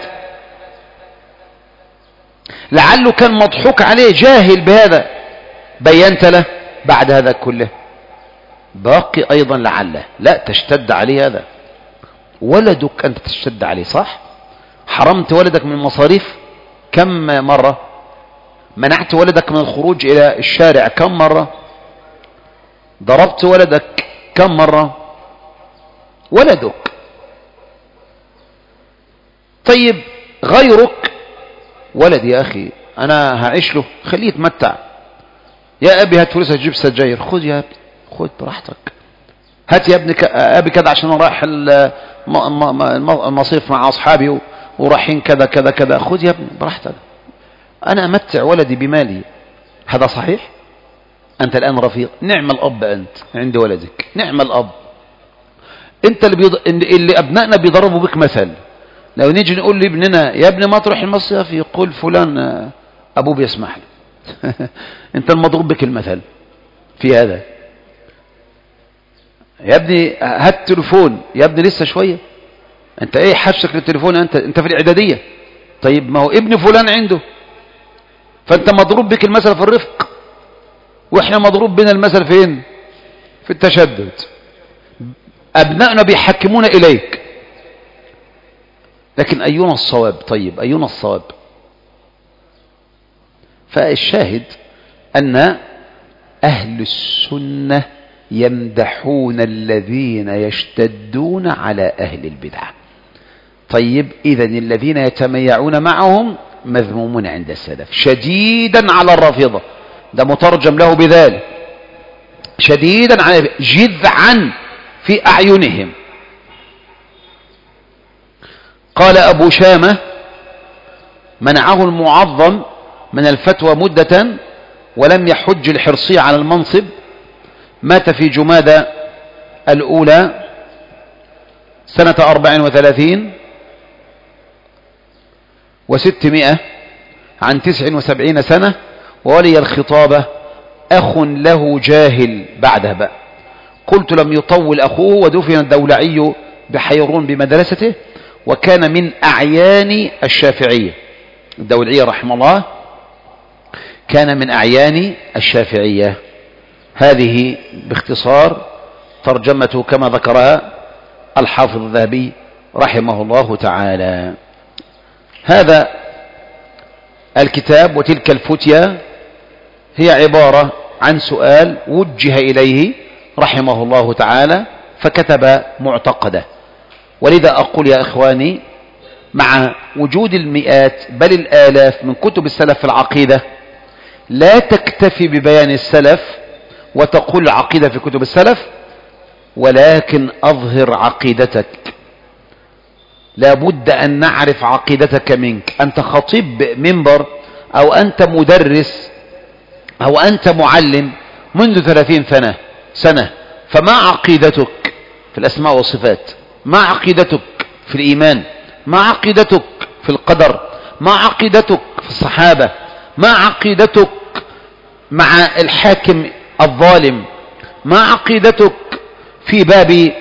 لعله كان مضحوك عليه جاهل بهذا بينت له. بعد هذا كله باقي أيضا لعله، لا تشتد عليه. هذا ولدك أنت تشتد عليه، صح؟ حرمت ولدك من المصاريف كم مرة؟ منعت ولدك من الخروج إلى الشارع كم مرة؟ ضربت ولدك كم مرة؟ ولدك. طيب غيرك، ولد يا أخي أنا هعيش له، خليه يتمتع. يا أبي هات فلوس أجيب سجاير، خذ يا أبي خذ براحتك. هات يا ابني أبي كذا عشان رايح المصيف مع أصحابي ورايحين كذا كذا كذا، خذ يا ابني براحتك، أنا أمتع ولدي بمالي. هذا صحيح؟ أنت الآن رفيق، نعم الأب أنت عند ولدك، نعم الأب. أنت اللي أبنائنا بيضربوا بك مثل. لو نيجي نقول لابننا يا ابني ما تروح المصيف، يقول فلان أبوه بيسمح له. أنت المضروب بك المثل في هذا. يا ابني هات تليفون، يا ابني لسه شوية، أنت إيه حبسك للتليفون؟ أنت في الإعدادية. طيب ما هو ابن فلان عنده، فأنت مضروب بك المثل في الرفق، وإحنا مضروب بنا المثل فين؟ في التشدد. أبنائنا بيحكمون إليك، لكن أينا الصواب؟ طيب أينا الصواب؟ فالشاهد أن أهل السنة يمدحون الذين يشتدون على أهل البدع. طيب إذن الذين يتميعون معهم مذمومون عند السلف، شديدا على الرافضة، ده مترجم له بذلك، شديدا على جذعا في أعينهم. قال أبو شامة: منعه المعظم من الفتوى مدة ولم يحج الحرصي على المنصب، مات في جمادى الأولى سنة 34 و600 عن 79 سنة، وولي الخطابة أخ له جاهل بعدها بقى. قلت: لم يطول أخوه، ودفن الدولعي بحيرون بمدرسته، وكان من أعيان الشافعية. الدولعي رحمه الله كان من أعيان الشافعية. هذه باختصار ترجمته كما ذكرها الحافظ الذهبي رحمه الله تعالى. هذا الكتاب وتلك الفتية هي عبارة عن سؤال وجه إليه رحمه الله تعالى فكتب معتقده. ولذا أقول يا إخواني مع وجود المئات بل الآلاف من كتب السلف في العقيدة لا تكتفي ببيان السلف وتقول العقيدة في كتب السلف، ولكن أظهر عقيدتك. لا بد أن نعرف عقيدتك منك. أنت خطيب منبر أو أنت مدرس أو أنت معلم منذ 30 سنة، فما عقيدتك في الأسماء والصفات؟ ما عقيدتك في الإيمان؟ ما عقيدتك في القدر؟ ما عقيدتك في الصحابة؟ ما عقيدتك مع الحاكم الظالم؟ ما عقيدتك في باب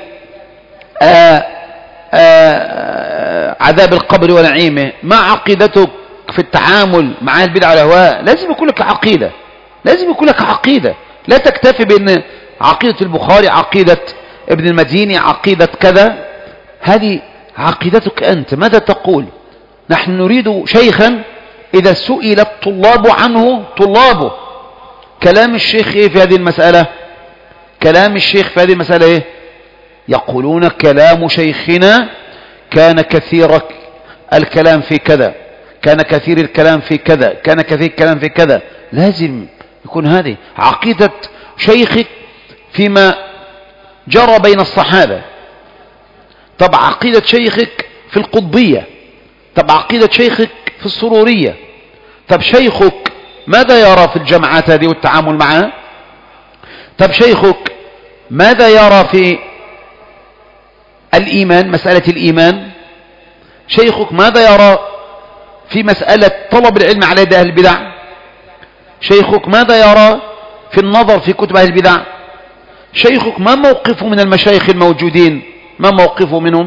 عذاب القبر ونعيمه؟ ما عقيدتك في التعامل مع البدع والأهواء؟ لازم يكون لك عقيدة، لازم يكون لك عقيدة. لا تكتفي بأن عقيدة البخاري، عقيدة ابن المديني، عقيدة كذا. هذه عقيدتك أنت. ماذا تقول؟ نحن نريد شيخا إذا سئل الطلاب عنه طلابه كلام الشيخ إيه في هذه المسألة؟ كلام الشيخ في هذه المسألة إيه؟ يقولون كلام شيخنا كان كثير الكلام في كذا، كان كثير الكلام في كذا، كان كثير الكلام في كذا. لازم يكون هذه عقيدة شيخك فيما جرى بين الصحابة. طب عقيدة شيخك في القطبية، طب عقيدة شيخك في السرورية. طب شيخك ماذا يرى في الجماعات هذه والتعامل معها؟ طب شيخك ماذا يرى في الإيمان، مسألة الإيمان؟ شيخك ماذا يرى في مسألة طلب العلم على يد أهل البدع؟ شيخك ماذا يرى في النظر في كتب أهل البدع؟ شيخك ما موقفه من المشايخ الموجودين؟ ما موقفه منهم؟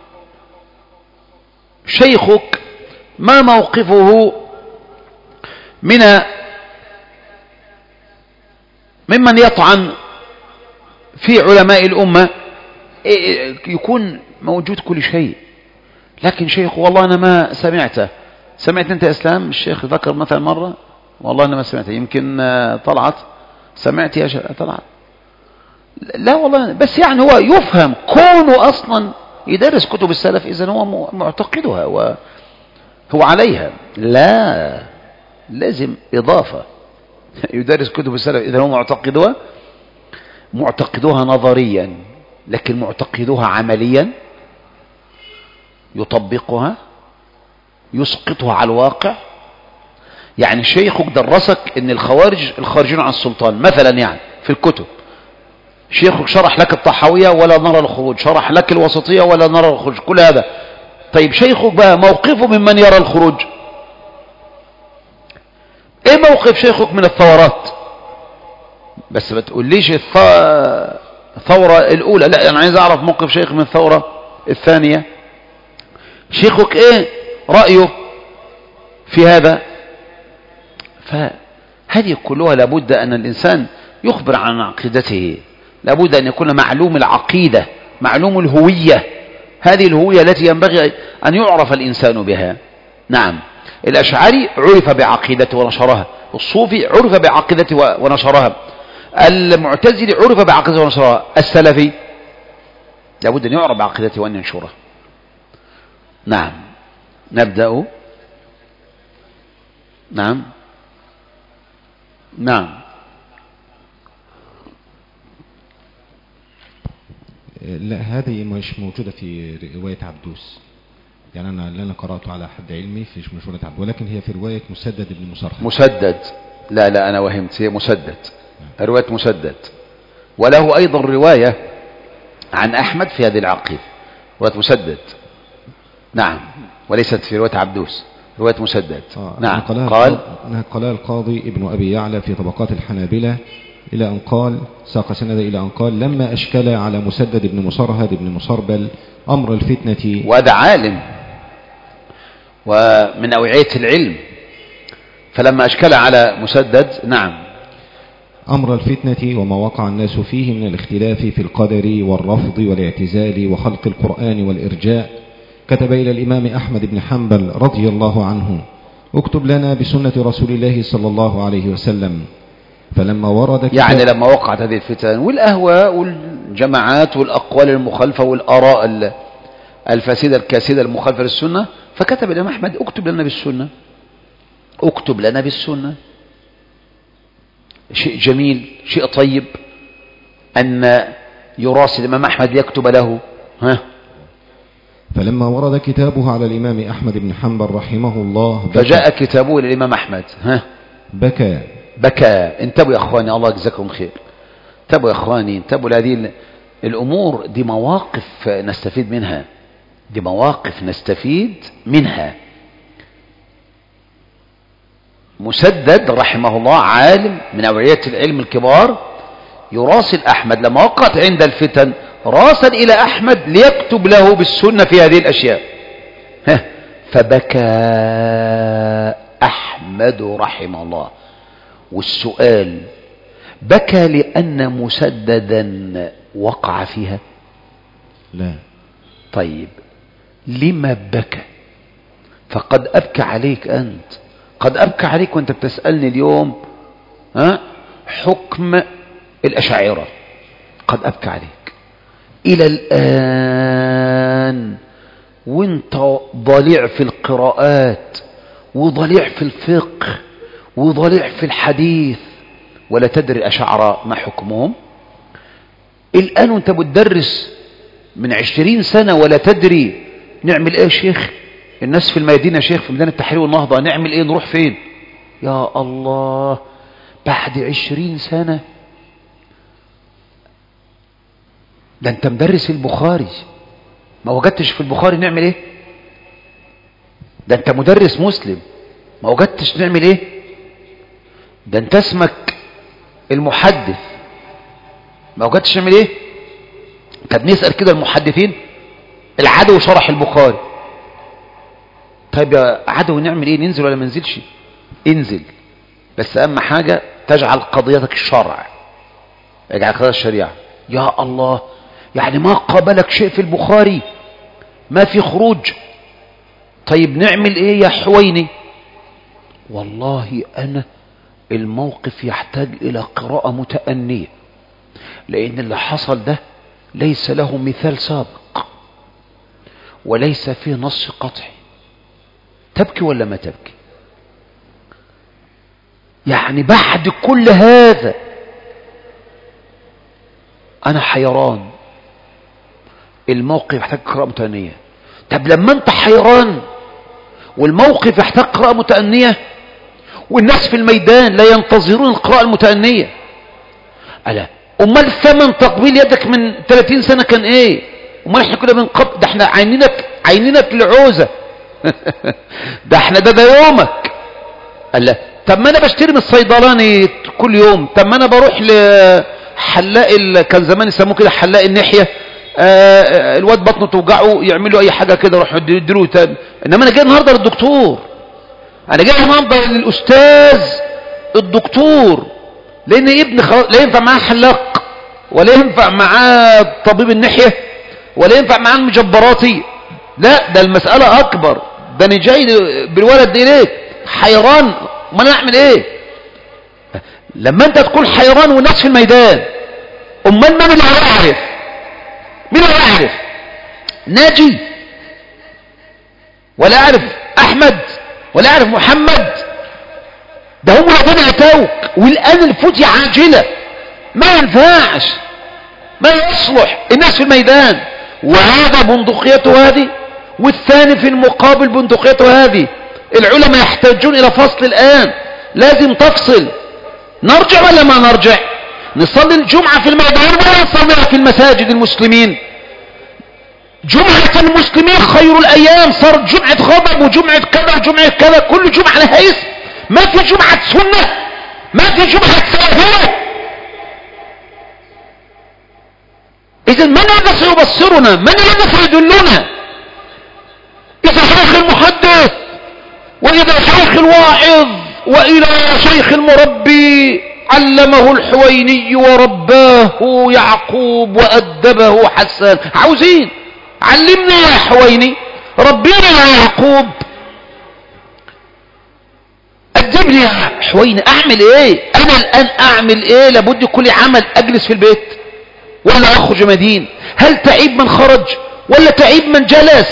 شيخك ما موقفه ممن يطعن في علماء الأمة؟ يكون موجود كل شيء. لكن شيخ والله أنا ما سمعت أنت يا إسلام الشيخ ذكر مثلا مرة، والله أنا ما سمعت، يمكن طلعت سمعت يا طلعت، لا والله، بس يعني هو يفهم كونه أصلا يدرس كتب السلف إذن هو معتقدها وهو عليها. لا، لازم إضافة. يدرس كتب السلف إذن هو معتقدها نظريا، لكن معتقدها عمليا، يطبقها، يسقطها على الواقع. يعني شيخك درسك ان الخوارج الخارجين عن السلطان مثلا، يعني في الكتب شيخك شرح لك الطحاوية ولا نرى الخروج، شرح لك الوسطية ولا نرى الخروج، كل هذا. طيب شيخك بقى موقفه ممن يرى الخروج؟ ايه موقف شيخك من الثورات؟ بس ما تقوليش الثورة الاولى، لا، انا عايز اعرف موقف شيخ من الثورة الثانية. شيخك ايه رأيه في هذا؟ فهذه كلها لابد أن الإنسان يخبر عن عقيدته، لابد أن يكون معلوم العقيدة، معلوم الهوية. هذه الهوية التي ينبغي أن يعرف الإنسان بها. نعم، الأشعري عرف بعقيدته ونشرها، الصوفي عرف بعقيدته ونشرها، المعتزلي عرف بعقيدته ونشرها، السلفي لابد أن يعرف بعقيدته وأن ينشرها. نعم، نبدأ. نعم لا، هذه مش موجودة في رواية عبدوس، يعني اللي أنا قرأته على حد علمي في مشهورة عبد، ولكن هي في رواية مسدد بن مصرحة. مسدد، لا أنا وهمت، هي مسدد، رواية مسدد. وله أيضا رواية عن أحمد في هذه العقيدة، رواية مسدد. نعم، وليست في رواية عبدوس، رواية مسدد. نعم. قال القاضي ابن أبي يعلى في طبقات الحنابلة إلى أن قال ساق سنده إلى أن قال لما أشكل على مسدد بن مصرهد بن مصربل أمر الفتنة. وهذا عالم ومن أوعية العلم، فلما أشكل على مسدد نعم أمر الفتنة وما وقع الناس فيه من الاختلاف في القدر والرفض والاعتزال وخلق القرآن والإرجاء، كتب إلى الإمام أحمد بن حنبل رضي الله عنه: اكتب لنا بسنة رسول الله صلى الله عليه وسلم. فلما ورد يعني لما وقعت هذه الفتن والأهواء والجماعات والأقوال المخالفة والآراء الفاسدة الكاسدة المخالفة للسنة، فكتب الإمام أحمد: اكتب لنا بالسنة، اكتب لنا بالسنة. شيء جميل، شيء طيب أن يراسل الإمام أحمد ليكتب له. فلما ورد كتابه على الإمام أحمد بن حنبل رحمه الله فجاء كتابه للإمام أحمد بكى. انتبهوا يا أخواني، الله يجزاكم خير. انتبهوا يا أخواني، انتبهوا لهذه الأمور. دي مواقف نستفيد منها، دي مواقف نستفيد منها. مسدد رحمه الله عالم من أوعية العلم الكبار، يراسل أحمد لما وقعت عند الفتن، راسل إلى أحمد ليكتب له بالسنة في هذه الأشياء. فبكى أحمد رحمه الله. والسؤال: بكى لأن مسددا وقع فيها؟ لا. طيب لما بكى؟ فقد أبكى عليك أنت، قد أبكى عليك وأنت بتسألني اليوم حكم الأشاعرة، قد أبكى عليك إلى الآن وانت ضليع في القراءات وضليع في الفقه وضليع في الحديث ولا تدري الأشاعرة ما حكمهم. الآن وانت بتدرس من 20 سنة ولا تدري نعمل ايه يا شيخ؟ الناس في الميادين يا شيخ، في ميدان التحرير والنهضة، نعمل ايه؟ نروح فين؟ يا الله، بعد 20 سنة. ده انت مدرس البخاري، ما وجدتش في البخاري نعمل ايه؟ ده انت مدرس مسلم، ما وجدتش نعمل ايه؟ ده انت اسمك المحدث، ما وجدتش نعمل ايه؟ طب نسأل كده المحدثين، العدو شرح البخاري، طيب يا عدو نعمل ايه؟ ننزل ولا ما ننزلش؟ انزل، بس اهم حاجة تجعل قضيتك الشرع، اجعل قضية الشريعة. يا الله، يعني ما قابلك شيء في البخاري، ما في خروج. طيب نعمل ايه يا حويني؟ والله انا الموقف يحتاج الى قراءة متأنية، لان اللي حصل ده ليس له مثال سابق وليس فيه نص قطعي. تبكي ولا ما تبكي؟ يعني بعد كل هذا انا حيران، الموقف يحتاج قراءة متأنية. طب لما انت حيران والموقف يحتاج قراءة متأنية والناس في الميدان لا ينتظرون القراءة المتأنية، ألا امال ثمن تقبيل يدك من 30 سنة كان ايه؟ امال احنا كنا من قبل، ده احنا عينينك لعوزة ده احنا ده يومك. ألا طب ما انا بشتري من الصيدلاني كل يوم، طب ما انا بروح لحلاق كان زمان يسموه كده حلاق الناحية، الواد بطنه توجعه يعملوا اي حاجة كده يروحوا يديله تاني. انما انا جاي النهارده للدكتور، انا جاي النهارده للاستاذ الدكتور، لان ابني خلاص لا ينفع معاه حلاق ولا ينفع معاه طبيب الناحية ولا ينفع معاه المجبراتي، لا ده المسألة اكبر، ده انا جاي بالولد ده ليه حيران، ما انا اعمل ايه؟ لما انت تكون حيران والناس في الميدان، امال من اللي هيعرف؟ مين اللي هيعرف؟ ناجي ولا اعرف احمد ولا اعرف محمد؟ ده هم الذين اتوك، والان الفتية عاجلة، ما ينفعش، ما يصلح الناس في الميدان، وهذا بندقيته هذه والثاني في المقابل بندقيته هذه. العلماء يحتاجون الى فصل الان، لازم تفصل. نرجع ولا ما نرجع؟ نصلي الجمعة في الميدان ولا نصليها في المساجد المسلمين؟ جمعة المسلمين خير الايام، صار جمعة غضب وجمعة كذا وجمعة كذا، كل جمعة لها اسم، ما في جمعة سنة، ما في جمعة سلفية، إذن من الذي سيبصرنا؟ من الذي سيدلنا؟ إذا شيخ المحدث، وإذا شيخ الواعظ، وإلى شيخ المربي علمه الحويني ورباه يعقوب وأدبه حسان. عاوزين علمنا يا حويني، ربينا يا يعقوب، أدبني يا حويني. أعمل إيه أنا الآن؟ أعمل إيه؟ لابد كل عمل أجلس في البيت ولا أخرج مدين؟ هل تعيب من خرج ولا تعيب من جلس؟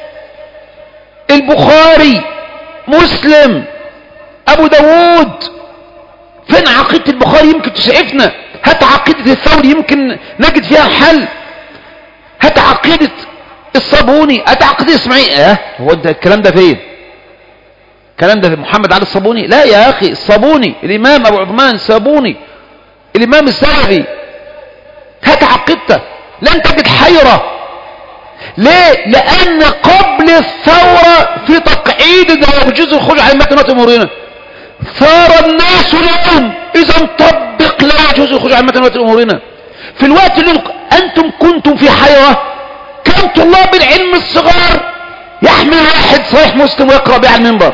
البخاري، مسلم، أبو داود، فين عقيدة البخاري؟ يمكن تسعفنا. هات عقيدة الثوري يمكن نجد فيها حل. هات عقيدة الصابوني، هات عقيدة اسماعيل. هو ده الكلام ده فين؟ الكلام ده في محمد علي الصابوني؟ لا يا أخي، الصابوني الإمام أبو عثمان الصابوني الإمام السلفي. هات عقيدته لن تجد حيرة. ليه؟ لأن قبل الثورة في تقعيد لا يجوز الخروج على متنات أمورنا. ثار الناس اليوم، إذا نطبق لا يجوز الخروج على متنات أمورنا. في الوقت اللي أنتم كنتم في حيرة، كان طلاب العلم الصغار يحمل واحد صحيح مسلم ويقرأ به على المنبر،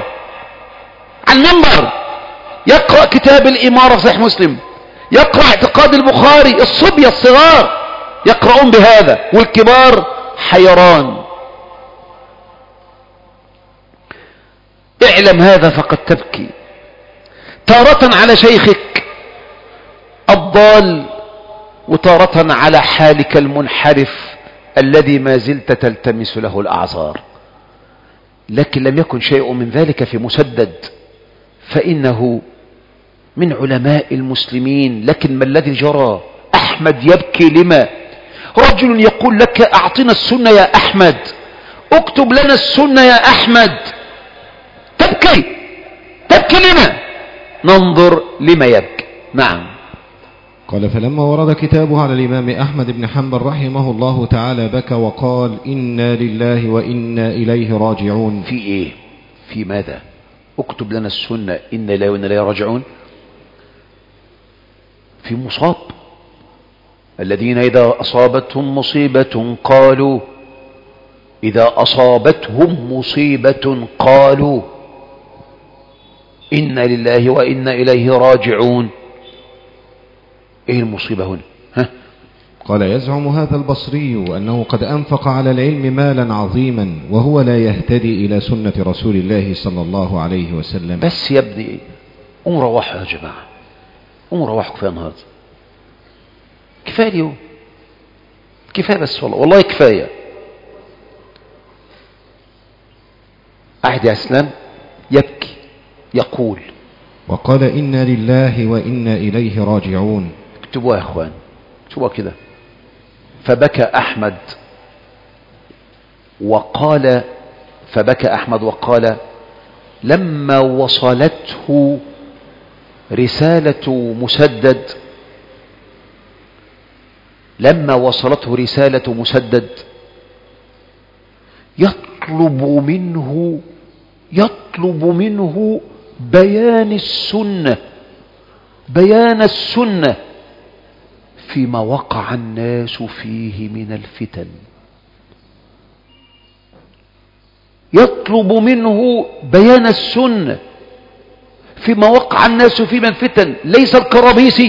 يقرأ كتاب الإمارة صحيح مسلم، يقرأ اعتقاد البخاري. الصبية الصغار يقرؤون بهذا والكبار حيران. اعلم هذا فقد تبكي تارة على شيخك الضال، وتارة على حالك المنحرف الذي ما زلت تلتمس له الأعذار. لكن لم يكن شيء من ذلك في مسدد، فإنه من علماء المسلمين. لكن ما الذي جرى؟ أحمد يبكي لما؟ رجل يقول لك أعطنا السنة يا أحمد، اكتب لنا السنة يا أحمد. تبكي لما؟ ننظر لما يبكي. نعم. قال: فلما ورد كتابه على الإمام أحمد بن حنبل رحمه الله تعالى بكى وقال: إنا لله وإنا إليه راجعون. في إيه؟ في ماذا؟ اكتب لنا السنة، إنا لله وإنا إليه راجعون. في مصاب الذين إذا أصابتهم مصيبة قالوا، إذا أصابتهم مصيبة قالوا إنا لله وإنا إليه راجعون. إيه المصيبة هنا؟ قال: يزعم هذا البصري أنه قد أنفق على العلم مالا عظيما وهو لا يهتدي إلى سنة رسول الله صلى الله عليه وسلم. بس يا ابني قوم روحوا يا جماعة، قوم روحوا. كفاية النهارده، كفاية اليوم، كفاية بس، والله كفاية. أحد يا اسلام يبكي يقول: وقال: إنا لله وإنا إليه راجعون. اكتبوها يا اخوان، اكتبوها كده. فبكى أحمد وقال لما وصلته رسالة مسدد يطلب منه بيان السنة فيما وقع الناس فيه من الفتن. يطلب منه بيان السنة فيما وقع الناس فيه من الفتن. ليس الكرابيسي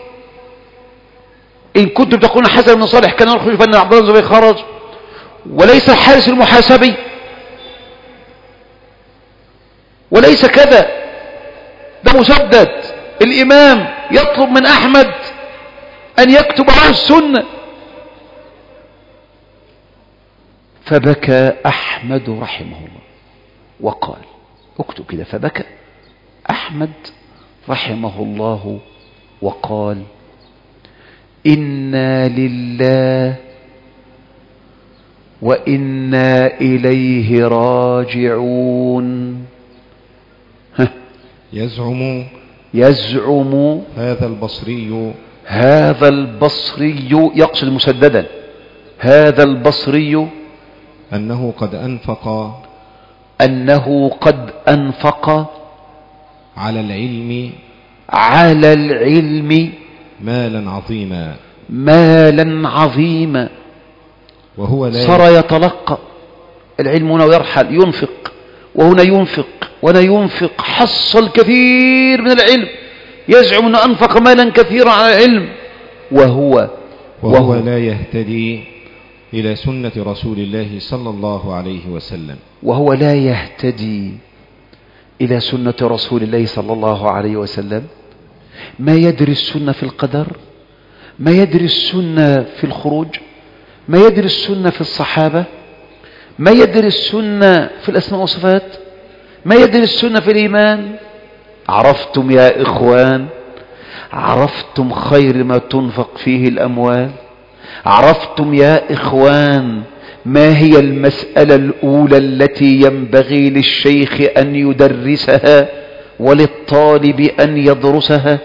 إن كنتم تقولون حسن بن صالح كان يخرج فإن عبد الله الزبير خرج، وليس الحارس المحاسبي، وليس كذا. ده مسدد الإمام يطلب من أحمد أن يكتب له السنة. فبكى أحمد رحمه الله وقال، اكتب كده: فبكى أحمد رحمه الله وقال: إنا لله وإنا إليه راجعون. يزعم هذا البصري يقصد مسددا، هذا البصري أنه قد أنفق على العلم مالا مالا عظيما، وهو لا صار يتلقى العلم هنا ويرحل، ينفق وهنا ينفق وهنا ينفق، حصل كثير من العلم، يزعم أنه أنفق مالا كثيرا على العلم، وهو لا يهتدي إلى سنة رسول الله صلى الله عليه وسلم، وهو لا يهتدي إلى سنة رسول الله صلى الله عليه وسلم. ما يدري السنة في القدر، ما يدري السنة في الخروج، ما يدري السنة في الصحابة، ما يدري السنة في الأسماء والصفات، ما يدري السنة في الإيمان. عرفتم يا إخوان، عرفتم خير ما تنفق فيه الأموال؟ عرفتم يا إخوان ما هي المسألة الأولى التي ينبغي للشيخ أن يدرسها وللطالب أن يدرسها؟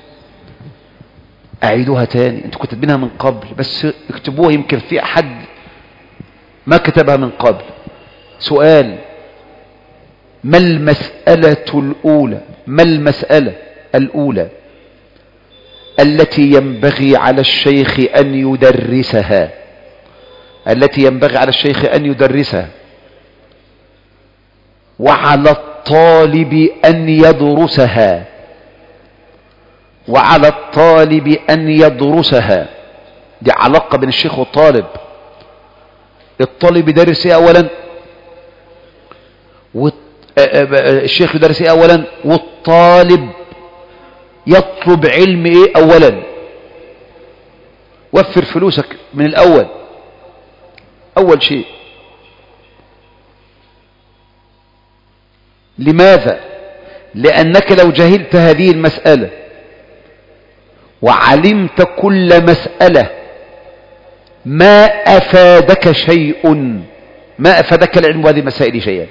أعيدوها تاني، أنتوا كتبينها من قبل بس اكتبوها، يمكن في أحد ما كتبها من قبل. سؤال: ما المسألة الأولى، ما المسألة الأولى التي ينبغي على الشيخ أن يدرسها، التي ينبغي على الشيخ أن يدرسها وعلى الطالب أن يدرسها، وعلى الطالب أن يدرسها؟ دي علاقة بين الشيخ والطالب. الطالب يدرس ايه اولا، الشيخ يدرس ايه اولا، والطالب يطلب علم ايه اولا. وفر فلوسك من الاول، اول شيء. لماذا؟ لانك لو جهلت هذه المسألة وعلمت كل مسألة ما أفادك شيء، ما أفادك العلم بهذه المسائل شيئا.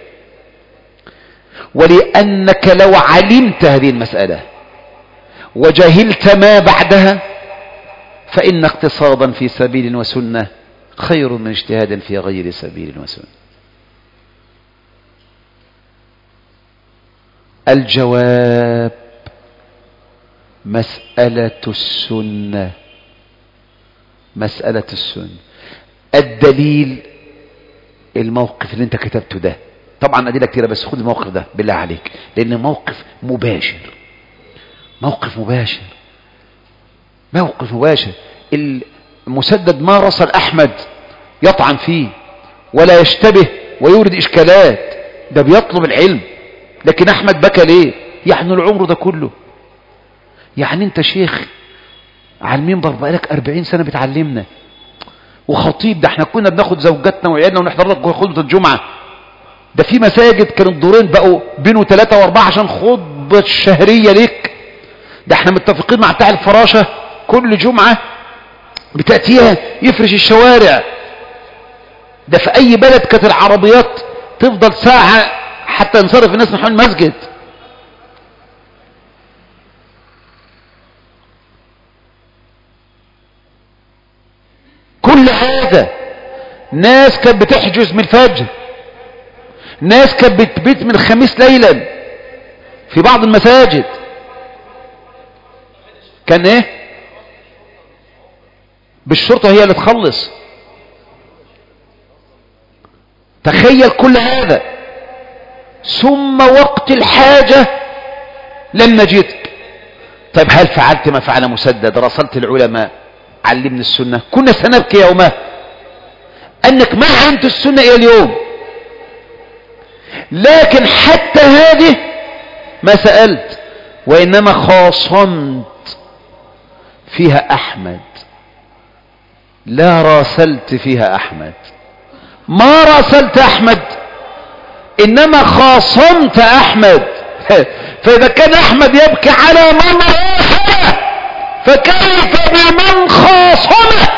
ولأنك لو علمت هذه المسألة وجهلت ما بعدها فإن اقتصادا في سبيل وسنة خير من اجتهاد في غير سبيل وسنة. الجواب: مسألة السنة، مسألة السنة. الدليل الموقف اللي انت كتبته ده، طبعا أدلة كتيرة بس خد الموقف ده بالله عليك، لأنه موقف مباشر، موقف مباشر، موقف مباشر. المسدد ما رسل أحمد يطعن فيه ولا يشتبه ويورد إشكالات، ده بيطلب العلم. لكن أحمد بكى ليه؟ يعني العمر ده كله، يعني انت شيخ على المنبر بقالك 40 سنة بتعلمنا، وخطيب، ده احنا كنا بناخد زوجاتنا وعيالنا ونحضر لك خطبة الجمعة، ده في مساجد كانوا الدورين بقوا بينه 3 و4 عشان خطبة الشهرية ليك. ده احنا متفقين مع بتاع الفراشة كل جمعة بتأتيها يفرش الشوارع. ده في اي بلد كانت العربيات تفضل ساعة حتى ينصرف الناس من حول المسجد. كل هذا ناس كانت بتحجز من الفجر، ناس كانت بتبيت من الخميس ليلا في بعض المساجد. كان ايه؟ بالشرطة هي اللي تخلص. تخيل كل هذا، ثم وقت الحاجة لما جيتك. طيب هل فعلت ما فعل مسدد؟ راسلت العلماء، علمني السنة، كنا سنبكي يومها انك ما علمت السنة الى اليوم. لكن حتى هذه ما سألت، وانما خاصمت فيها احمد، لا راسلت فيها احمد، ما راسلت احمد انما خاصمت احمد. فاذا كان احمد يبكي على من راسله فكيف بمن خاصمه؟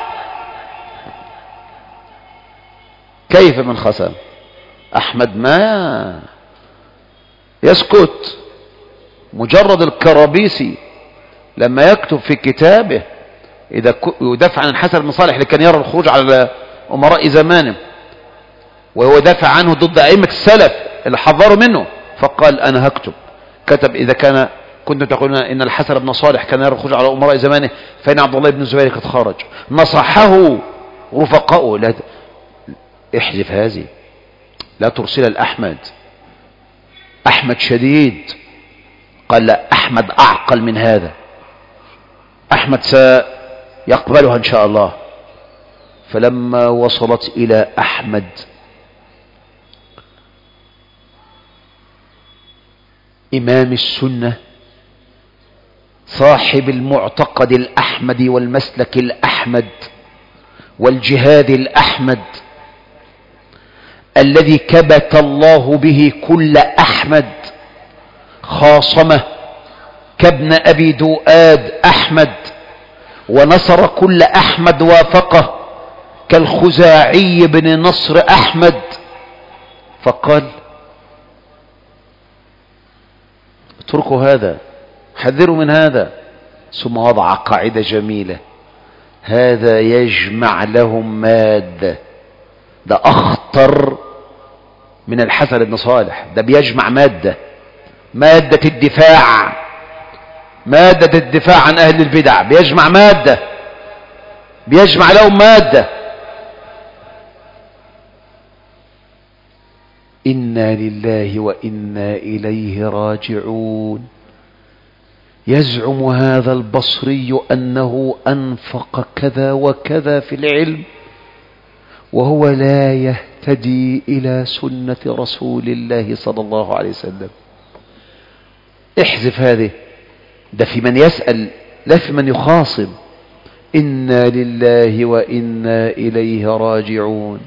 كيف من خاصمه؟ احمد ما يسكت. مجرد الكرابيسي لما يكتب في كتابه اذا يدافع عن الحسن بن صالح اللي كان يرى الخروج على امراء زمانه، وهو يدافع عنه ضد ائمه السلف اللي حذروا منه، فقال انا هكتب. كتب اذا كان كنتم تقولون إن الحسن بن صالح كان يرى الخروج على أمراء زمانه، فإن عبد الله بن الزبير قد خرج نصحه رفقاؤه. لا احذف هذه، لا ترسل الأحمد. أحمد شديد، قال لا، أحمد أعقل من هذا، أحمد سيقبلها إن شاء الله. فلما وصلت إلى أحمد إمام السنة صاحب المعتقد الأحمد والمسلك الأحمد والجهاد الأحمد الذي كبت الله به كل أحمد، خاصمه كابن أبي دؤاد أحمد، ونصر كل أحمد وافقه كالخزاعي بن نصر أحمد. فقال اتركوا هذا، حذروا من هذا. ثم وضع قاعدة جميلة: هذا يجمع لهم مادة. ده أخطر من الحسن بن صالح، ده بيجمع مادة الدفاع، مادة الدفاع عن أهل البدع، بيجمع لهم مادة. إنا لله وإنا إليه راجعون. يزعم هذا البصري أنه أنفق كذا وكذا في العلم وهو لا يهتدي إلى سنة رسول الله صلى الله عليه وسلم. احذف هذه، ده في من يسأل لا في من يخاصم. إنا لله وإنا إليه راجعون.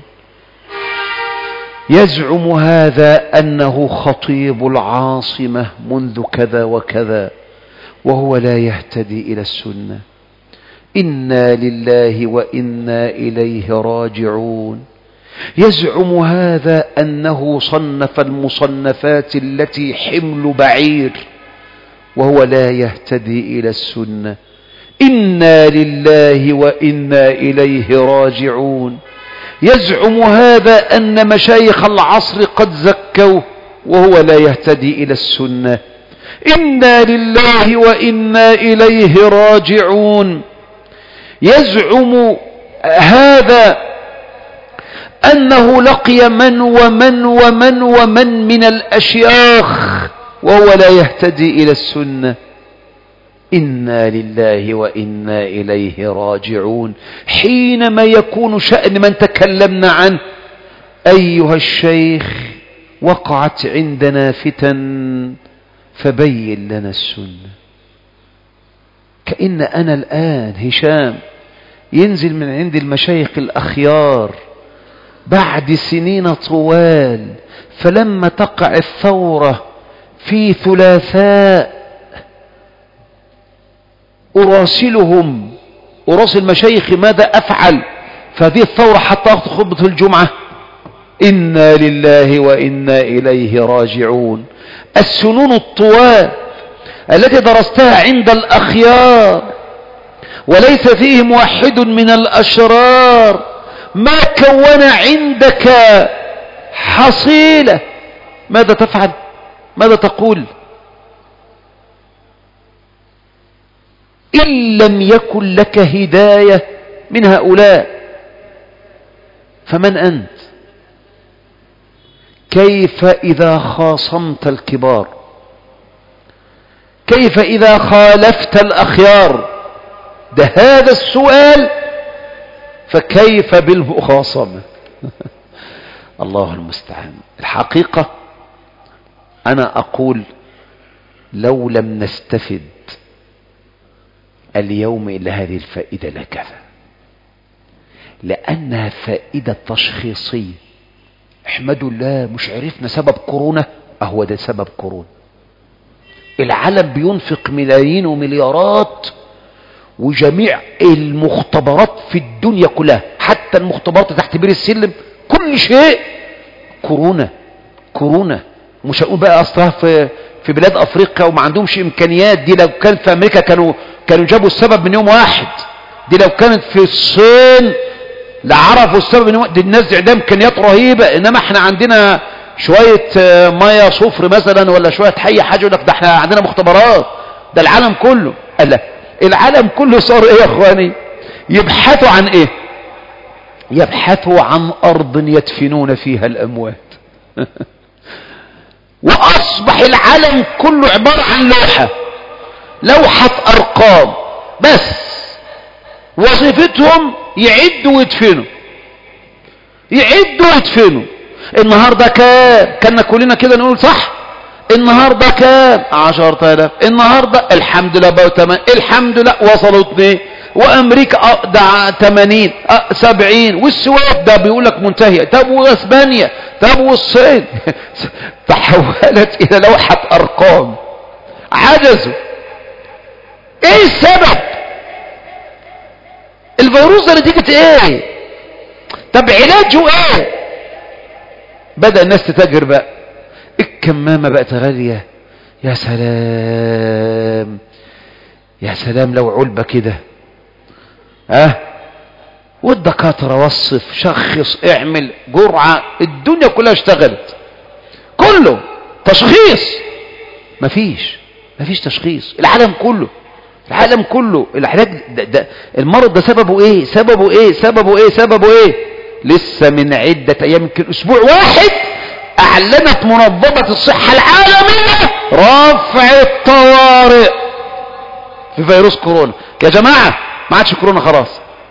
يزعم هذا أنه خطيب العاصمة منذ كذا وكذا وهو لا يهتدي إلى السنة. إنا لله وإنا إليه راجعون. يزعم هذا أنه صنف المصنفات التي حمل بعير وهو لا يهتدي إلى السنة. إنا لله وإنا إليه راجعون. يزعم هذا أن مشايخ العصر قد زكوه وهو لا يهتدي إلى السنة. إنا لله وإنا إليه راجعون. يزعم هذا أنه لقي من ومن ومن ومن من الأشياخ وهو لا يهتدي إلى السنة. إنا لله وإنا إليه راجعون. حينما يكون شأن من تكلمنا عنه: أيها الشيخ وقعت عندنا فتن فبين لنا السنة. كأن أنا الآن هشام ينزل من عند المشايخ الأخيار بعد سنين طوال، فلما تقع الثورة في ثلاثاء أراسل مشايخ ماذا أفعل فهذه الثورة حتى أخذ خطبة الجمعة. إنا لله وإنا إليه راجعون. السنون الطوال التي درستها عند الأخيار وليس فيهم واحد من الأشرار ما كون عندك حصيلة، ماذا تفعل؟ ماذا تقول؟ إن لم يكن لك هداية من هؤلاء فمن أنت؟ كيف إذا خاصمت الكبار؟ كيف إذا خالفت الأخيار؟ ده هذا السؤال، فكيف بالمخاصمة؟ الله المستعان. الحقيقة أنا أقول لو لم نستفد اليوم إلا هذه الفائدة لكفى، لأنها فائدة تشخيصية. احمدوا الله مش عرفنا سبب كورونا، أهو ده سبب كورونا. العالم بينفق ملايين ومليارات، وجميع المختبرات في الدنيا كلها، حتى المختبرات تحت بير السلم، كل شيء كورونا. مش هقول بقى أصلها في بلاد أفريقيا وما عندهمش إمكانيات. دي لو كان في أمريكا كانوا جابوا السبب من يوم واحد. دي لو كانت في الصين لعرفوا السبب من يوم واحد. دي الناس دي عندها إمكانيات رهيبة، إنما احنا عندنا شوية مية صفر مثلا ولا شوية حي حاجة يقول لك ده احنا عندنا مختبرات. ده العالم كله. قال لا، العالم كله صار ايه يا اخواني؟ يبحثوا عن ايه؟ يبحثوا عن ارض يدفنون فيها الاموات. واصبح العالم كله عبارة عن لوحة ارقام بس، وظيفتهم يعدوا ويدفنوا، يعدوا ويدفنوا. النهاردة كام؟ كنا كلنا كده نقول صح؟ النهاردة كام؟ 10,000. النهاردة الحمد لله بقوا 8، الحمد لله وصلوا 2، وامريكا ده 80 70، والسويد ده بيقول لك منتهية. طب واسبانيا؟ طب والصين؟ تحولت الى لوحة ارقام. عجزوا. ايه السبب؟ الفيروس ده نتيجة ايه؟ طب علاجه ايه؟ بدأ الناس تتاجر بقى. الكمامة بقت غالية. يا سلام يا سلام لو علبة كده، والدكاترة وصف شخص اعمل جرعة، الدنيا كلها اشتغلت، كله تشخيص. مفيش تشخيص. العالم كله العلاج ده المرض ده سببه ايه؟ لسه من عدة ايام، يمكن اسبوع واحد، اعلنت منظمة الصحة العالمية رفع الطوارئ في فيروس كورونا. يا جماعة ما عادش كورونا خلاص.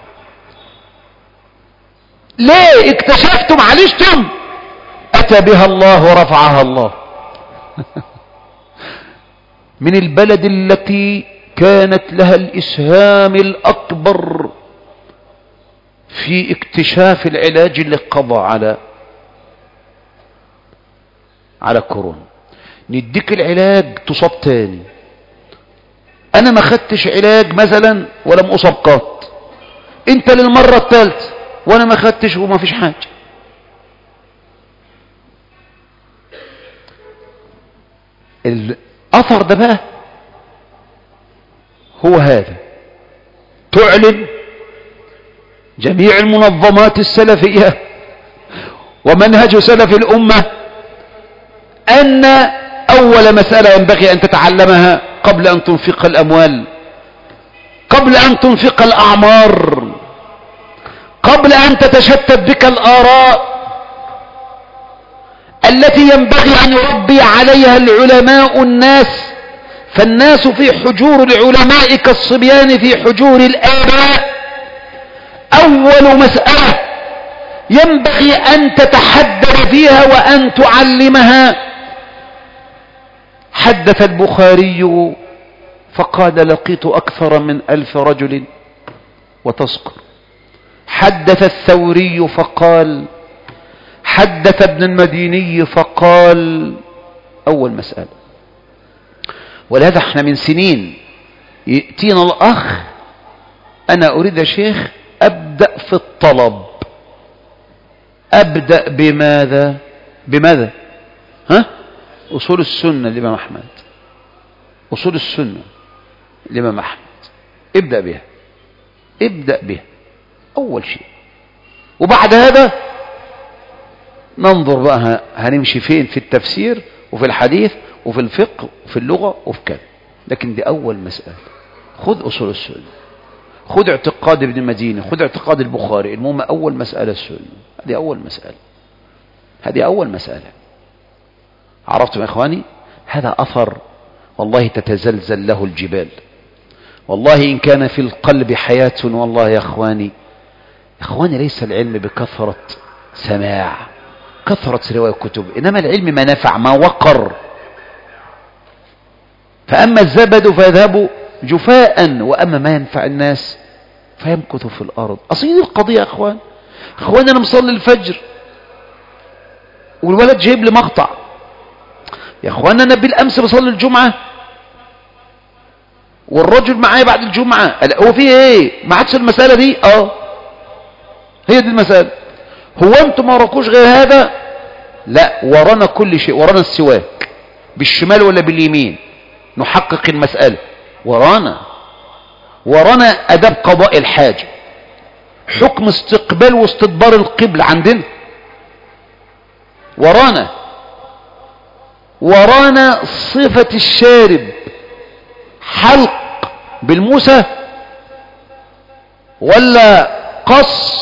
ليه؟ اكتشفتم، عالجتم، اتى بها الله ورفعها الله. من البلد التي كانت لها الاسهام الاكبر في اكتشاف العلاج اللي قضى على كورونا. نديك العلاج تصاب تاني. انا ما خدتش علاج مثلا ولم اصاب قط، انت للمرة الثالثة وانا ما خدتش وما فيش حاجة. الاثر ده بقى هو هذا. تعلن جميع المنظمات السلفية ومنهج سلف الأمة أن أول مسألة ينبغي أن تتعلمها قبل أن تنفق الأموال، قبل أن تنفق الأعمار، قبل أن تتشتت بك الآراء التي ينبغي أن يربي عليها العلماء الناس. فالناس في حجور العلماء كالصبيان في حجور الآباء. أول مسألة ينبغي أن تتحدث فيها وأن تعلمها. حدث البخاري فقال لقيت أكثر من 1000 رجل وتذكر. حدث الثوري فقال، حدث ابن المديني فقال. أول مسألة. ولهذا احنا من سنين يأتينا الأخ، أنا أريد يا شيخ أبدأ في الطلب. أبدأ بماذا؟ أصول السنة الإمام أحمد. أصول السنة الإمام أحمد، ابدأ بها أول شيء. وبعد هذا ننظر بقى هنمشي فين في التفسير وفي الحديث وفي الفقه وفي اللغة وفي كذا. لكن دي أول مسألة. خذ أصول السنة، خذ اعتقاد ابن مدينة، خذ اعتقاد البخاري. المهم أول مسألة السنة. هذه أول مسألة. عرفتم يا إخواني؟ هذا أثر والله تتزلزل له الجبال. والله إن كان في القلب حياة، والله يا إخواني ليس العلم بكثرة سماع، كثرة رواية كتب، إنما العلم ما نفع، ما وقر. فأما الزبد فيذهب جفاء، وأما ما ينفع الناس فيمكث في الأرض. أصيل القضية يا إخوان. أنا مصلي الفجر والولد جايب لي مقطع. يا إخوان أنا بالأمس بصلي الجمعة والرجل معايا بعد الجمعة، هو فيه إيه؟ ما عادش المسألة دي؟ هي دي المسألة. هو أنتم ما وراكوش غير هذا؟ لا، ورانا كل شيء. ورانا السواك بالشمال ولا باليمين نحقق المسألة. ورانا أداب قضاء الحاجة، حكم استقبال واستدبار القبلة عندنا. ورانا صفة الشارب، حلق بالموسى ولا قص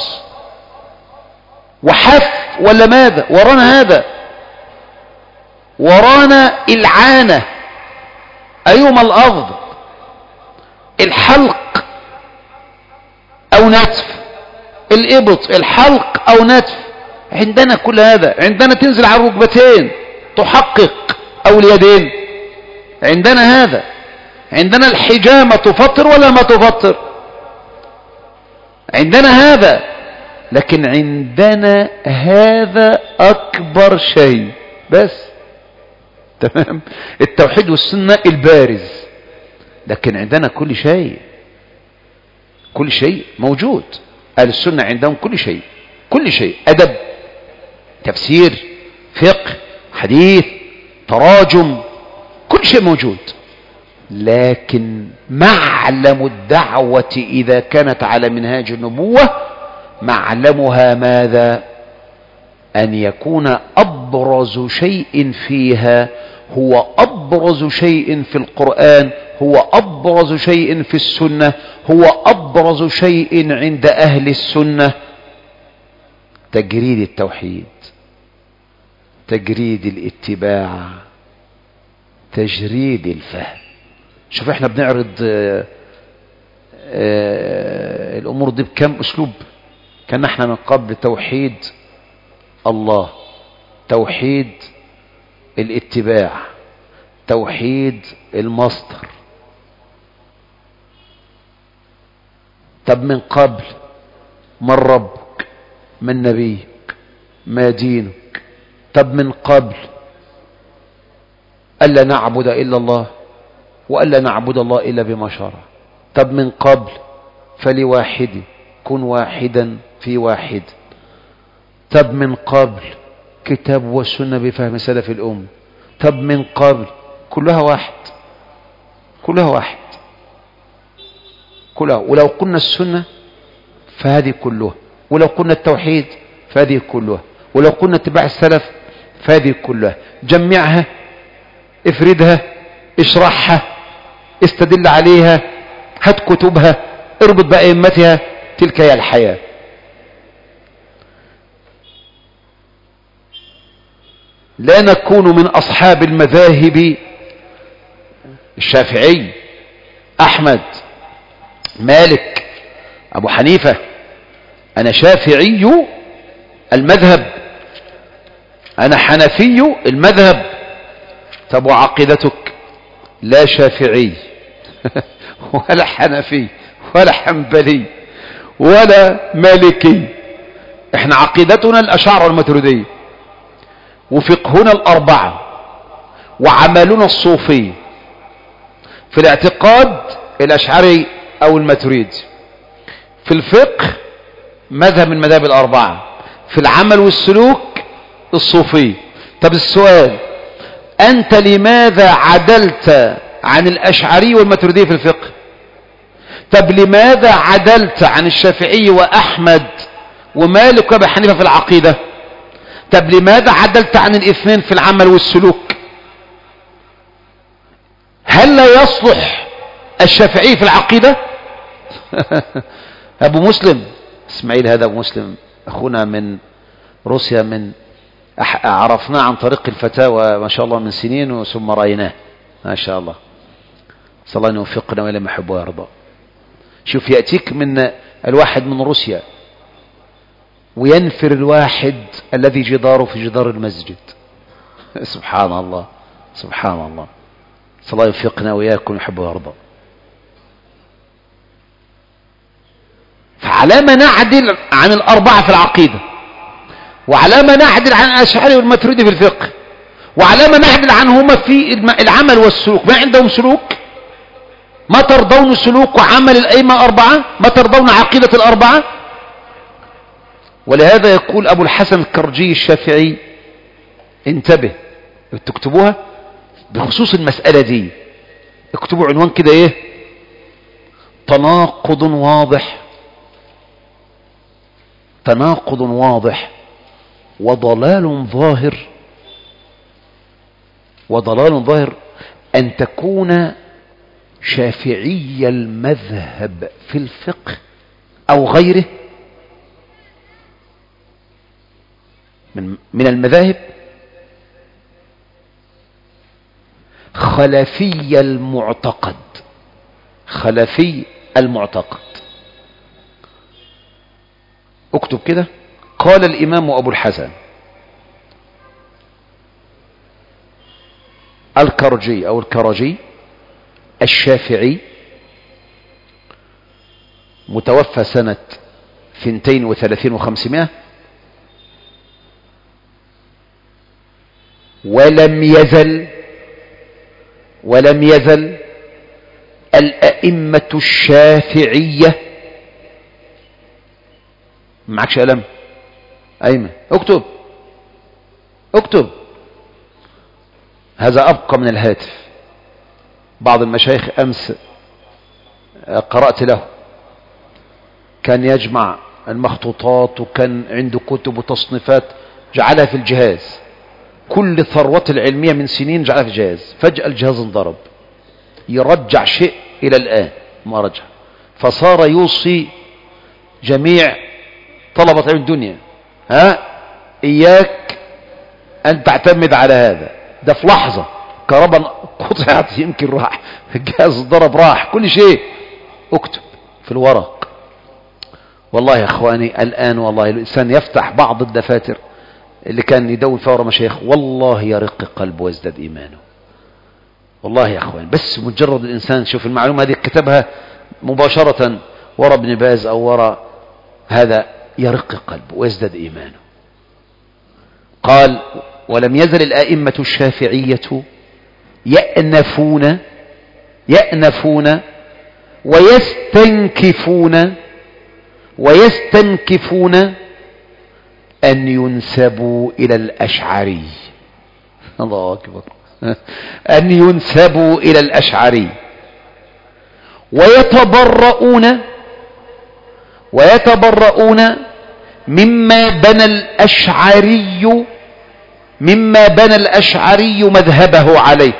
وحف ولا ماذا؟ ورانا هذا، ورانا العانة، أيهما الأفضل؟ الحلق أو نتف؟ الإبط الحلق أو نتف؟ عندنا كل هذا. عندنا تنزل على الركبتين تحقق أو اليدين، عندنا هذا. عندنا الحجامة تفطر ولا ما تفطر، عندنا هذا. لكن عندنا هذا أكبر شيء بس، تمام؟ التوحيد والسنة البارز. لكن عندنا كل شيء، كل شيء موجود. أهل السنة عندهم كل شيء، كل شيء، أدب، تفسير، فقه، حديث، تراجم، كل شيء موجود. لكن معلم الدعوة إذا كانت على منهاج النبوة معلمها ماذا؟ أن يكون أبرز شيء فيها هو أبرز شيء في القرآن، هو أبرز شيء في السنة، هو أبرز شيء عند أهل السنة. تجريد التوحيد، تجريد الاتباع، تجريد الفهم. شوف احنا بنعرض الأمور دي بكم أسلوب. كان احنا من قبل توحيد الله، توحيد الاتباع، توحيد المصدر. طب من قبل من ربك، من نبيك، ما دينك. طب من قبل ألا نعبد إلا الله وألا نعبد الله إلا بما شرع. طب من قبل فلواحد كن واحدا في واحد. طب من قبل كتاب والسنة بفهم سلف الأم. طب من قبل كلها واحد، كلها واحد، كلها. ولو قلنا السنة فهذه كلها، ولو قلنا التوحيد فهذه كلها، ولو قلنا اتباع السلف فهذه كلها. جمعها، افردها، اشرحها، استدل عليها، هات كتبها، اربط بأئمتها. تلك هي الحياة. لا نكون من أصحاب المذاهب الشافعي، أحمد، مالك، أبو حنيفة. أنا شافعي المذهب، أنا حنفي المذهب. طب وعقيدتك؟ لا شافعي ولا حنفي ولا حنبلي ولا مالكي. احنا عقيدتنا الأشاعرة والماتريدية، وفقهنا الأربعة، وعملنا الصوفي. في الاعتقاد الأشعري أو الماتريدي، في الفقه مذهب من المذاهب الأربعة، في العمل والسلوك الصوفي. طب السؤال، أنت لماذا عدلت عن الأشعري والماتريدي في الفقه؟ طب لماذا عدلت عن الشافعي وأحمد ومالك وأبي حنيفة في العقيدة؟ طب لماذا عدلت عن الاثنين في العمل والسلوك؟ هل لا يصلح الشافعي في العقيدة؟ أبو مسلم اسماعيل، هذا أبو مسلم أخونا من روسيا، من عرفناه عن طريق الفتاوى ما شاء الله من سنين، ثم رأيناه ما شاء الله. صلى الله أن يوفقنا وإلى ما يحب ويرضى. شوف، يأتيك من الواحد من روسيا وينفر الواحد الذي جداره في جدار المسجد. سبحان الله، سبحان الله. صلى الله يوفقنا وإياكم يحب ويرضى. فعلى ما نعدل عن الأربعة في العقيدة، وعلى ما نعدل عن الأشعري والماتريدي في الفقه، وعلى ما نعدل عنهما في العمل والسلوك. ما عندهم سلوك؟ ما ترضون سلوك وعمل الأئمة الأربعة؟ ما ترضون عقيدة الأربعة؟ ولهذا يقول أبو الحسن الكرجي الشافعي، انتبه تكتبوها بخصوص المسألة دي، اكتبوا عنوان كده ايه؟ تناقض واضح، تناقض واضح وضلال ظاهر. وضلال ظاهر أن تكون شافعي المذهب في الفقه أو غيره من المذاهب، خلفي المعتقد، خلفي المعتقد. اكتب كده. قال الإمام أبو الحسن الكرجي أو الكرجي الشافعي، متوفى سنة 32 و500، ولم يزل الأئمة الشافعية. معكش قلم أيمن؟ اكتب. هذا أبقى من الهاتف. بعض المشايخ أمس قرأت له، كان يجمع المخطوطات وكان عنده كتب وتصنيفات جعلها في الجهاز، كل ثروة العلمية من سنين جعلها في الجهاز. فجأة الجهاز انضرب، يرجع شيء إلى الآن ما رجع، فصار يوصي جميع طلبة علم الدنيا إياك أن تعتمد على هذا، ده في لحظة كهرباء قطعت يمكن راح، الجهاز ضرب راح كل شيء. اكتب في الورق. والله يا اخواني الآن والله الإنسان يفتح بعض الدفاتر اللي كان يدون فيها ورا مشايخ، والله يرق قلبه ويزداد إيمانه. والله يا اخوان، بس مجرد الإنسان شوف المعلومة هذه كتبها مباشرة ورا ابن باز أو ورا هذا، يرق قلبه ويزداد إيمانه. قال: ولم يزل الآئمة الشافعية يأنفون ويستنكفون أن ينسبوا إلى الأشعري. الله أكبر. أن ينسبوا إلى الأشعري، ويتبرؤون مما بنى الأشعري مذهبه عليه،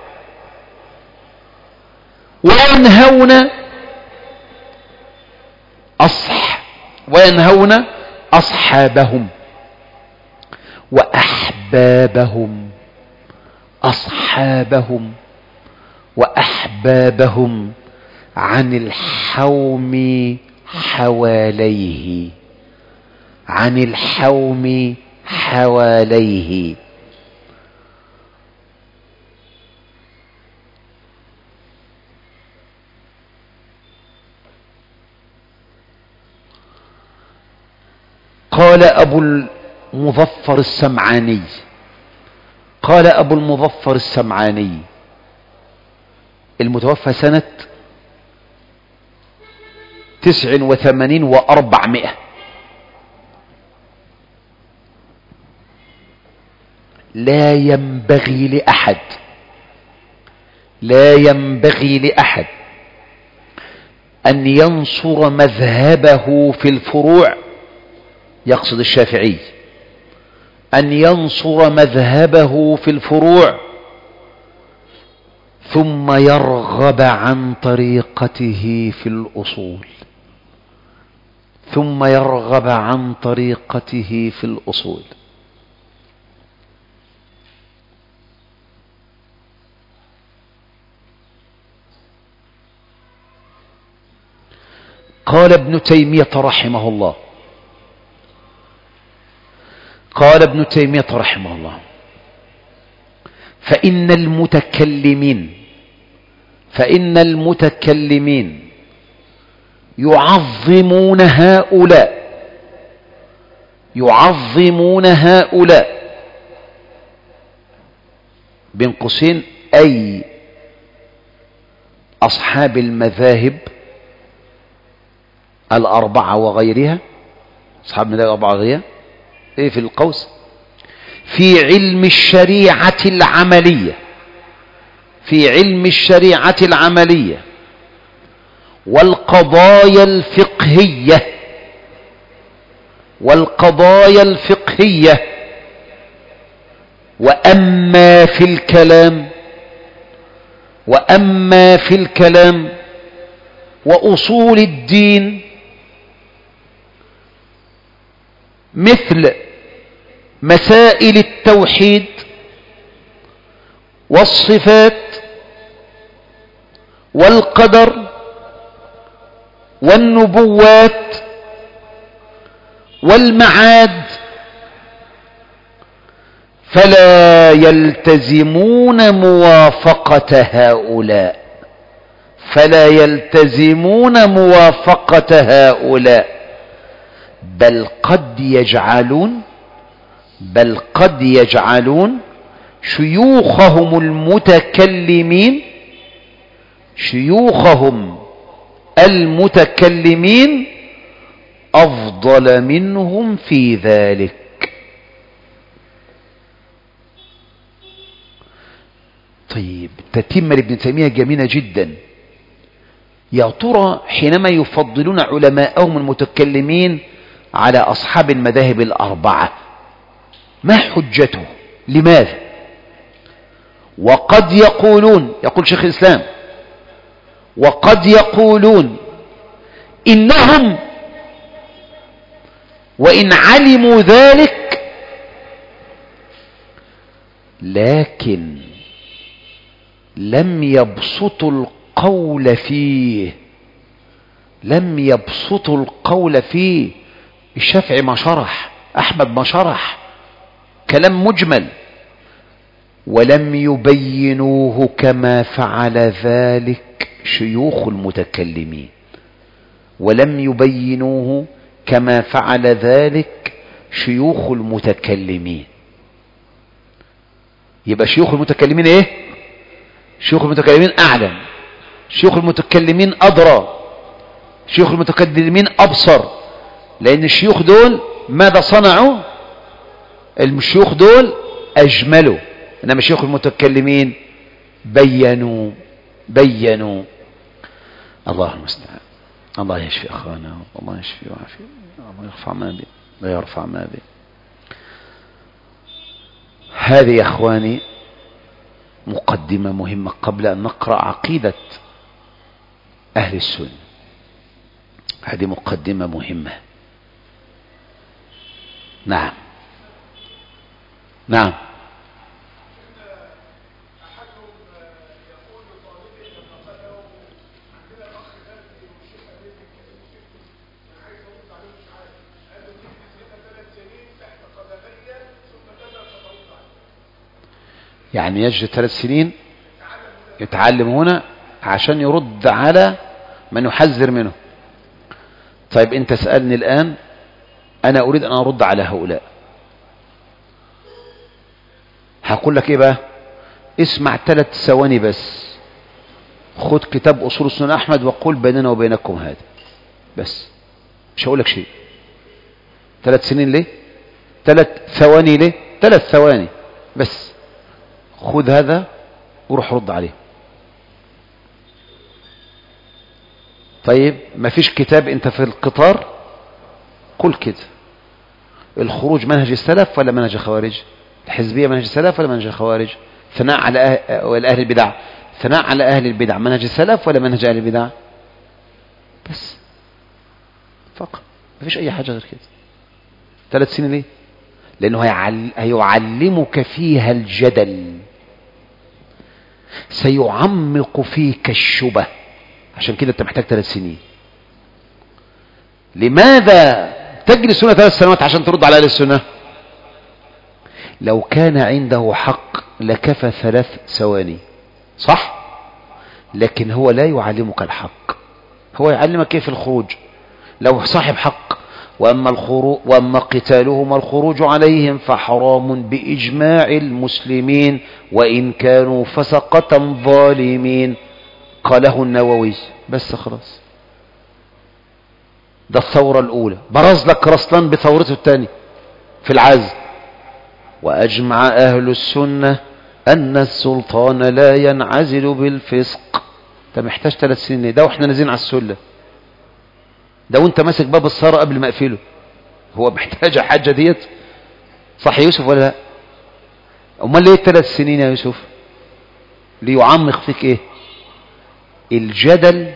وينهون أصحابهم وأحبابهم عن الحوم حواليه. قال أبو المظفر السمعاني المتوفى سنة 89 و400، لا ينبغي لأحد أن ينصر مذهبه في الفروع، يقصد الشافعي، أن ينصر مذهبه في الفروع ثم يرغب عن طريقته في الأصول. قال ابن تيمية رحمه الله: فإن المتكلمين يعظمون هؤلاء بين قوسين أي أصحاب المذاهب الأربعة وغيرها، أصحاب المذاهب الأربعة وغيرها إيه في القوس، في علم الشريعة العملية والقضايا الفقهية. وأما في الكلام وأما في الكلام وأصول الدين مثل مسائل التوحيد والصفات والقدر والنبوات والمعاد فلا يلتزمون موافقة هؤلاء، فلا يلتزمون موافقة هؤلاء، بل قد يجعلون شيوخهم المتكلمين أفضل منهم في ذلك. طيب تتمة لابن تيمية جميلة جدا. يا ترى حينما يفضلون علماءهم المتكلمين على أصحاب المذاهب الأربعة ما حجته؟ لماذا؟ وقد يقولون، يقول شيخ الإسلام، وقد يقولون إنهم وإن علموا ذلك لكن لم يبسطوا القول فيه. الشافعي ما شرح، أحمد ما شرح، كلام مجمل، ولم يبينوه كما فعل ذلك شيوخ المتكلمين، يبقى شيوخ المتكلمين ايه؟ شيوخ المتكلمين اعلم، شيوخ المتكلمين ادرى، شيوخ المتكلمين ابصر، لان الشيوخ دول ماذا صنعوا؟ الشيوخ دول اجملوا، انما شيوخ المتكلمين بينوا. الله المستعان. الله يشفي اخوانا، الله يشفي ويعافي، الله يرفع ما به. هذه يا اخواني مقدمة مهمة قبل ان نقرأ عقيدة اهل السنة. هذه مقدمة مهمة. نعم يعني يجري 3 سنين يتعلم هنا عشان يرد على من يحذر منه. طيب انت اسألني الآن، انا اريد ان ارد على هؤلاء، هقول لك ايه بقى؟ اسمع 3 ثواني بس، خد كتاب اصول السنة احمد وقل بيننا وبينكم هذا بس، مش هقول لك شيء. 3 سنين ليه؟ 3 ثواني ليه؟ 3 ثواني بس، خذ هذا وروح رد عليه. طيب ما فيش كتاب انت في القطار قل كده: الخروج منهج السلف ولا منهج الخوارج؟ الحزبية منهج السلف ولا منهج الخوارج؟ ثناء على أهل البدع، ثناء على أهل البدع منهج السلف ولا منهج أهل البدع؟ بس فقط، ما فيش أي حاجة غير كده. 3 سنين ليه؟ لأنه هيعلمك فيها الجدل، سيعمق فيك الشبه، عشان كده انت محتاج 3 سنين. لماذا تجلس هنا 3 سنوات عشان ترد على اهل السنة؟ لو كان عنده حق لكفى 3 ثواني، صح؟ لكن هو لا يعلمك الحق، هو يعلمك كيف الخروج. لو صاحب حق وأما قتالهم والخروج عليهم فحرام بإجماع المسلمين وإن كانوا فسقة ظالمين، قاله النووي. بس خلاص، ده الثورة الأولى. برز لك رسلان بثورته الثانية في العزل: وأجمع أهل السنة أن السلطان لا ينعزل بالفسق. انت محتاج 3 سنين ده واحنا نازلين على السلة ده، وانت ماسك باب السارة قبل ما اقفله. هو محتاج حاجة ديت؟ صح يا يوسف ولا لا؟ امال ليه 3 سنين يا يوسف؟ ليعمق فيك ايه؟ الجدل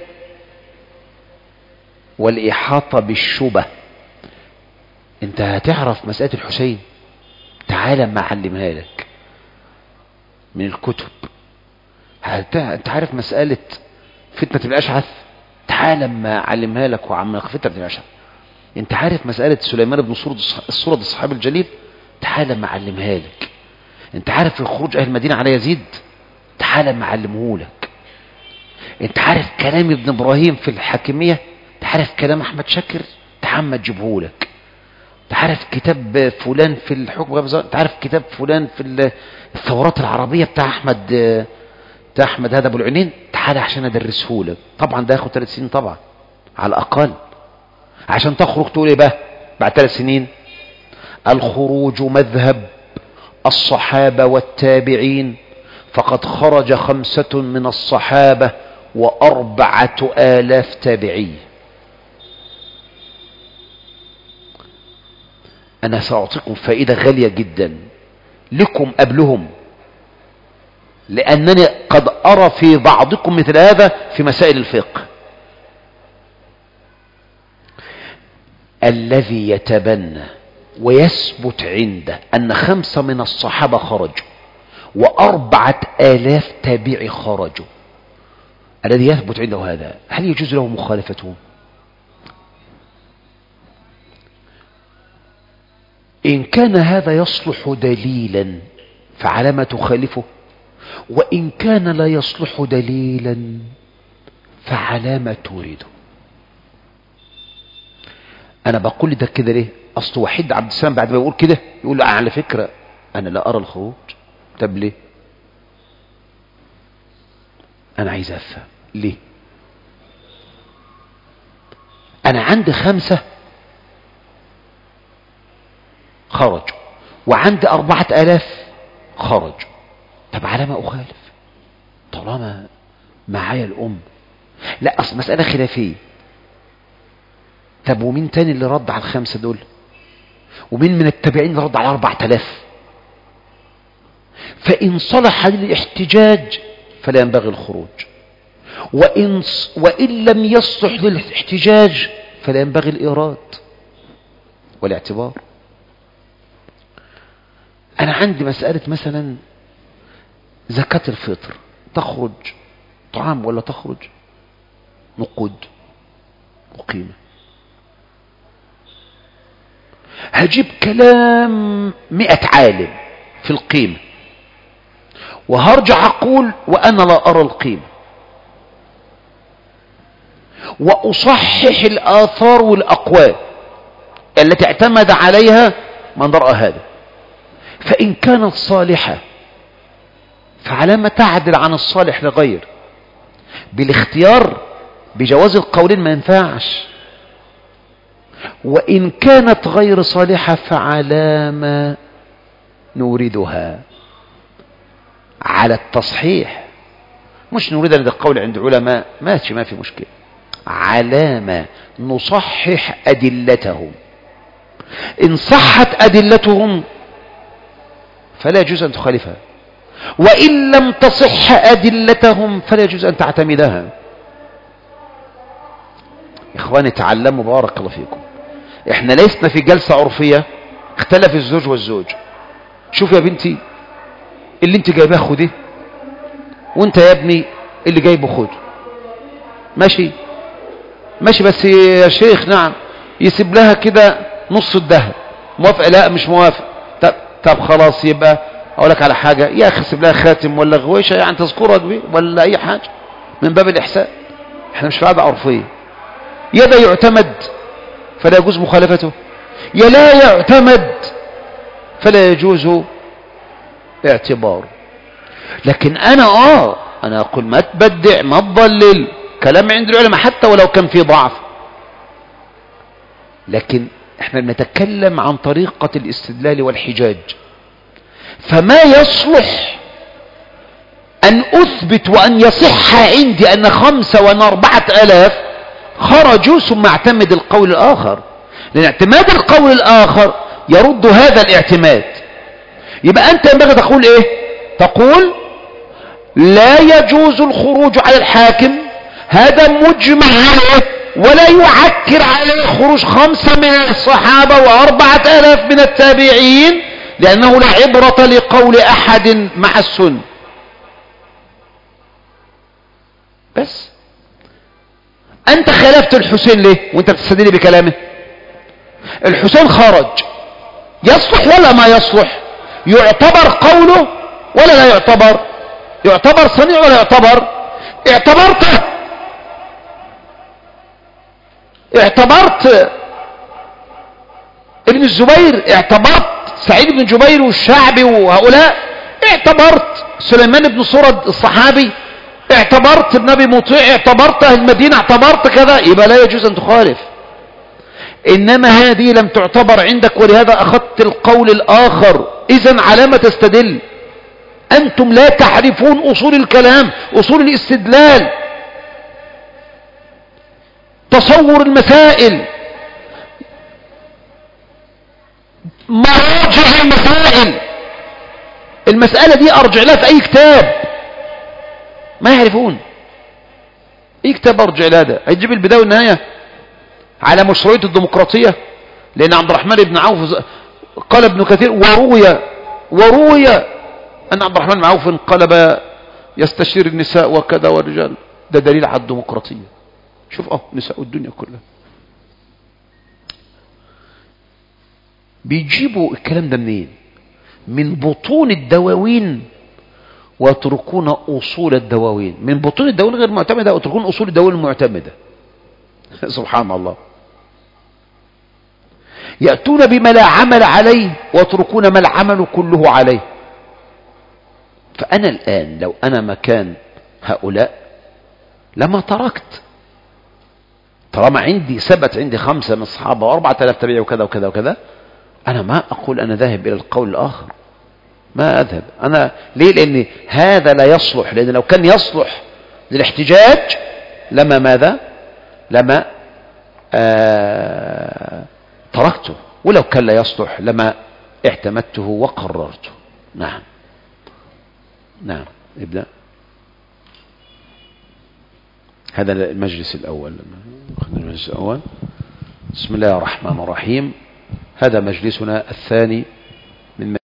والإحاطة بالشبه. انت هتعرف مسألة الحسين، تعالى ما أعلمها لك من الكتب. انت عارف مسألة فتنة الأشعث، تعالى ما أعلمها لك وعمق فتنة الأشعث. انت عارف مسألة سليمان بن الصورة الصحابي الجليل، تعالى ما أعلمها لك. انت عارف في خروج أهل المدينة على يزيد، تعالى ما أعلمه لك. انت عارف كلام ابن إبراهيم في الحاكمية، تعرف كلام أحمد شاكر، تعالى ما تجيبه لك. تعرف كتاب فلان في الحكم، تعرف كتاب فلان في الثورات العربية بتاع أحمد هذا أبو العينين، تعالى عشان أدرسه لك. طبعا ده ياخد 3 سنين طبعا على الأقل، عشان تخرج تقول إيه بقى بعد 3 سنين؟ الخروج مذهب الصحابة والتابعين، فقد خرج 5 من الصحابة و4,000 تابعي. أنا سأعطيكم فائدة غالية جدا لكم قبلهم، لأنني قد أرى في بعضكم مثل هذا في مسائل الفقه. الذي يتبنى ويثبت عنده أن 5 من الصحابة خرجوا و4,000 تابعي خرجوا، الذي يثبت عنده هذا، هل يجوز له مخالفتهم؟ إن كان هذا يصلح دليلا فعلى ما تخالفه، وإن كان لا يصلح دليلا فعلى ما تريده. أنا بقول ده كده ليه؟ أصل وحيد عبد السلام بعد ما يقول كده يقول له على فكرة أنا لا أرى الخروج. طب ليه؟ أنا عايز أفهم ليه. أنا عندي 5 خرجوا وعندي 4,000 خرجوا، طب على ما أخالف طالما معايا الأم؟ لا، أصل مسألة خلافية. طب ومين تاني اللي رد على 5 دول؟ ومين من التابعين اللي رد على 4,000؟ فإن صلح للاحتجاج فلا ينبغي الخروج، وإن لم يصلح للاحتجاج فلا ينبغي الإيراد والاعتبار. أنا عندي مسألة مثلا زكاة الفطر، تخرج طعام ولا تخرج نقود وقيمة؟ هجيب كلام 100 عالم في القيمة وهرجع أقول وأنا لا أرى القيمة، وأصحح الآثار والأقوال التي اعتمد عليها من رأى هذا. فإن كانت صالحة فعلى ما تعدل عن الصالح لغير. بالاختيار بجواز القولين ما ينفعش. وإن كانت غير صالحة فعلى ما نوردها على التصحيح، مش نريد هذا القول عند علماء ماشي ما في مشكلة، على ما نصحح أدلتهم. إن صحت أدلتهم فلا يجوز أن تخالفها، وإن لم تصح أدلتهم فلا يجوز أن تعتمدها. إخواني تعلموا بارك الله فيكم، إحنا لسنا في جلسة عرفية اختلف الزوج والزوج. شوف يا بنتي اللي انت جايباه خده، وانت يا ابني اللي جايبه خده، ماشي ماشي، بس يا شيخ نعم يسيب لها كده نص الذهب، موافق؟ لا مش موافق. طب خلاص، يبقى اقول لك على حاجه يا اخي، سيب لها خاتم ولا غويشه يعني تذكرك بيه ولا اي حاجه من باب الاحسان. احنا مش في قاعده عرفيه. يا ده يعتمد فلا يجوز مخالفته، يا لا يعتمد فلا يجوز اعتباره. لكن انا اقول ما تبدع ما تضلل، كلام عند العلماء حتى ولو كان في ضعف. لكن احنا بنتكلم عن طريقة الاستدلال والحجاج، فما يصلح ان اثبت وان يصح عندي ان 5 وان 4,000 خرجوا ثم اعتمد القول الاخر، لان اعتماد القول الاخر يرد هذا الاعتماد. يبقى انت ينبغي تقول ايه؟ تقول لا يجوز الخروج على الحاكم هذا مجمع عليه، ولا يعكر عليه خروج 5 من الصحابة و4000 من التابعين، لأنه لا عبرة لقول أحد مع السنة. بس أنت خالفت الحسين ليه وأنت بتستدل بكلامه؟ الحسين خرج، يصلح ولا ما يصلح؟ يعتبر قوله ولا لا يعتبر؟ يعتبر صنيع ولا يعتبر؟ اعتبرت ابن الزبير، اعتبرت سعيد بن جبير والشعبي وهؤلاء، اعتبرت سليمان بن صرد الصحابي، اعتبرت ابن ابي مطيع، اعتبرت اهل المدينة، اعتبرت كذا، يبقى لا يجوز ان تخالف. انما هذه لم تعتبر عندك، ولهذا اخذت القول الاخر. اذن على ما تستدل؟ انتم لا تعرفون اصول الكلام، اصول الاستدلال، تصور المسائل، مراجع المسائل. المسألة دي ارجع لها في اي كتاب، ما يعرفون اي كتاب ارجع لها. ده هيجيب البداية والنهاية على مشروعية الديمقراطية، لان عبد الرحمن بن عوف قال ابن كثير وروي ان عبد الرحمن بن عوف انقلب يستشير النساء وكذا والرجال. ده دليل على الديمقراطية. شوف نساء الدنيا كلها بيجيبوا الكلام ده منين؟ من بطون الدواوين، ويتركون اصول الدواوين. من بطون الدواوين غير معتمدة ويتركون اصول الدواوين المعتمدة. سبحان الله. يأتون بما لا عمل عليه ويتركون ما العمل كله عليه. فأنا الآن لو أنا مكان هؤلاء لما تركت، طالما عندي ثبت عندي 5 من الصحابة و4000 تابعي وكذا وكذا وكذا، أنا ما أقول أنا ذاهب إلى القول الآخر، ما أذهب أنا. ليه؟ لأن هذا لا يصلح. لأن لو كان يصلح للاحتجاج لما ماذا؟ لما تركته، ولو كان لا يصلح لما اعتمدته وقررته. نعم ابدأ. هذا المجلس الأول. بسم الله الرحمن الرحيم. هذا مجلسنا الثاني من